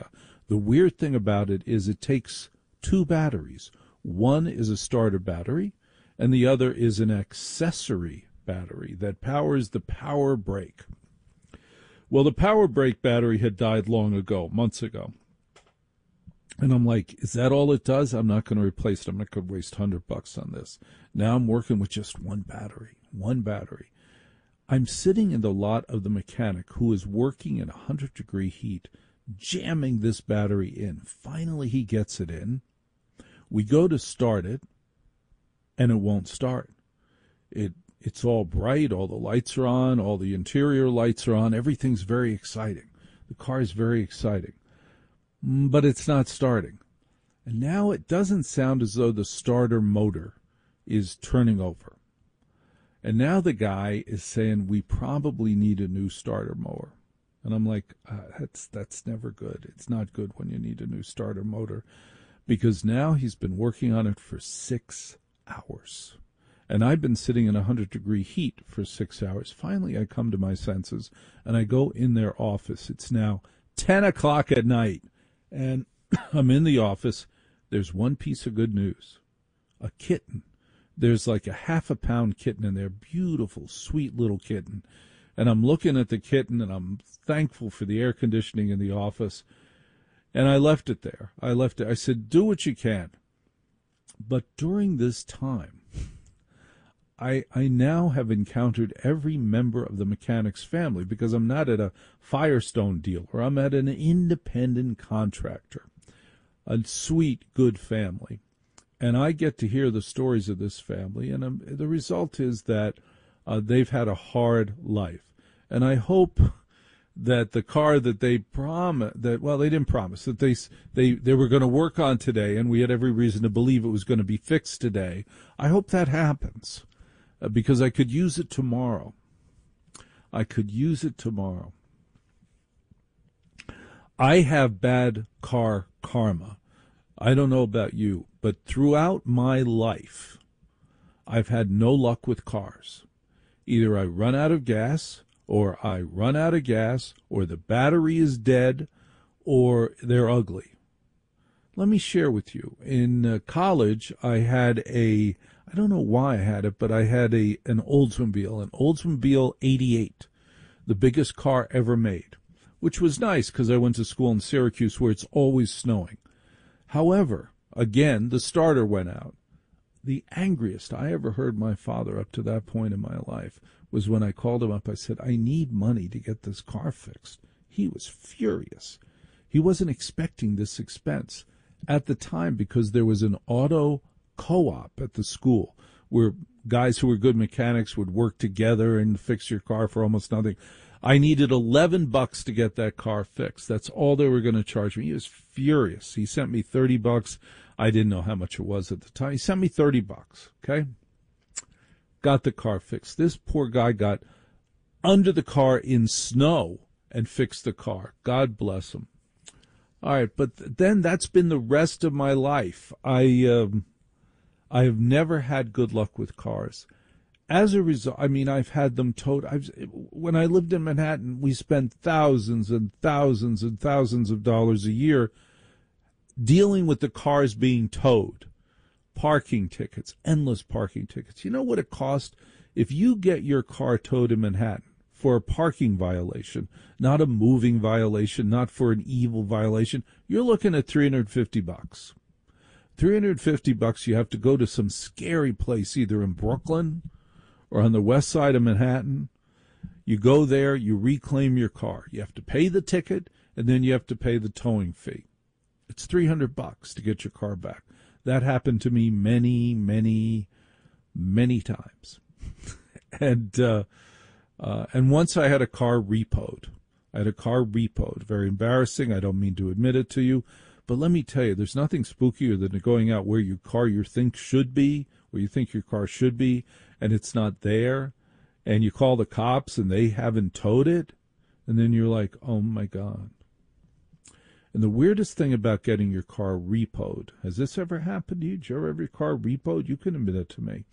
The weird thing about it is it takes two batteries. One is a starter battery, and the other is an accessory battery that powers the power brake. Well, the power brake battery had died long ago, months ago. And I'm like, is that all it does? I'm not going to replace it. I'm not going to waste one hundred bucks on this. Now I'm working with just one battery, one battery. I'm sitting in the lot of the mechanic who is working in one hundred degree heat, jamming this battery in. Finally, he gets it in. We go to start it, and it won't start. It It's all bright. All the lights are on. All the interior lights are on. Everything's very exciting. The car is very exciting. But it's not starting. And now it doesn't sound as though the starter motor is turning over. And now the guy is saying, we probably need a new starter motor. And I'm like, uh, that's that's never good. It's not good when you need a new starter motor. Because now he's been working on it for six hours. And I've been sitting in one hundred degree heat for six hours. Finally, I come to my senses, and I go in their office. It's now ten o'clock at night, and I'm in the office. There's one piece of good news. A kitten. There's like a half a pound kitten in there, beautiful, sweet little kitten. And I'm looking at the kitten, and I'm thankful for the air conditioning in the office. And I left it there. I left it. I said, do what you can. But during this time, I, I now have encountered every member of the mechanic's family, because I'm not at a Firestone dealer. I'm at an independent contractor, a sweet, good family. And I get to hear the stories of this family, and um, the result is that uh, they've had a hard life. And I hope that the car that they promised, that well, they didn't promise, that they they they were going to work on today, and we had every reason to believe it was going to be fixed today. I hope that happens. Because I could use it tomorrow. I could use it tomorrow. I have bad car karma. I don't know about you, but throughout my life, I've had no luck with cars. Either I run out of gas, or I run out of gas, or the battery is dead, or they're ugly. Let me share with you. In uh, college, I had a... I don't know why I had it, but I had a an Oldsmobile, an Oldsmobile eighty-eight, the biggest car ever made, which was nice because I went to school in Syracuse where it's always snowing. However, again, the starter went out. The angriest I ever heard my father up to that point in my life was when I called him up. I said, I need money to get this car fixed. He was furious. He wasn't expecting this expense at the time because there was an auto co-op at the school where guys who were good mechanics would work together and fix your car for almost nothing. I needed eleven bucks to get that car fixed. That's all they were going to charge me. He was furious. He sent me thirty bucks. I didn't know how much it was at the time. He sent me thirty bucks. Okay. Got the car fixed. This poor guy got under the car in snow and fixed the car. God bless him. All right. But then that's been the rest of my life. I, um, I have never had good luck with cars. As a result, I mean, I've had them towed. I've, when I lived in Manhattan, we spent thousands and thousands and thousands of dollars a year dealing with the cars being towed. Parking tickets, endless parking tickets. You know what it costs if you get your car towed in Manhattan for a parking violation, not a moving violation, not for an evil violation? You're looking at three hundred fifty bucks. three hundred fifty bucks, you have to go to some scary place, either in Brooklyn or on the west side of Manhattan. You go there, you reclaim your car. You have to pay the ticket, and then you have to pay the towing fee. It's three hundred bucks to get your car back. That happened to me many, many, many times. and uh, uh, and once I had a car repoed. I had a car repoed. Very embarrassing. I don't mean to admit it to you. But let me tell you, there's nothing spookier than going out where your car you think should be, where you think your car should be, and it's not there, and you call the cops and they haven't towed it, and then you're like, oh my God. And the weirdest thing about getting your car repoed, has this ever happened to you? Did you ever have your car repoed? You can admit it to me.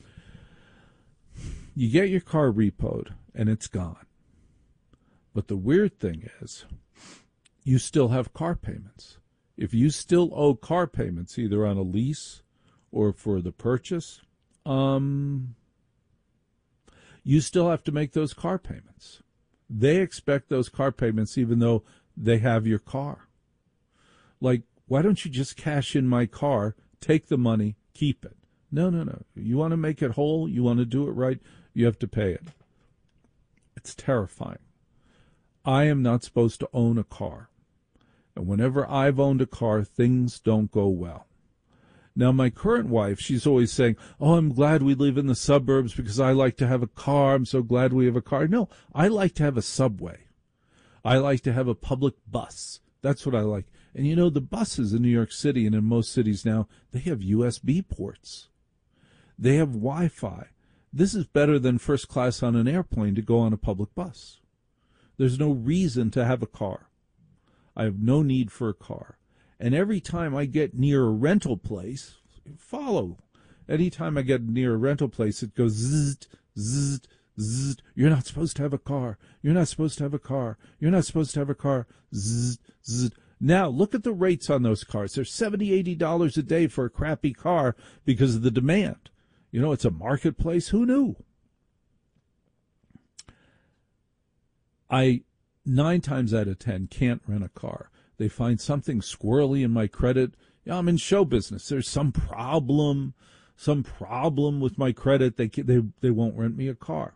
You get your car repoed, and it's gone. But the weird thing is, you still have car payments. If you still owe car payments, either on a lease or for the purchase, um, you still have to make those car payments. They expect those car payments even though they have your car. Like, why don't you just cash in my car, take the money, keep it? No, no, no. You want to make it whole, you want to do it right, you have to pay it. It's terrifying. I am not supposed to own a car. And whenever I've owned a car, things don't go well. Now, my current wife, she's always saying, oh, I'm glad we live in the suburbs because I like to have a car. I'm so glad we have a car. No, I like to have a subway. I like to have a public bus. That's what I like. And, you know, the buses in New York City and in most cities now, they have U S B ports. They have Wi-Fi. This is better than first class on an airplane to go on a public bus. There's no reason to have a car. I have no need for a car. And every time I get near a rental place, follow. Anytime I get near a rental place, it goes zzz, zzz, zzz. You're not supposed to have a car. You're not supposed to have a car. You're not supposed to have a car. Zzz, zzz. Now, look at the rates on those cars. They're seventy dollars, eighty dollars a day for a crappy car because of the demand. You know, it's a marketplace. Who knew? I, nine times out of ten, can't rent a car. They find something squirrely in my credit. Yeah, I'm in show business. There's some problem, some problem with my credit. They, they, they won't rent me a car.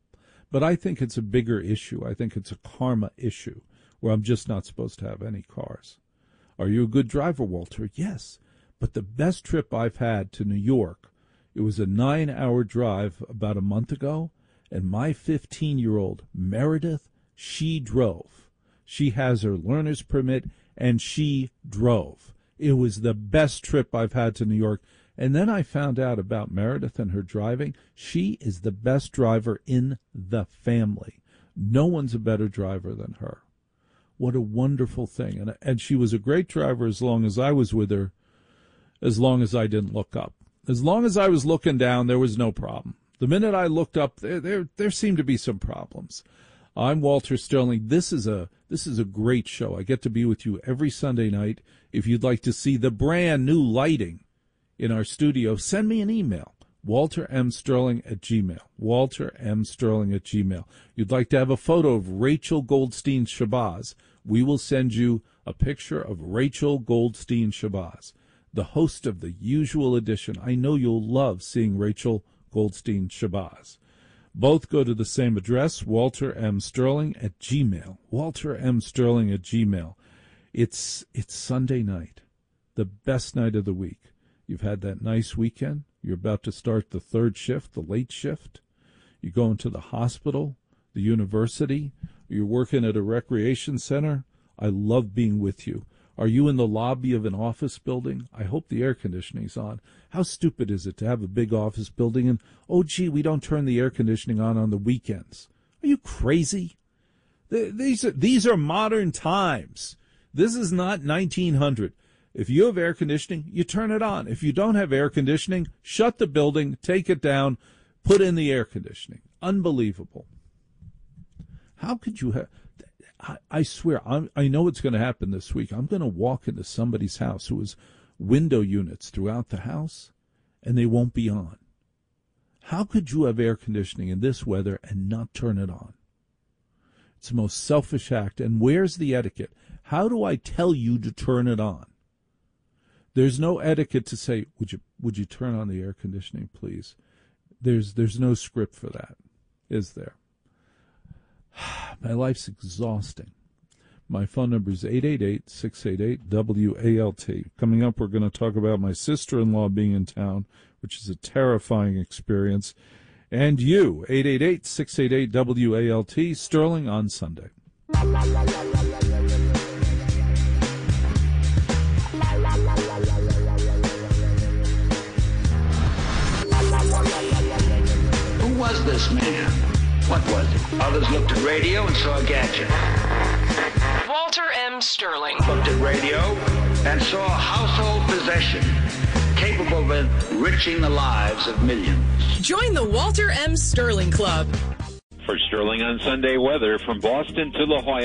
But I think it's a bigger issue. I think it's a karma issue where I'm just not supposed to have any cars. Are you a good driver, Walter? Yes. But the best trip I've had to New York, it was a nine-hour drive about a month ago, and my fifteen-year-old Meredith, she drove. She has her learner's permit, and she drove. It was the best trip I've had to New York. And then I found out about Meredith and her driving. She is the best driver in the family. No one's a better driver than her. What a wonderful thing. And, and she was a great driver as long as I was with her, as long as I didn't look up. As long as I was looking down, there was no problem. The minute I looked up, there there, there seemed to be some problems. I'm Walter Sterling. This is a this is a great show. I get to be with you every Sunday night. If you'd like to see the brand new lighting in our studio, send me an email, walter m sterling at gmail, walter m sterling at gmail. You'd like to have a photo of Rachel Goldstein Shabazz, we will send you a picture of Rachel Goldstein Shabazz, the host of the Usual Edition. I know you'll love seeing Rachel Goldstein Shabazz. Both go to the same address, walter m sterling at gmail, walter m sterling at gmail. It's, it's Sunday night, the best night of the week. You've had that nice weekend. You're about to start the third shift, the late shift. You go into the hospital, the university. You're working at a recreation center. I love being with you. Are you in the lobby of an office building? I hope the air conditioning's on. How stupid is it to have a big office building and, oh, gee, we don't turn the air conditioning on on the weekends? Are you crazy? These are, these are modern times. This is not nineteen hundred. If you have air conditioning, you turn it on. If you don't have air conditioning, shut the building, take it down, put in the air conditioning. Unbelievable. How could you have... I, I swear, I'm, I know it's going to happen this week. I'm going to walk into somebody's house who has window units throughout the house, and they won't be on. How could you have air conditioning in this weather and not turn it on? It's the most selfish act. And where's the etiquette? How do I tell you to turn it on? There's no etiquette to say, would you would you turn on the air conditioning, please? There's there's no script for that, is there? My life's exhausting. My phone number is eight eight eight, six eight eight, W A L T. Coming up, we're going to talk about my sister-in-law being in town, which is a terrifying experience. And you, eight eight eight, six eight eight, W A L T, Sterling on Sunday. Who was this man? What was it? Others looked at radio and saw a gadget. Walter M. Sterling. Looked at radio and saw a household possession capable of enriching the lives of millions. Join the Walter M. Sterling Club. For Sterling on Sunday weather, from Boston to La Jolla,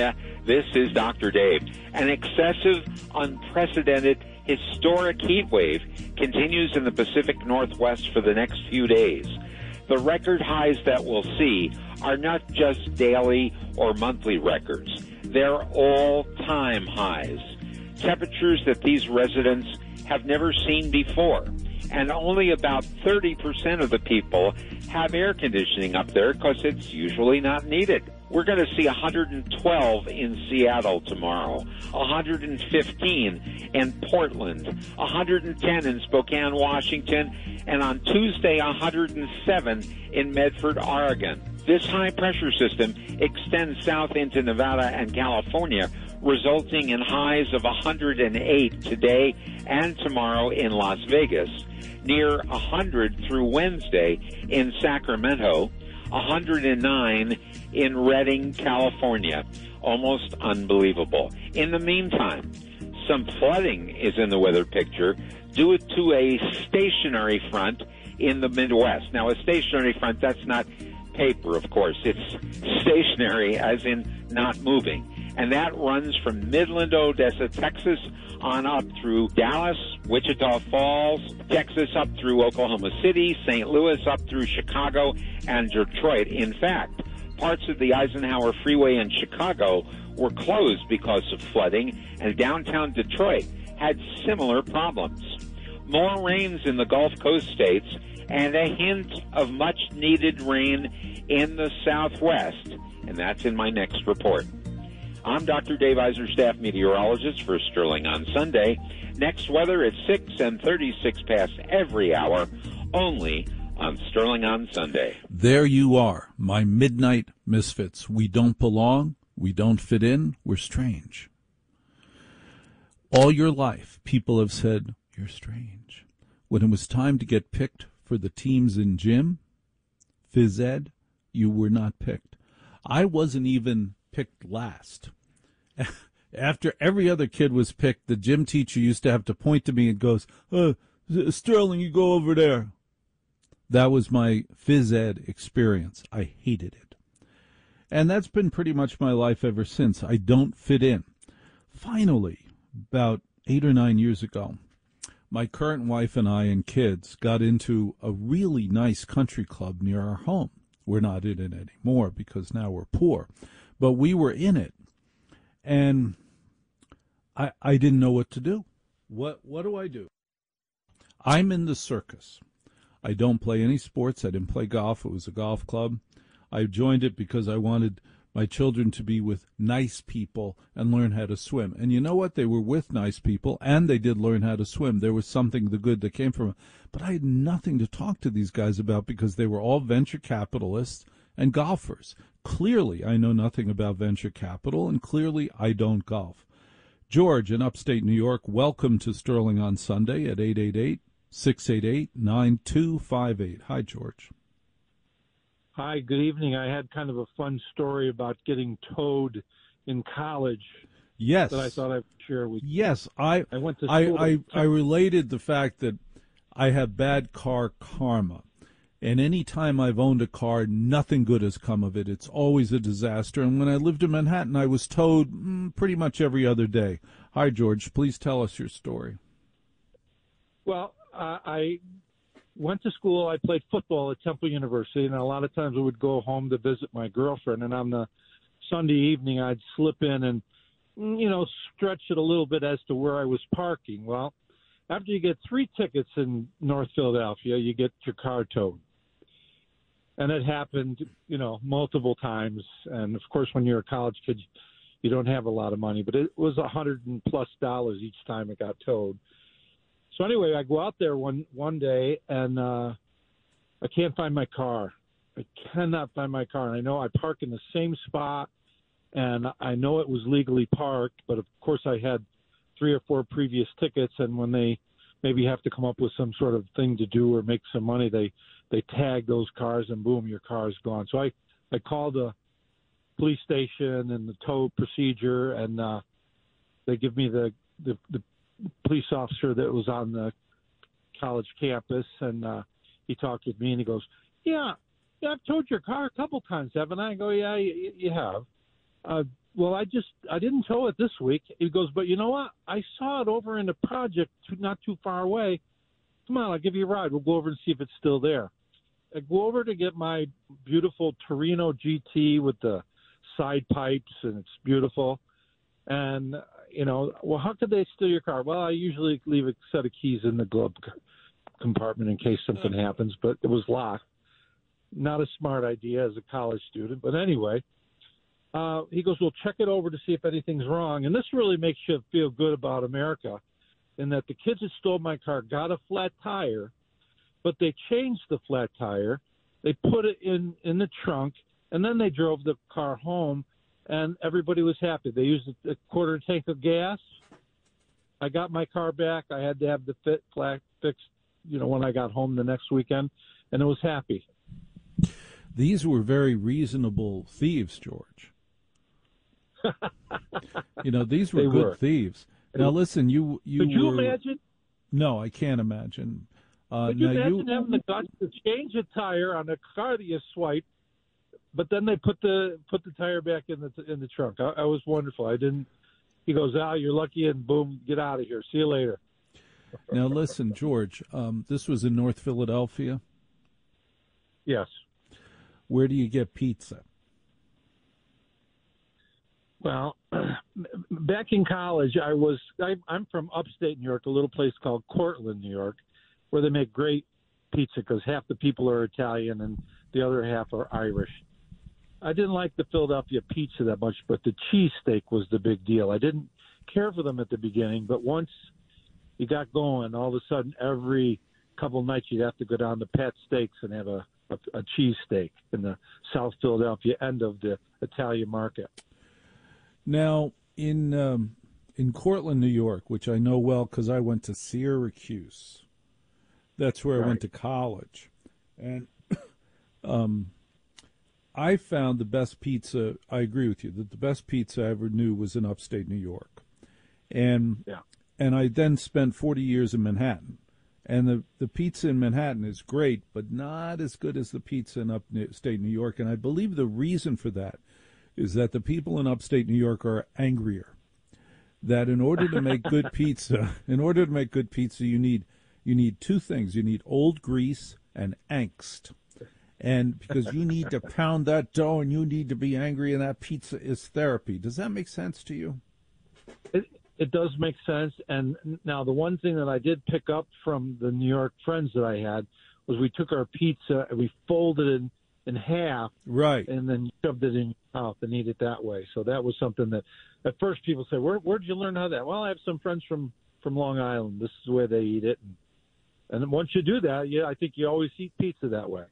This is Doctor Dave. An excessive, unprecedented, historic heat wave continues in the Pacific Northwest for the next few days. The record highs that we'll see are not just daily or monthly records. They're all-time highs. Temperatures that these residents have never seen before. And only about thirty percent of the people have air conditioning up there because it's usually not needed. We're going to see one hundred twelve in Seattle tomorrow, one hundred fifteen in Portland, one hundred ten in Spokane, Washington, and on Tuesday, one hundred seven in Medford, Oregon. This high-pressure system extends south into Nevada and California, resulting in highs of one hundred eight today and tomorrow in Las Vegas, near one hundred through Wednesday in Sacramento, one hundred nine in Redding, California. Almost unbelievable. In the meantime, some flooding is in the weather picture due to a stationary front in the Midwest. Now, a stationary front, that's not paper, of course. It's stationary, as in not moving. And that runs from Midland, Odessa, Texas, on up through Dallas, Wichita Falls, Texas, up through Oklahoma City, Saint Louis, up through Chicago, and Detroit. In fact, parts of the Eisenhower Freeway in Chicago were closed because of flooding, and downtown Detroit had similar problems. More rains in the Gulf Coast states, and a hint of much-needed rain in the Southwest, and that's in my next report. I'm Doctor Dave Iser, staff meteorologist for Sterling on Sunday. Next weather at six and thirty-six past every hour, only on Sterling on Sunday. There you are, my midnight misfits. We don't belong, we don't fit in, we're strange. All your life, people have said, you're strange. When it was time to get picked for the teams in gym, phys ed, you were not picked. I wasn't even picked last. After every other kid was picked, the gym teacher used to have to point to me and goes, uh, Sterling, you go over there. That was my phys ed experience. I hated it. And that's been pretty much my life ever since. I don't fit in. Finally, about eight or nine years ago, my current wife and I and kids got into a really nice country club near our home. We're not in it anymore because now we're poor. But we were in it, and I I didn't know what to do. What what do I do? I'm in the circus. I don't play any sports. I didn't play golf. It was a golf club. I joined it because I wanted my children to be with nice people and learn how to swim. And you know what? They were with nice people, and they did learn how to swim. There was something the good that came from it. But I had nothing to talk to these guys about because they were all venture capitalists and golfers. Clearly, I know nothing about venture capital, and clearly I don't golf. George in upstate New York, welcome to Sterling on Sunday at eight eight eight, six eight eight, nine two five eight. Hi, George. Hi, good evening. I had kind of a fun story about getting towed in college. Yes. That I thought I'd share with you. Yes, I I went to I, school I, to- I related the fact that I have bad car karma. And any time I've owned a car, nothing good has come of it. It's always a disaster. And when I lived in Manhattan, I was towed mm, pretty much every other day. Hi, George. Please tell us your story. Well, uh, I went to school. I played football at Temple University, and a lot of times I would go home to visit my girlfriend. And on the Sunday evening, I'd slip in and, mm, you know, stretch it a little bit as to where I was parking. Well, after you get three tickets in North Philadelphia, you get your car towed. And it happened, you know, multiple times. And, of course, when you're a college kid, you don't have a lot of money. But it was a hundred and plus dollars each time it got towed. So anyway, I go out there one, one day, and uh, I can't find my car. I cannot find my car. And I know I park in the same spot, and I know it was legally parked. But, of course, I had three or four previous tickets, and when they maybe have to come up with some sort of thing to do or make some money, they – they tag those cars, and boom, your car is gone. So I, I called the police station and the tow procedure, and uh, they give me the, the the police officer that was on the college campus, and uh, he talked with me, and he goes, yeah, yeah, I've towed your car a couple times, haven't I? I go, yeah, you, you have. Uh, well, I just I didn't tow it this week. He goes, but you know what? I saw it over in the project not too far away. Come on, I'll give you a ride. We'll go over and see if it's still there. I go over to get my beautiful Torino G T with the side pipes, and it's beautiful. And, you know, well, how could they steal your car? Well, I usually leave a set of keys in the glove compartment in case something happens, but it was locked. Not a smart idea as a college student. But anyway, uh, he goes, well, check it over to see if anything's wrong. And this really makes you feel good about America, in that the kids that stole my car got a flat tire, but they changed the flat tire. They put it in, in the trunk, and then they drove the car home, and everybody was happy. They used a quarter tank of gas. I got my car back. I had to have the fit flat fixed, you know, when I got home the next weekend, and it was happy. These were very reasonable thieves, George. You know, these were They good were. thieves. Now, listen, you you Could you were, imagine? No, I can't imagine. Uh, Could you now imagine having the guts to change a tire on a car that you swiped, but then they put the put the tire back in the in the trunk? I, I was wonderful. I didn't. He goes, Al, you're lucky, and boom, get out of here. See you later. Now, listen, George, um, this was in North Philadelphia. Yes. Where do you get pizza? Well, back in college, I was I, I'm from upstate New York, a little place called Cortland, New York, where they make great pizza because half the people are Italian and the other half are Irish. I didn't like the Philadelphia pizza that much, but the cheesesteak was the big deal. I didn't care for them at the beginning, but once you got going, all of a sudden, every couple of nights you'd have to go down to Pat Steaks and have a, a, a cheesesteak in the South Philadelphia end of the Italian market. Now, in um, in Cortland, New York, which I know well because I went to Syracuse. That's where Right. I went to college. And um, I found the best pizza, I agree with you, that the best pizza I ever knew was in upstate New York. And Yeah. and I then spent forty years in Manhattan. And the, the pizza in Manhattan is great, but not as good as the pizza in upstate New York. And I believe the reason for that is that the people in upstate New York are angrier. That in order to make good pizza, in order to make good pizza, you need you need two things. You need old grease and angst. And because you need to pound that dough and you need to be angry, and that pizza is therapy. Does that make sense to you? It, it does make sense. And now the one thing that I did pick up from the New York friends that I had was we took our pizza and we folded it in, in half. Right. And then shoved it in your mouth and eat it that way. So that was something that at first people say, Where, where'd you learn how that? Well, I have some friends from, from Long Island. This is the way they eat it. And, and once you do that, yeah, I think you always eat pizza that way.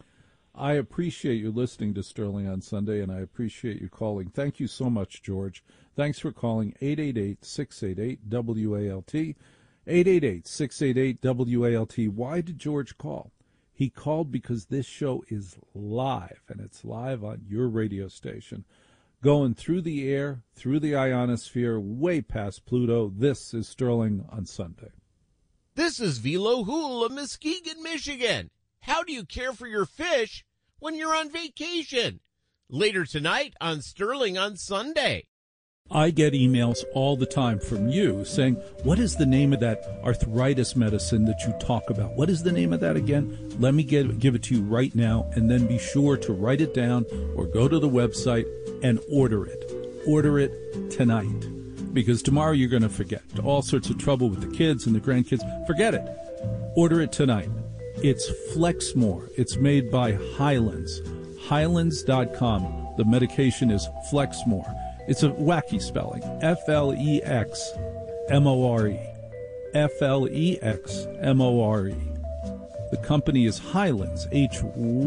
I appreciate you listening to Sterling on Sunday, and I appreciate you calling. Thank you so much, George. Thanks for calling eight eight eight, six eight eight, W A L T, eight eight eight, six eight eight, W A L T. Why did George call? He called because this show is live, and it's live on your radio station. Going through the air, through the ionosphere, way past Pluto. This is Sterling on Sunday. This is Velo Hool of Muskegon, Michigan. How do you care for your fish when you're on vacation? Later tonight on Sterling on Sunday. I get emails all the time from you saying, what is the name of that arthritis medicine that you talk about? What is the name of that again? Let me get, give it to you right now, and then be sure to write it down or go to the website and order it. Order it tonight, because tomorrow you're going to forget. All sorts of trouble with the kids and the grandkids. Forget it. Order it tonight. It's Flexmore. It's made by Highlands. Highlands dot com. The medication is Flexmore. It's a wacky spelling. F L E X M O R E. F L E X M O R E. The company is Highlands. H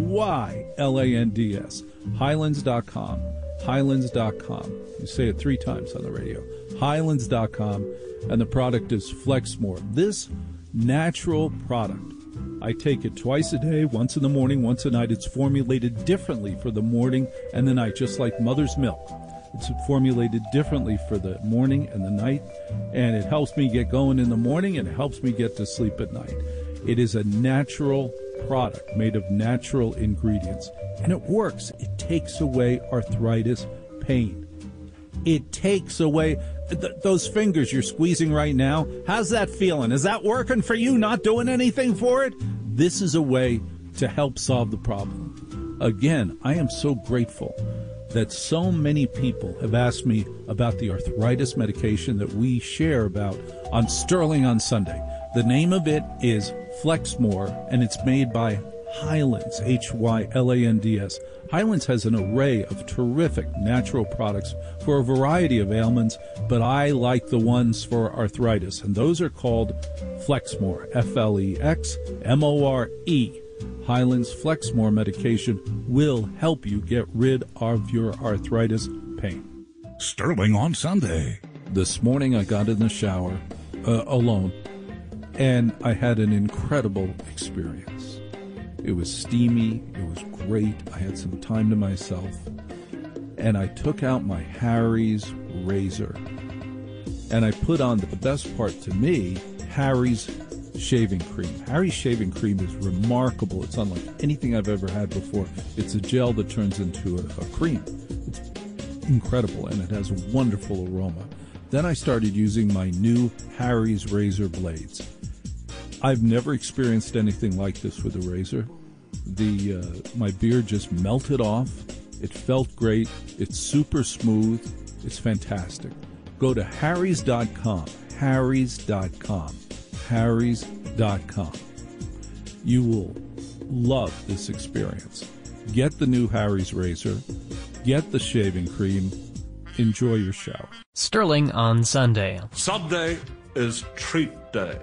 Y L A N D S. Highlands dot com. Highlands dot com. You say it three times on the radio. Highlands dot com. And the product is Flexmore. This natural product, I take it twice a day, once in the morning, once at night. It's formulated differently for the morning and the night, just like mother's milk. It's formulated differently for the morning and the night, and it helps me get going in the morning, and it helps me get to sleep at night. It is a natural product made of natural ingredients, and it works. It takes away arthritis pain. It takes away th- those fingers you're squeezing right now. How's that feeling? Is that working for you, not doing anything for it? This is a way to help solve the problem. Again, I am so grateful that so many people have asked me about the arthritis medication that we share about on Sterling on Sunday. The name of it is Flexmore, and it's made by Hyland's, H Y L A N D S. Hyland's has an array of terrific natural products for a variety of ailments, but I like the ones for arthritis, and those are called Flexmore, F L E X M O R E. Hyland's Flexmore medication will help you get rid of your arthritis pain. Sterling on Sunday. This morning I got in the shower uh, alone, and I had an incredible experience. It was steamy. It was great. I had some time to myself. And I took out my Harry's razor. And I put on, the best part to me, Harry's shaving cream. Harry's shaving cream is remarkable. It's unlike anything I've ever had before. It's a gel that turns into a, a cream. It's incredible, and it has a wonderful aroma. Then I started using my new Harry's razor blades. I've never experienced anything like this with a razor. The uh, my beard just melted off. It felt great. It's super smooth. It's fantastic. Go to harrys dot com. harrys dot com. harrys dot com. You will love this experience. Get the new Harry's razor. Get the shaving cream. Enjoy your shower. Sterling on Sunday. Sunday is treat day.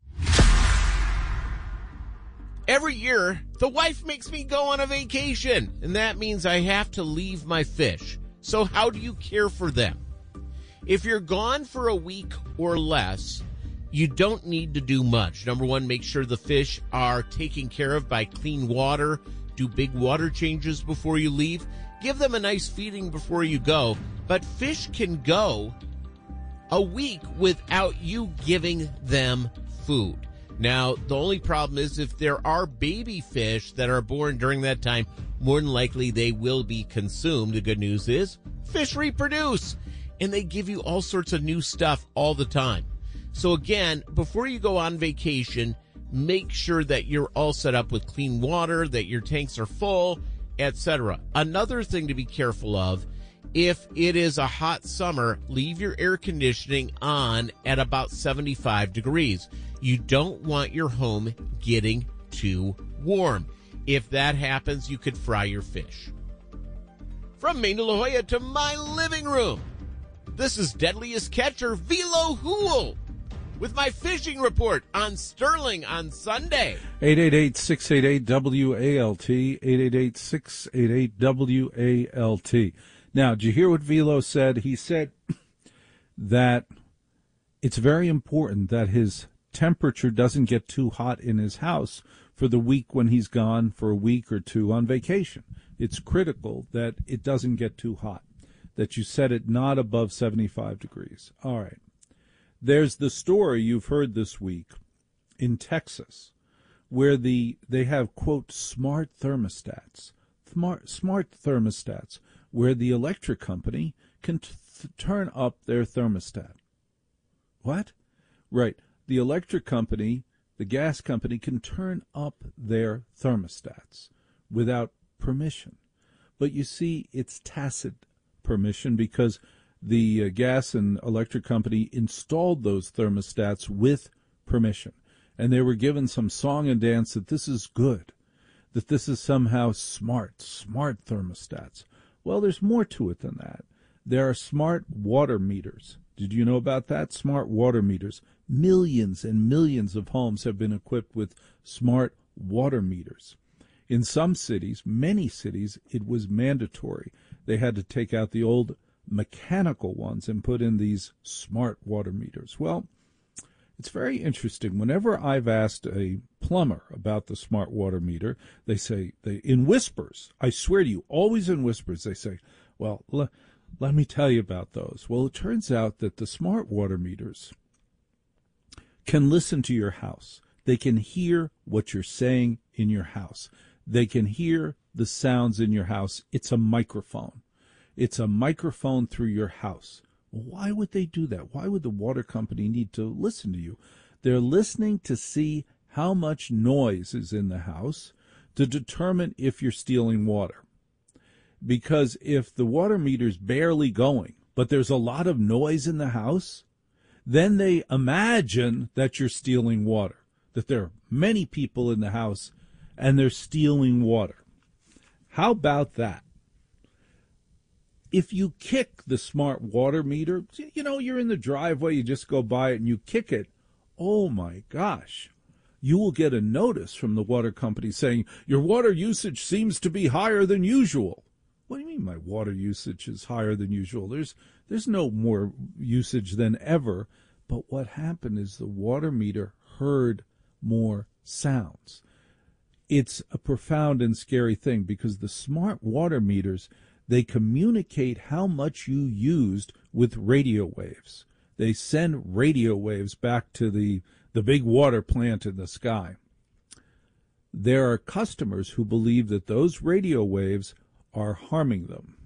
Every year, the wife makes me go on a vacation, and that means I have to leave my fish. So how do you care for them? If you're gone for a week or less, you don't need to do much. Number one, make sure the fish are taken care of by clean water. Do big water changes before you leave. Give them a nice feeding before you go. But fish can go a week without you giving them food. Now, the only problem is if there are baby fish that are born during that time, more than likely they will be consumed. The good news is fish reproduce, and they give you all sorts of new stuff all the time. So again, before you go on vacation, make sure that you're all set up with clean water, that your tanks are full, et cetera. Another thing to be careful of, if it is a hot summer, leave your air conditioning on at about seventy-five degrees. You don't want your home getting too warm. If that happens, you could fry your fish. From Maine to La Jolla to my living room, this is Deadliest Catcher Velo Hool with my fishing report on Sterling on Sunday. eight eight eight, six eight eight, W A L T, eight eight eight, six eight eight, W A L T. Now, did you hear what Velo said? He said that it's very important that his temperature doesn't get too hot in his house for the week when he's gone for a week or two on vacation. It's critical that it doesn't get too hot, that you set it not above seventy-five degrees. All right. There's the story you've heard this week in Texas where the they have, quote, smart thermostats, smart, smart thermostats, where the electric company can t- turn up their thermostat. What? Right. The electric company, the gas company, can turn up their thermostats without permission. But you see, it's tacit permission because the uh, gas and electric company installed those thermostats with permission. And they were given some song and dance that this is good, that this is somehow smart, smart thermostats. Well, there's more to it than that. There are smart water meters. Did you know about that? Smart water meters. Millions and millions of homes have been equipped with smart water meters. In some cities, many cities, it was mandatory. They had to take out the old mechanical ones and put in these smart water meters. Well, it's very interesting. Whenever I've asked a plumber about the smart water meter, they say, they in whispers, I swear to you, always in whispers, they say, well, l- let me tell you about those. Well, it turns out that the smart water meters can listen to your house. They can hear what you're saying in your house. They can hear the sounds in your house. It's a microphone. It's a microphone through your house. Why would they do that? Why would the water company need to listen to you? They're listening to see how much noise is in the house to determine if you're stealing water. Because if the water meter's barely going, but there's a lot of noise in the house, then they imagine that you're stealing water, that there are many people in the house and they're stealing water. How about that? If you kick the smart water meter, you know, you're in the driveway, you just go by it and you kick it, oh my gosh, you will get a notice from the water company saying, your water usage seems to be higher than usual. What do you mean my water usage is higher than usual? There's there's no more usage than ever. But what happened is the water meter heard more sounds. It's a profound and scary thing because the smart water meters, they communicate how much you used with radio waves. They send radio waves back to the, the big water plant in the sky. There are customers who believe that those radio waves are harming them.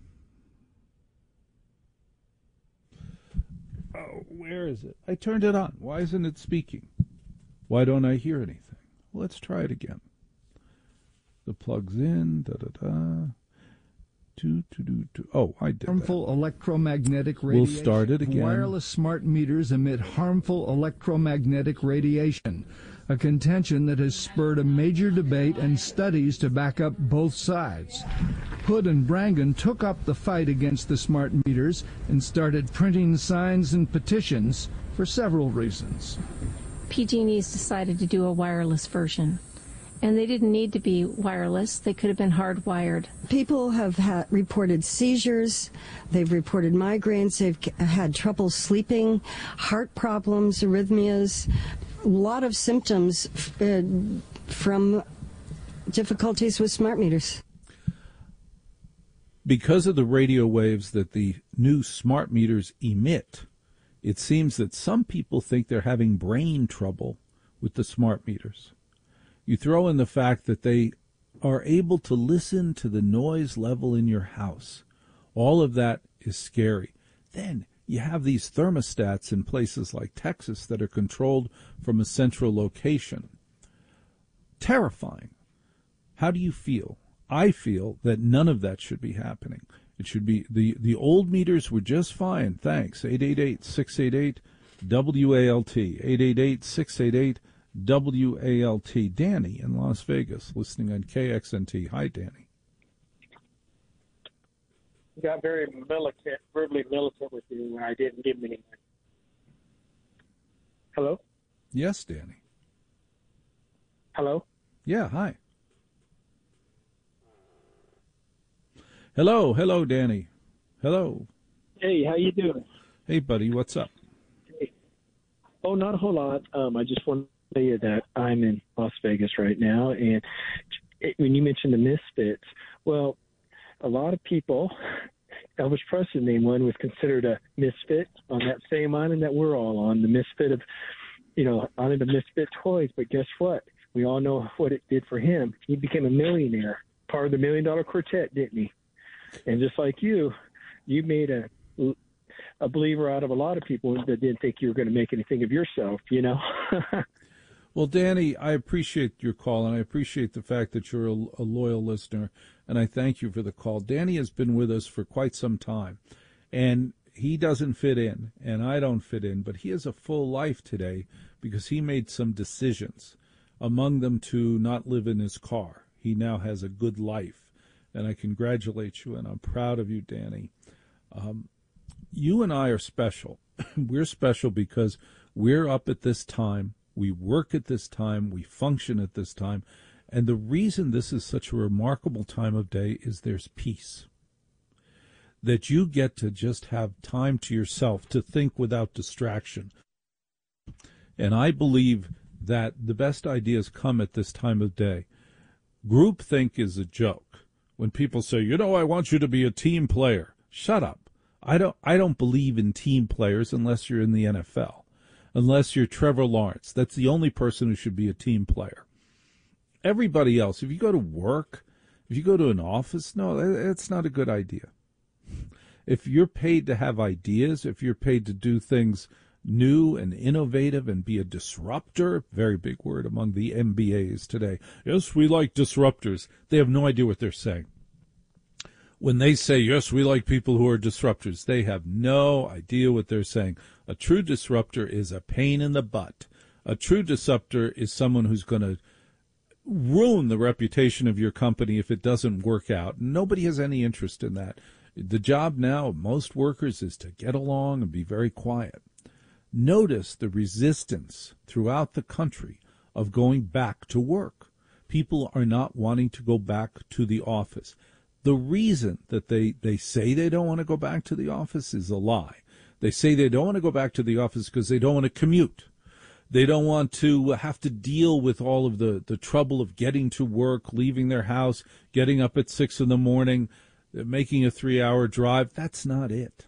Oh, where is it? I turned it on. Why isn't it speaking? Why don't I hear anything? Let's try it again. The plug's in, da-da-da. Do, do, do, do. Oh, I did harmful that. electromagnetic radiation. We'll start it again. Wireless smart meters emit harmful electromagnetic radiation, a contention that has spurred a major debate and studies to back up both sides. Hood and Brangen took up the fight against the smart meters and started printing signs and petitions for several reasons. P G and E's decided to do a wireless version. And they didn't need to be wireless. They could have been hardwired. People have ha- reported seizures. They've reported migraines. They've had trouble sleeping, heart problems, arrhythmias, a lot of symptoms uh, from difficulties with smart meters. Because of the radio waves that the new smart meters emit, it seems that some people think they're having brain trouble with the smart meters. You throw in the fact that they are able to listen to the noise level in your house. All of that is scary. Then you have these thermostats in places like Texas that are controlled from a central location. Terrifying. How do you feel? I feel that none of that should be happening. It should be, the, the old meters were just fine. Thanks. eight eight eight, six eight eight, W A L T. eight eight eight, six eight eight, W A L T. Danny in Las Vegas, listening on K X N T. Hi, Danny. Got very militant, verbally militant with you when I didn't give him any money. Hello? Yes, Danny. Hello? Yeah, hi. Hello, hello, Danny. Hello. Hey, how you doing? Hey, buddy, what's up? Hey. Oh, not a whole lot. Um, I just want to tell you that I'm in Las Vegas right now, and it, when you mentioned the Misfits, well, a lot of people, Elvis Presley named one, was considered a misfit on that same island that we're all on, the misfit of, you know, island of misfit toys. But guess what? We all know what it did for him. He became a millionaire, part of the Million Dollar Quartet, didn't he? And just like you, you made a a believer out of a lot of people that didn't think you were going to make anything of yourself, you know? Well, Danny, I appreciate your call, and I appreciate the fact that you're a, a loyal listener, and I thank you for the call. Danny has been with us for quite some time, and he doesn't fit in, and I don't fit in, but he has a full life today because he made some decisions, among them to not live in his car. He now has a good life. And I congratulate you, and I'm proud of you, Danny. Um, you and I are special. We're special because we're up at this time, we work at this time, we function at this time, and the reason this is such a remarkable time of day is there's peace. That you get to just have time to yourself, to think without distraction. And I believe that the best ideas come at this time of day. Groupthink is a joke. When people say, you know, I want you to be a team player. Shut up. I don't I don't believe in team players unless you're in the N F L. Unless you're Trevor Lawrence. That's the only person who should be a team player. Everybody else, if you go to work, if you go to an office, no, that's not a good idea. If you're paid to have ideas, if you're paid to do things new and innovative and be a disruptor, very big word among the M B As today. Yes, we like disruptors. They have no idea what they're saying. When they say, yes, we like people who are disruptors, they have no idea what they're saying. A true disruptor is a pain in the butt. A true disruptor is someone who's going to ruin the reputation of your company if it doesn't work out. Nobody has any interest in that. The job now of most workers is to get along and be very quiet. Notice the resistance throughout the country of going back to work. People are not wanting to go back to the office. The reason that they, they say they don't want to go back to the office is a lie. They say they don't want to go back to the office because they don't want to commute. They don't want to have to deal with all of the, the trouble of getting to work, leaving their house, getting up at six in the morning, making a three-hour drive. That's not it.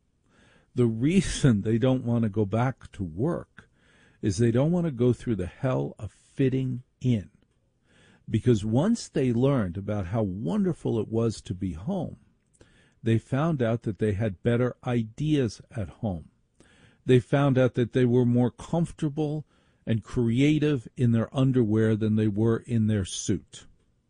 The reason they don't want to go back to work is they don't want to go through the hell of fitting in. Because once they learned about how wonderful it was to be home, they found out that they had better ideas at home. They found out that they were more comfortable and creative in their underwear than they were in their suit.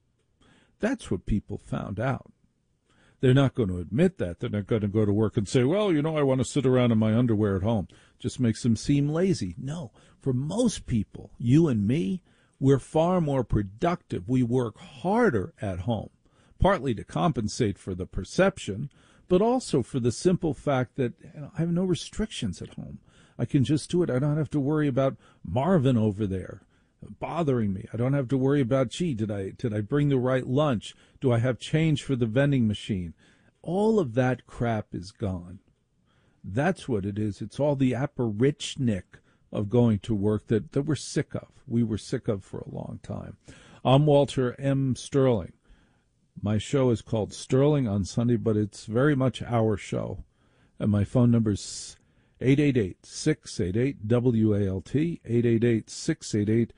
That's what people found out. They're not going to admit that. They're not going to go to work and say, well, you know, I want to sit around in my underwear at home. Just makes them seem lazy. No, for most people, you and me, we're far more productive. We work harder at home, partly to compensate for the perception, but also for the simple fact that you know, I have no restrictions at home. I can just do it. I don't have to worry about Marvin over there bothering me. I don't have to worry about, gee, did I did I bring the right lunch? Do I have change for the vending machine? All of that crap is gone. That's what it is. It's all the apparatchik of going to work that, that we're sick of. We were sick of for a long time. I'm Walter M. Sterling. My show is called Sterling on Sunday, but it's very much our show. And my phone number is eight eight eight, six eight eight, W A L T, eight eight eight, six eight eight,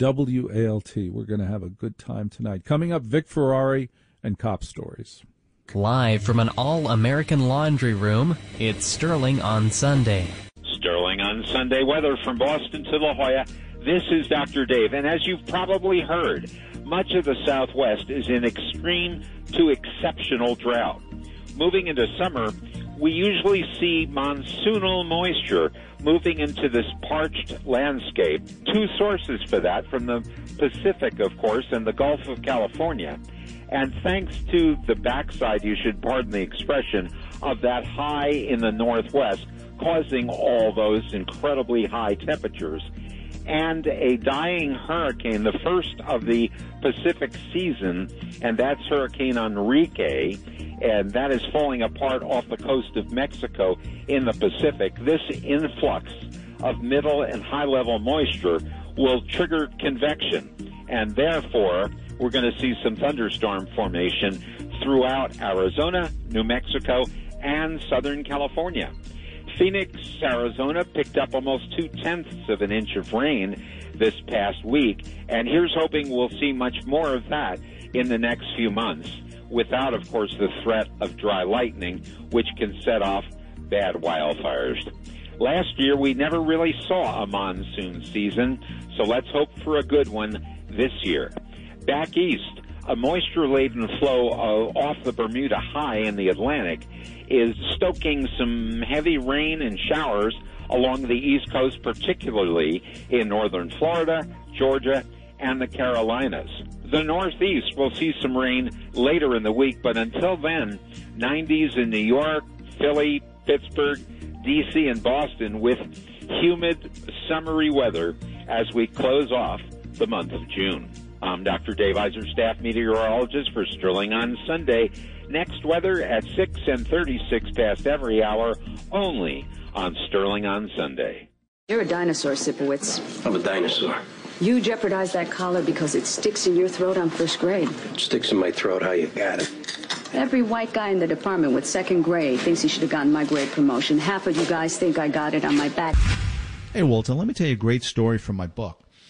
W A L T. We're going to have a good time tonight. Coming up, Vic Ferrari and Cop Stories. Live from an all-American laundry room, it's Sterling on Sunday. Sterling on Sunday weather from Boston to La Jolla. This is Doctor Dave, and as you've probably heard, much of the Southwest is in extreme to exceptional drought. Moving into summer, we usually see monsoonal moisture moving into this parched landscape. Two sources for that, from the Pacific, of course, and the Gulf of California. And thanks to the backside, you should pardon the expression, of that high in the Northwest, causing all those incredibly high temperatures. And a dying hurricane, the first of the Pacific season, and that's Hurricane Enrique, and that is falling apart off the coast of Mexico in the Pacific. This influx of middle and high-level moisture will trigger convection, and therefore we're going to see some thunderstorm formation throughout Arizona, New Mexico, and Southern California. Phoenix, Arizona picked up almost two-tenths of an inch of rain this past week, and here's hoping we'll see much more of that in the next few months, without, of course, the threat of dry lightning, which can set off bad wildfires. Last year, we never really saw a monsoon season, so let's hope for a good one this year. Back east, a moisture-laden flow uh, off the Bermuda High in the Atlantic is stoking some heavy rain and showers along the East Coast, particularly in northern Florida, Georgia, and the Carolinas. The Northeast will see some rain later in the week, but until then, nineties in New York, Philly, Pittsburgh, D C, and Boston with humid, summery weather as we close off the month of June. I'm Doctor Dave Iser, staff meteorologist for Sterling on Sunday. Next weather at six and thirty-six past every hour, only on Sterling on Sunday. You're a dinosaur, Sipowicz. I'm a dinosaur. You jeopardized that collar because it sticks in your throat on first grade. It sticks in my throat, how you got it? Every white guy in the department with second grade thinks he should have gotten my grade promotion. Half of you guys think I got it on my back. Hey, Walter, let me tell you a great story from my book.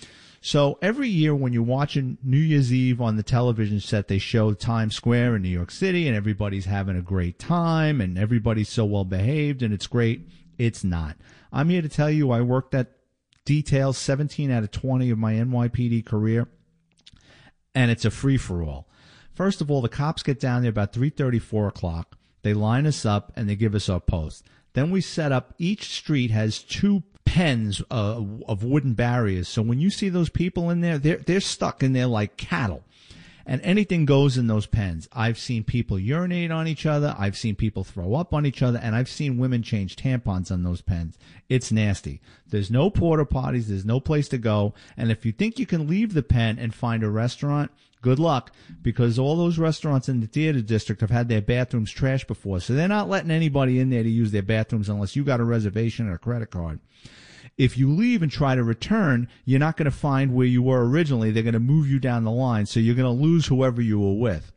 So every year when you're watching New Year's Eve on the television set, they show Times Square in New York City, and everybody's having a great time, and everybody's so well behaved, and it's great. It's not. I'm here to tell you I worked at details seventeen out of twenty of my N Y P D career, and it's a free-for-all. First of all, the cops get down there about three thirty, four o'clock. They line us up, and they give us our post. Then we set up, each street has two pens uh, of wooden barriers. So when you see those people in there, they're, they're stuck in there like cattle. And anything goes in those pens. I've seen people urinate on each other. I've seen people throw up on each other. And I've seen women change tampons on those pens. It's nasty. There's no porta potties. There's no place to go. And if you think you can leave the pen and find a restaurant, good luck, because all those restaurants in the theater district have had their bathrooms trashed before. So they're not letting anybody in there to use their bathrooms unless you got a reservation or a credit card. If you leave and try to return, you're not going to find where you were originally. They're going to move you down the line, so you're going to lose whoever you were with.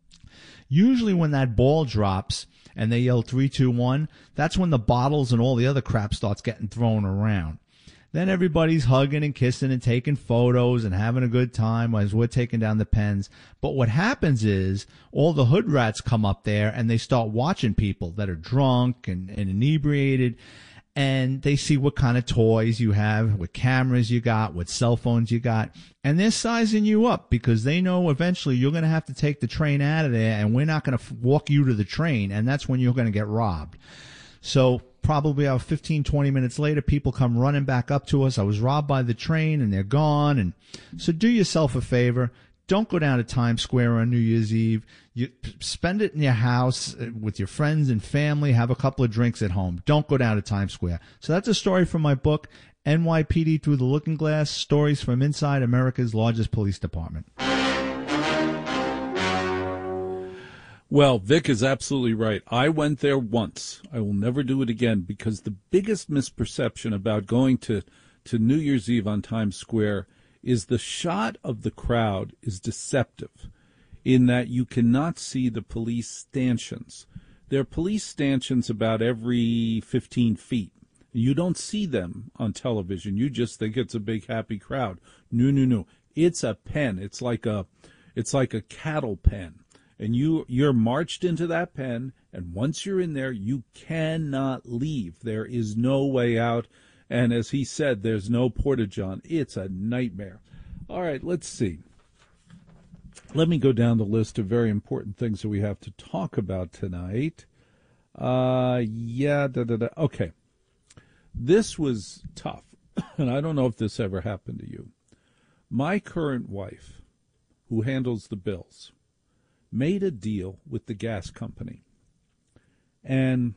Usually when that ball drops and they yell three, two, one, that's when the bottles and all the other crap starts getting thrown around. Then everybody's hugging and kissing and taking photos and having a good time as we're taking down the pens. But what happens is all the hood rats come up there and they start watching people that are drunk and, and inebriated. And they see what kind of toys you have, what cameras you got, what cell phones you got. And they're sizing you up because they know eventually you're going to have to take the train out of there and we're not going to f- walk you to the train. And that's when you're going to get robbed. So probably about fifteen, twenty minutes later, people come running back up to us. I was robbed by the train and they're gone. And so do yourself a favor. Don't go down to Times Square on New Year's Eve. You spend it in your house with your friends and family. Have a couple of drinks at home. Don't go down to Times Square. So that's a story from my book, N Y P D Through the Looking Glass, Stories from Inside America's Largest Police Department. Well, Vic is absolutely right. I went there once. I will never do it again because the biggest misperception about going to, to New Year's Eve on Times Square is the shot of the crowd is deceptive in that you cannot see the police stanchions. There are police stanchions about every fifteen feet. You don't see them on television. You just think it's a big happy crowd. No, no, no. It's a pen. It's like a, it's like a cattle pen. And you, you're marched into that pen, and once you're in there, you cannot leave. There is no way out. And as he said, there's no porta-john. It's a nightmare. All right, let's see. Let me go down the list of very important things that we have to talk about tonight. Uh, yeah, da, da, da. Okay. This was tough, and I don't know if this ever happened to you. My current wife, who handles the bills, made a deal with the gas company. And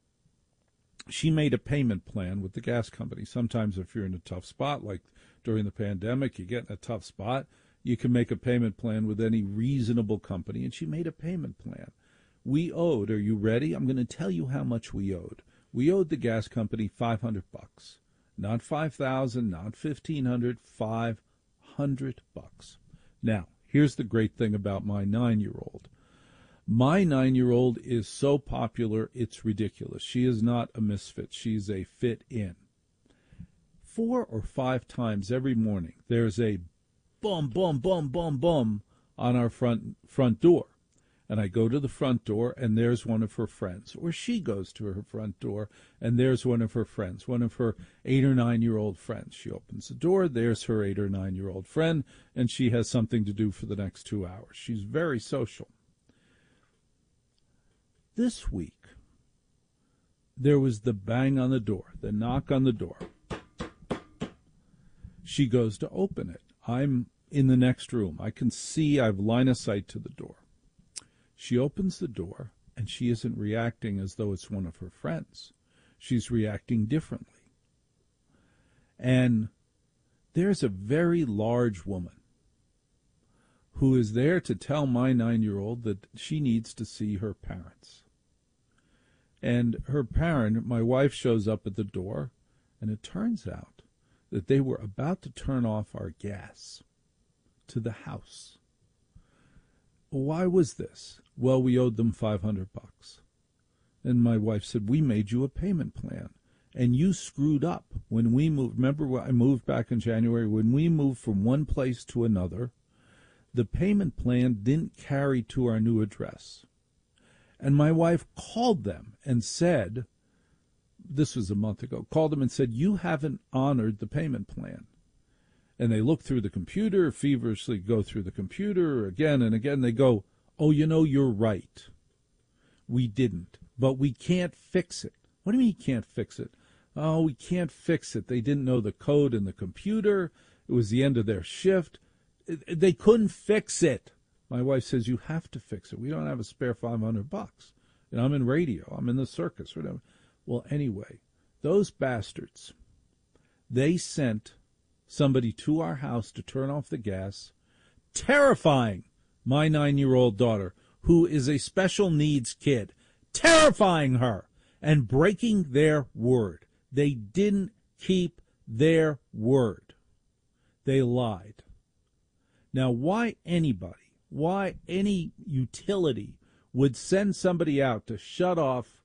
she made a payment plan with the gas company. Sometimes if you're in a tough spot, like during the pandemic, you get in a tough spot, you can make a payment plan with any reasonable company. And she made a payment plan. We owed, are you ready? I'm going to tell you how much we owed. We owed the gas company five hundred bucks. Not five thousand, not fifteen hundred, five hundred bucks. Now, here's the great thing about my nine-year-old. My nine-year-old is so popular, it's ridiculous. She is not a misfit. She's a fit-in. Four or five times every morning, there's a bum, bum, bum, bum, bum on our front front door. And I go to the front door, and there's one of her friends. Or she goes to her front door, and there's one of her friends, one of her eight- or nine-year-old friends. She opens the door, there's her eight- or nine-year-old friend, and she has something to do for the next two hours. She's very social. This week, there was the bang on the door, the knock on the door. She goes to open it. I'm in the next room. I can see I've line of sight to the door. She opens the door, and she isn't reacting as though it's one of her friends. She's reacting differently. And there's a very large woman who is there to tell my nine-year-old that she needs to see her parents. And her parent, my wife, shows up at the door, and it turns out that they were about to turn off our gas to the house. Why was this? Well, we owed them five hundred bucks. And my wife said, we made you a payment plan. and you screwed up when we moved. Remember, I moved back in January. When we moved from one place to another, the payment plan didn't carry to our new address. And my wife called them and said, this was a month ago, called them and said, you haven't honored the payment plan. And they look through the computer, feverishly go through the computer again and again. They go, oh, you know, you're right. We didn't, but we can't fix it. What do you mean you can't fix it? Oh, we can't fix it. They didn't know the code in the computer. It was the end of their shift. They couldn't fix it. My wife says, you have to fix it. We don't have a spare five hundred bucks. And I'm in radio. I'm in the circus, whatever. Well, anyway, those bastards, they sent somebody to our house to turn off the gas, terrifying my nine-year-old daughter, who is a special needs kid, terrifying her and breaking their word. They didn't keep their word. They lied. Now, why anybody, why any utility would send somebody out to shut off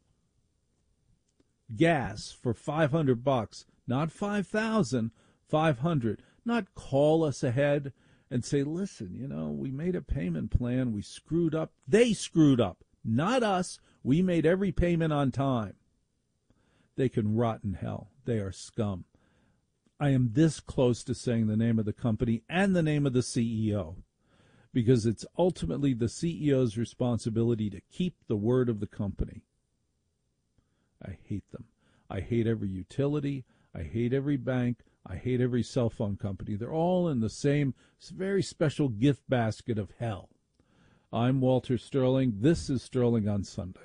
gas for five hundred bucks, not five thousand, five hundred, not call us ahead and say, listen, you know, we made a payment plan, we screwed up. They screwed up, not us. We made every payment on time. They can rot in hell. They are scum. I am this close to saying the name of the company and the name of the C E O, because it's ultimately the C E O's responsibility to keep the word of the company. I hate them. I hate every utility. I hate every bank. I hate every cell phone company. They're all in the same very special gift basket of hell. I'm Walter Sterling. This is Sterling on Sunday.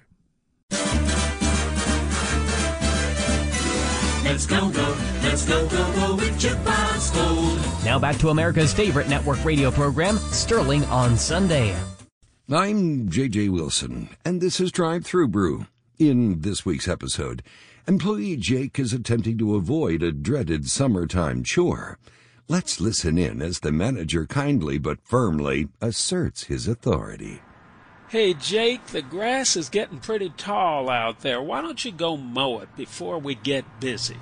Let's go, go, let's go, go, go with Chip Osgold. Now back to America's favorite network radio program, Sterling on Sunday. I'm J J Wilson, and this is Drive Thru Brew. In this week's episode, employee Jake is attempting to avoid a dreaded summertime chore. Let's listen in as the manager kindly but firmly asserts his authority. Hey, Jake, the grass is getting pretty tall out there. Why don't you go mow it before we get busy?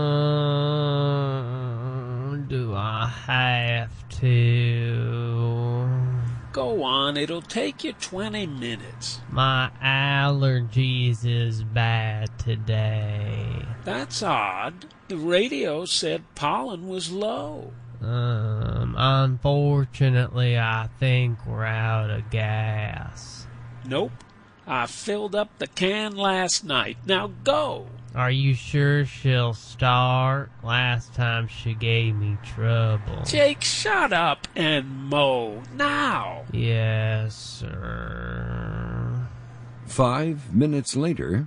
Um, do I have to? Go on, it'll take you twenty minutes. My allergies is bad today. That's odd. The radio said pollen was low. Um, unfortunately, I think we're out of gas. Nope. I filled up the can last night. Now go. Are you sure she'll start? Last time she gave me trouble. Jake, shut up and mow now. Yes, sir. Five minutes later.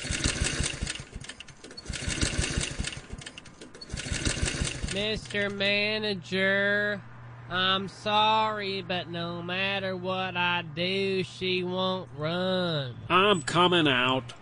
Mister Manager, I'm sorry, but no matter what I do, she won't run. I'm coming out.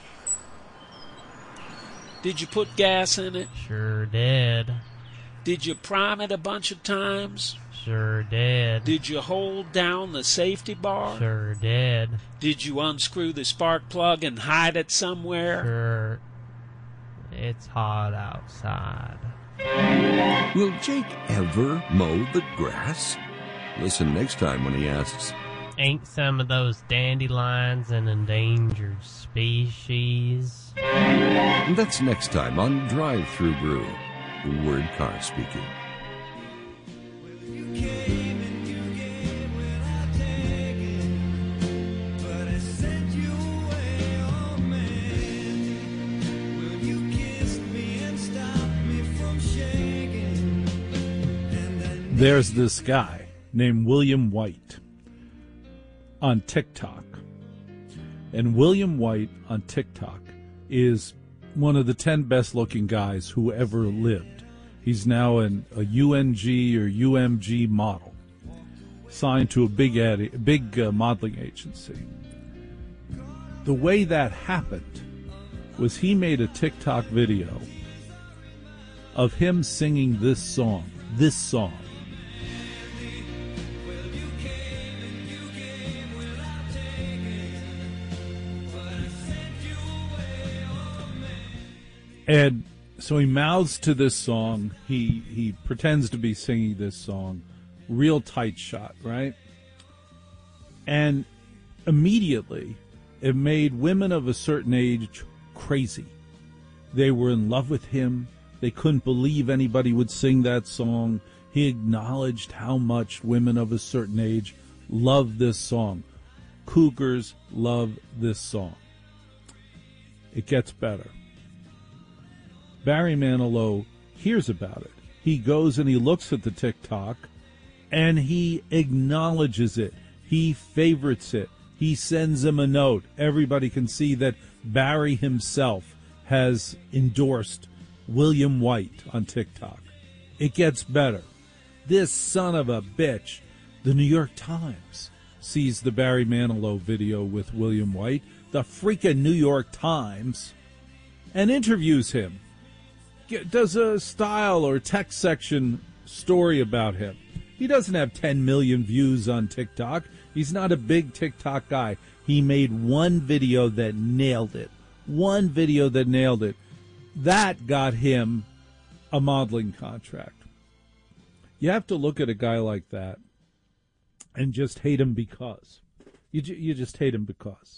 Did you put gas in it? Sure did. Did you prime it a bunch of times? Sure did. Did you hold down the safety bar? Sure did. Did you unscrew the spark plug and hide it somewhere? Sure. It's hot outside. Will Jake ever mow the grass? Listen next time when he asks, ain't some of those dandelions an endangered species? That's next time on Drive Thru Brew. Word Car speaking. There's this guy named William White on TikTok. And William White on TikTok is one of the ten best-looking guys who ever lived. He's now an, a U N G or U M G model, signed to a big, ad, big uh, modeling agency. The way that happened was he made a TikTok video of him singing this song, this song. And so he mouths to this song. He he pretends to be singing this song. Real tight shot, right? And immediately, it made women of a certain age crazy. They were in love with him. They couldn't believe anybody would sing that song. He acknowledged how much women of a certain age love this song. Cougars love this song. It gets better. Barry Manilow hears about it. He goes and he looks at the TikTok, and he acknowledges it. He favorites it. He sends him a note. Everybody can see that Barry himself has endorsed William White on TikTok. It gets better. This son of a bitch, the New York Times, sees the Barry Manilow video with William White, the freaking New York Times, and interviews him. Does a style or text section story about him. He doesn't have ten million views on TikTok. He's not a big TikTok guy. He made one video that nailed it. One video that nailed it. That got him a modeling contract. You have to look at a guy like that and just hate him because. You, you just hate him because.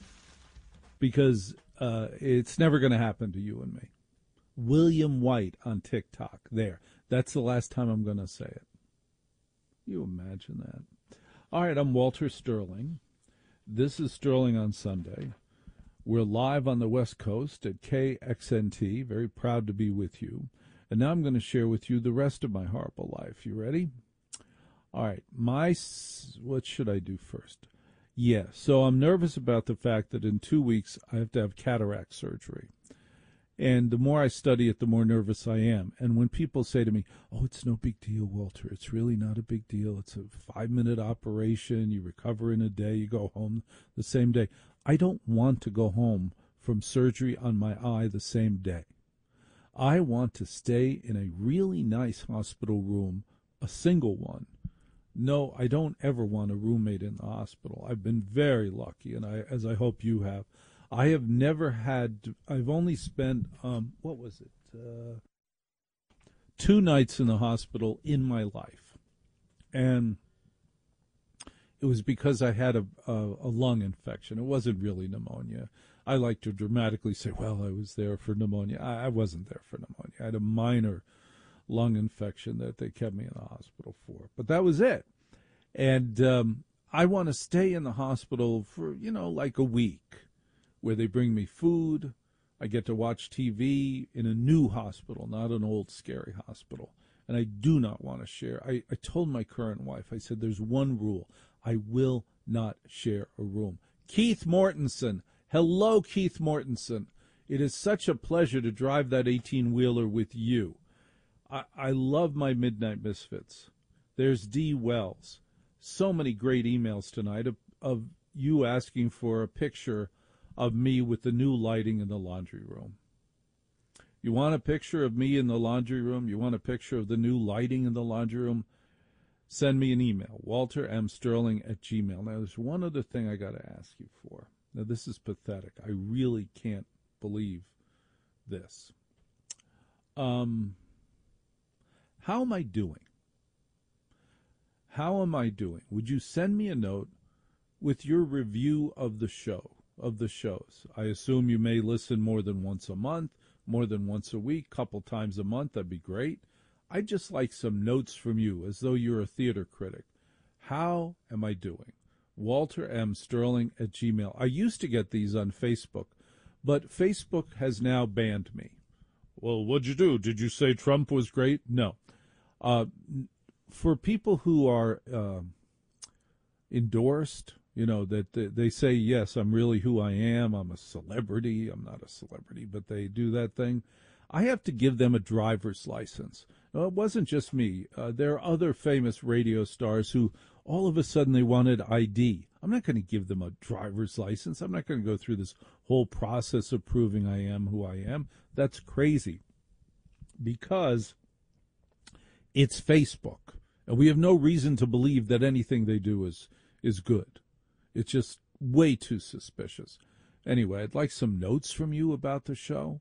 Because uh, it's never going to happen to you and me. William White on TikTok. There. That's the last time I'm going to say it. You imagine that. All right, I'm Walter Sterling. This is Sterling on Sunday. We're live on the West Coast at K X N T. Very proud to be with you. And now I'm going to share with you the rest of my horrible life. You ready? All right. My, what should I do first? Yeah, so I'm nervous about the fact that in two weeks I have to have cataract surgery. And the more I study it, the more nervous I am. And when people say to me, oh, it's no big deal, Walter, it's really not a big deal. It's a five-minute operation. You recover in a day. You go home the same day. I don't want to go home from surgery on my eye the same day. I want to stay in a really nice hospital room, a single one. No, I don't ever want a roommate in the hospital. I've been very lucky, and I, as I hope you have. I have never had, I've only spent, um, what was it, uh, two nights in the hospital in my life. And it was because I had a, a, a lung infection. It wasn't really pneumonia. I like to dramatically say, well, I was there for pneumonia. I, I wasn't there for pneumonia. I had a minor lung infection that they kept me in the hospital for. But that was it. And um, I want to stay in the hospital for, you know, like a week, where they bring me food. I get to watch T V in a new hospital, not an old scary hospital. And I do not want to share. I, I told my current wife, I said, there's one rule. I will not share a room. Keith Mortensen. Hello, Keith Mortensen. It is such a pleasure to drive that eighteen-wheeler with you. I, I love my Midnight Misfits. There's Dee Wells. So many great emails tonight of, of you asking for a picture of me with the new lighting in the laundry room. You want a picture of me in the laundry room? You want a picture of the new lighting in the laundry room? Send me an email, walter m sterling at gmail. Now, there's one other thing I got to ask you for. Now, this is pathetic. I really can't believe this. Um, how am I doing? How am I doing? Would you send me a note with your review of the show? Of the shows. I assume you may listen more than once a month, more than once a week, couple times a month. That'd be great. I'd just like some notes from you, as though you're a theater critic. How am I doing? Walter M. Sterling at Gmail. I used to get these on Facebook, but Facebook has now banned me. Well, what'd you do? Did you say Trump was great? No. Uh, for people who are uh, endorsed, you know, that they say, yes, I'm really who I am. I'm a celebrity. I'm not a celebrity, but they do that thing. I have to give them a driver's license. No, it wasn't just me. Uh, there are other famous radio stars who all of a sudden they wanted I D. I'm not going to give them a driver's license. I'm not going to go through this whole process of proving I am who I am. That's crazy because it's Facebook. And we have no reason to believe that anything they do is, is good. It's just way too suspicious. Anyway, I'd like some notes from you about the show.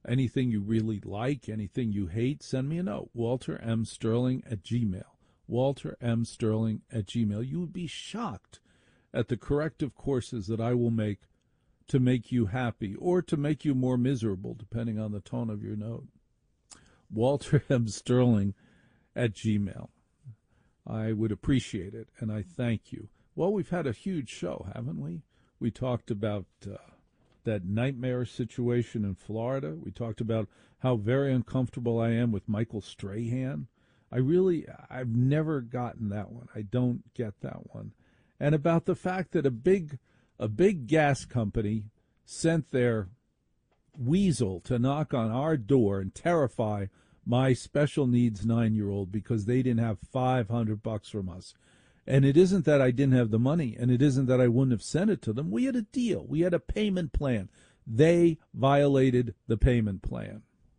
anything you really like, anything you hate, send me a note. Walter M. Sterling at Gmail. Walter M. Sterling at Gmail. You would be shocked at the corrective courses that I will make to make you happy or to make you more miserable, depending on the tone of your note. Walter M. Sterling at Gmail. I would appreciate it, and I thank you. Well, we've had a huge show, haven't we? We talked about uh, that nightmare situation in Florida. We talked about how very uncomfortable I am with Michael Strahan. I really, I've never gotten that one. I don't get that one. And about the fact that a big, a big gas company sent their weasel to knock on our door and terrify my special needs nine-year-old because they didn't have five hundred bucks from us. And it isn't that I didn't have the money, and it isn't that I wouldn't have sent it to them. We had a deal. We had a payment plan. They violated the payment plan.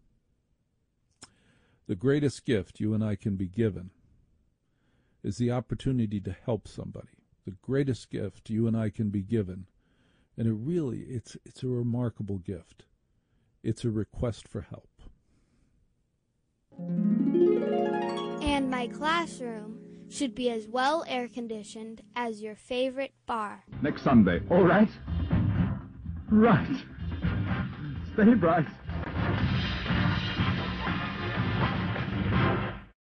The greatest gift you and I can be given is the opportunity to help somebody. The greatest gift you and I can be given, and it really, it's it's a remarkable gift. It's a request for help. And my classroom should be as well air-conditioned as your favorite bar. Next Sunday. All right. Right. Stay bright.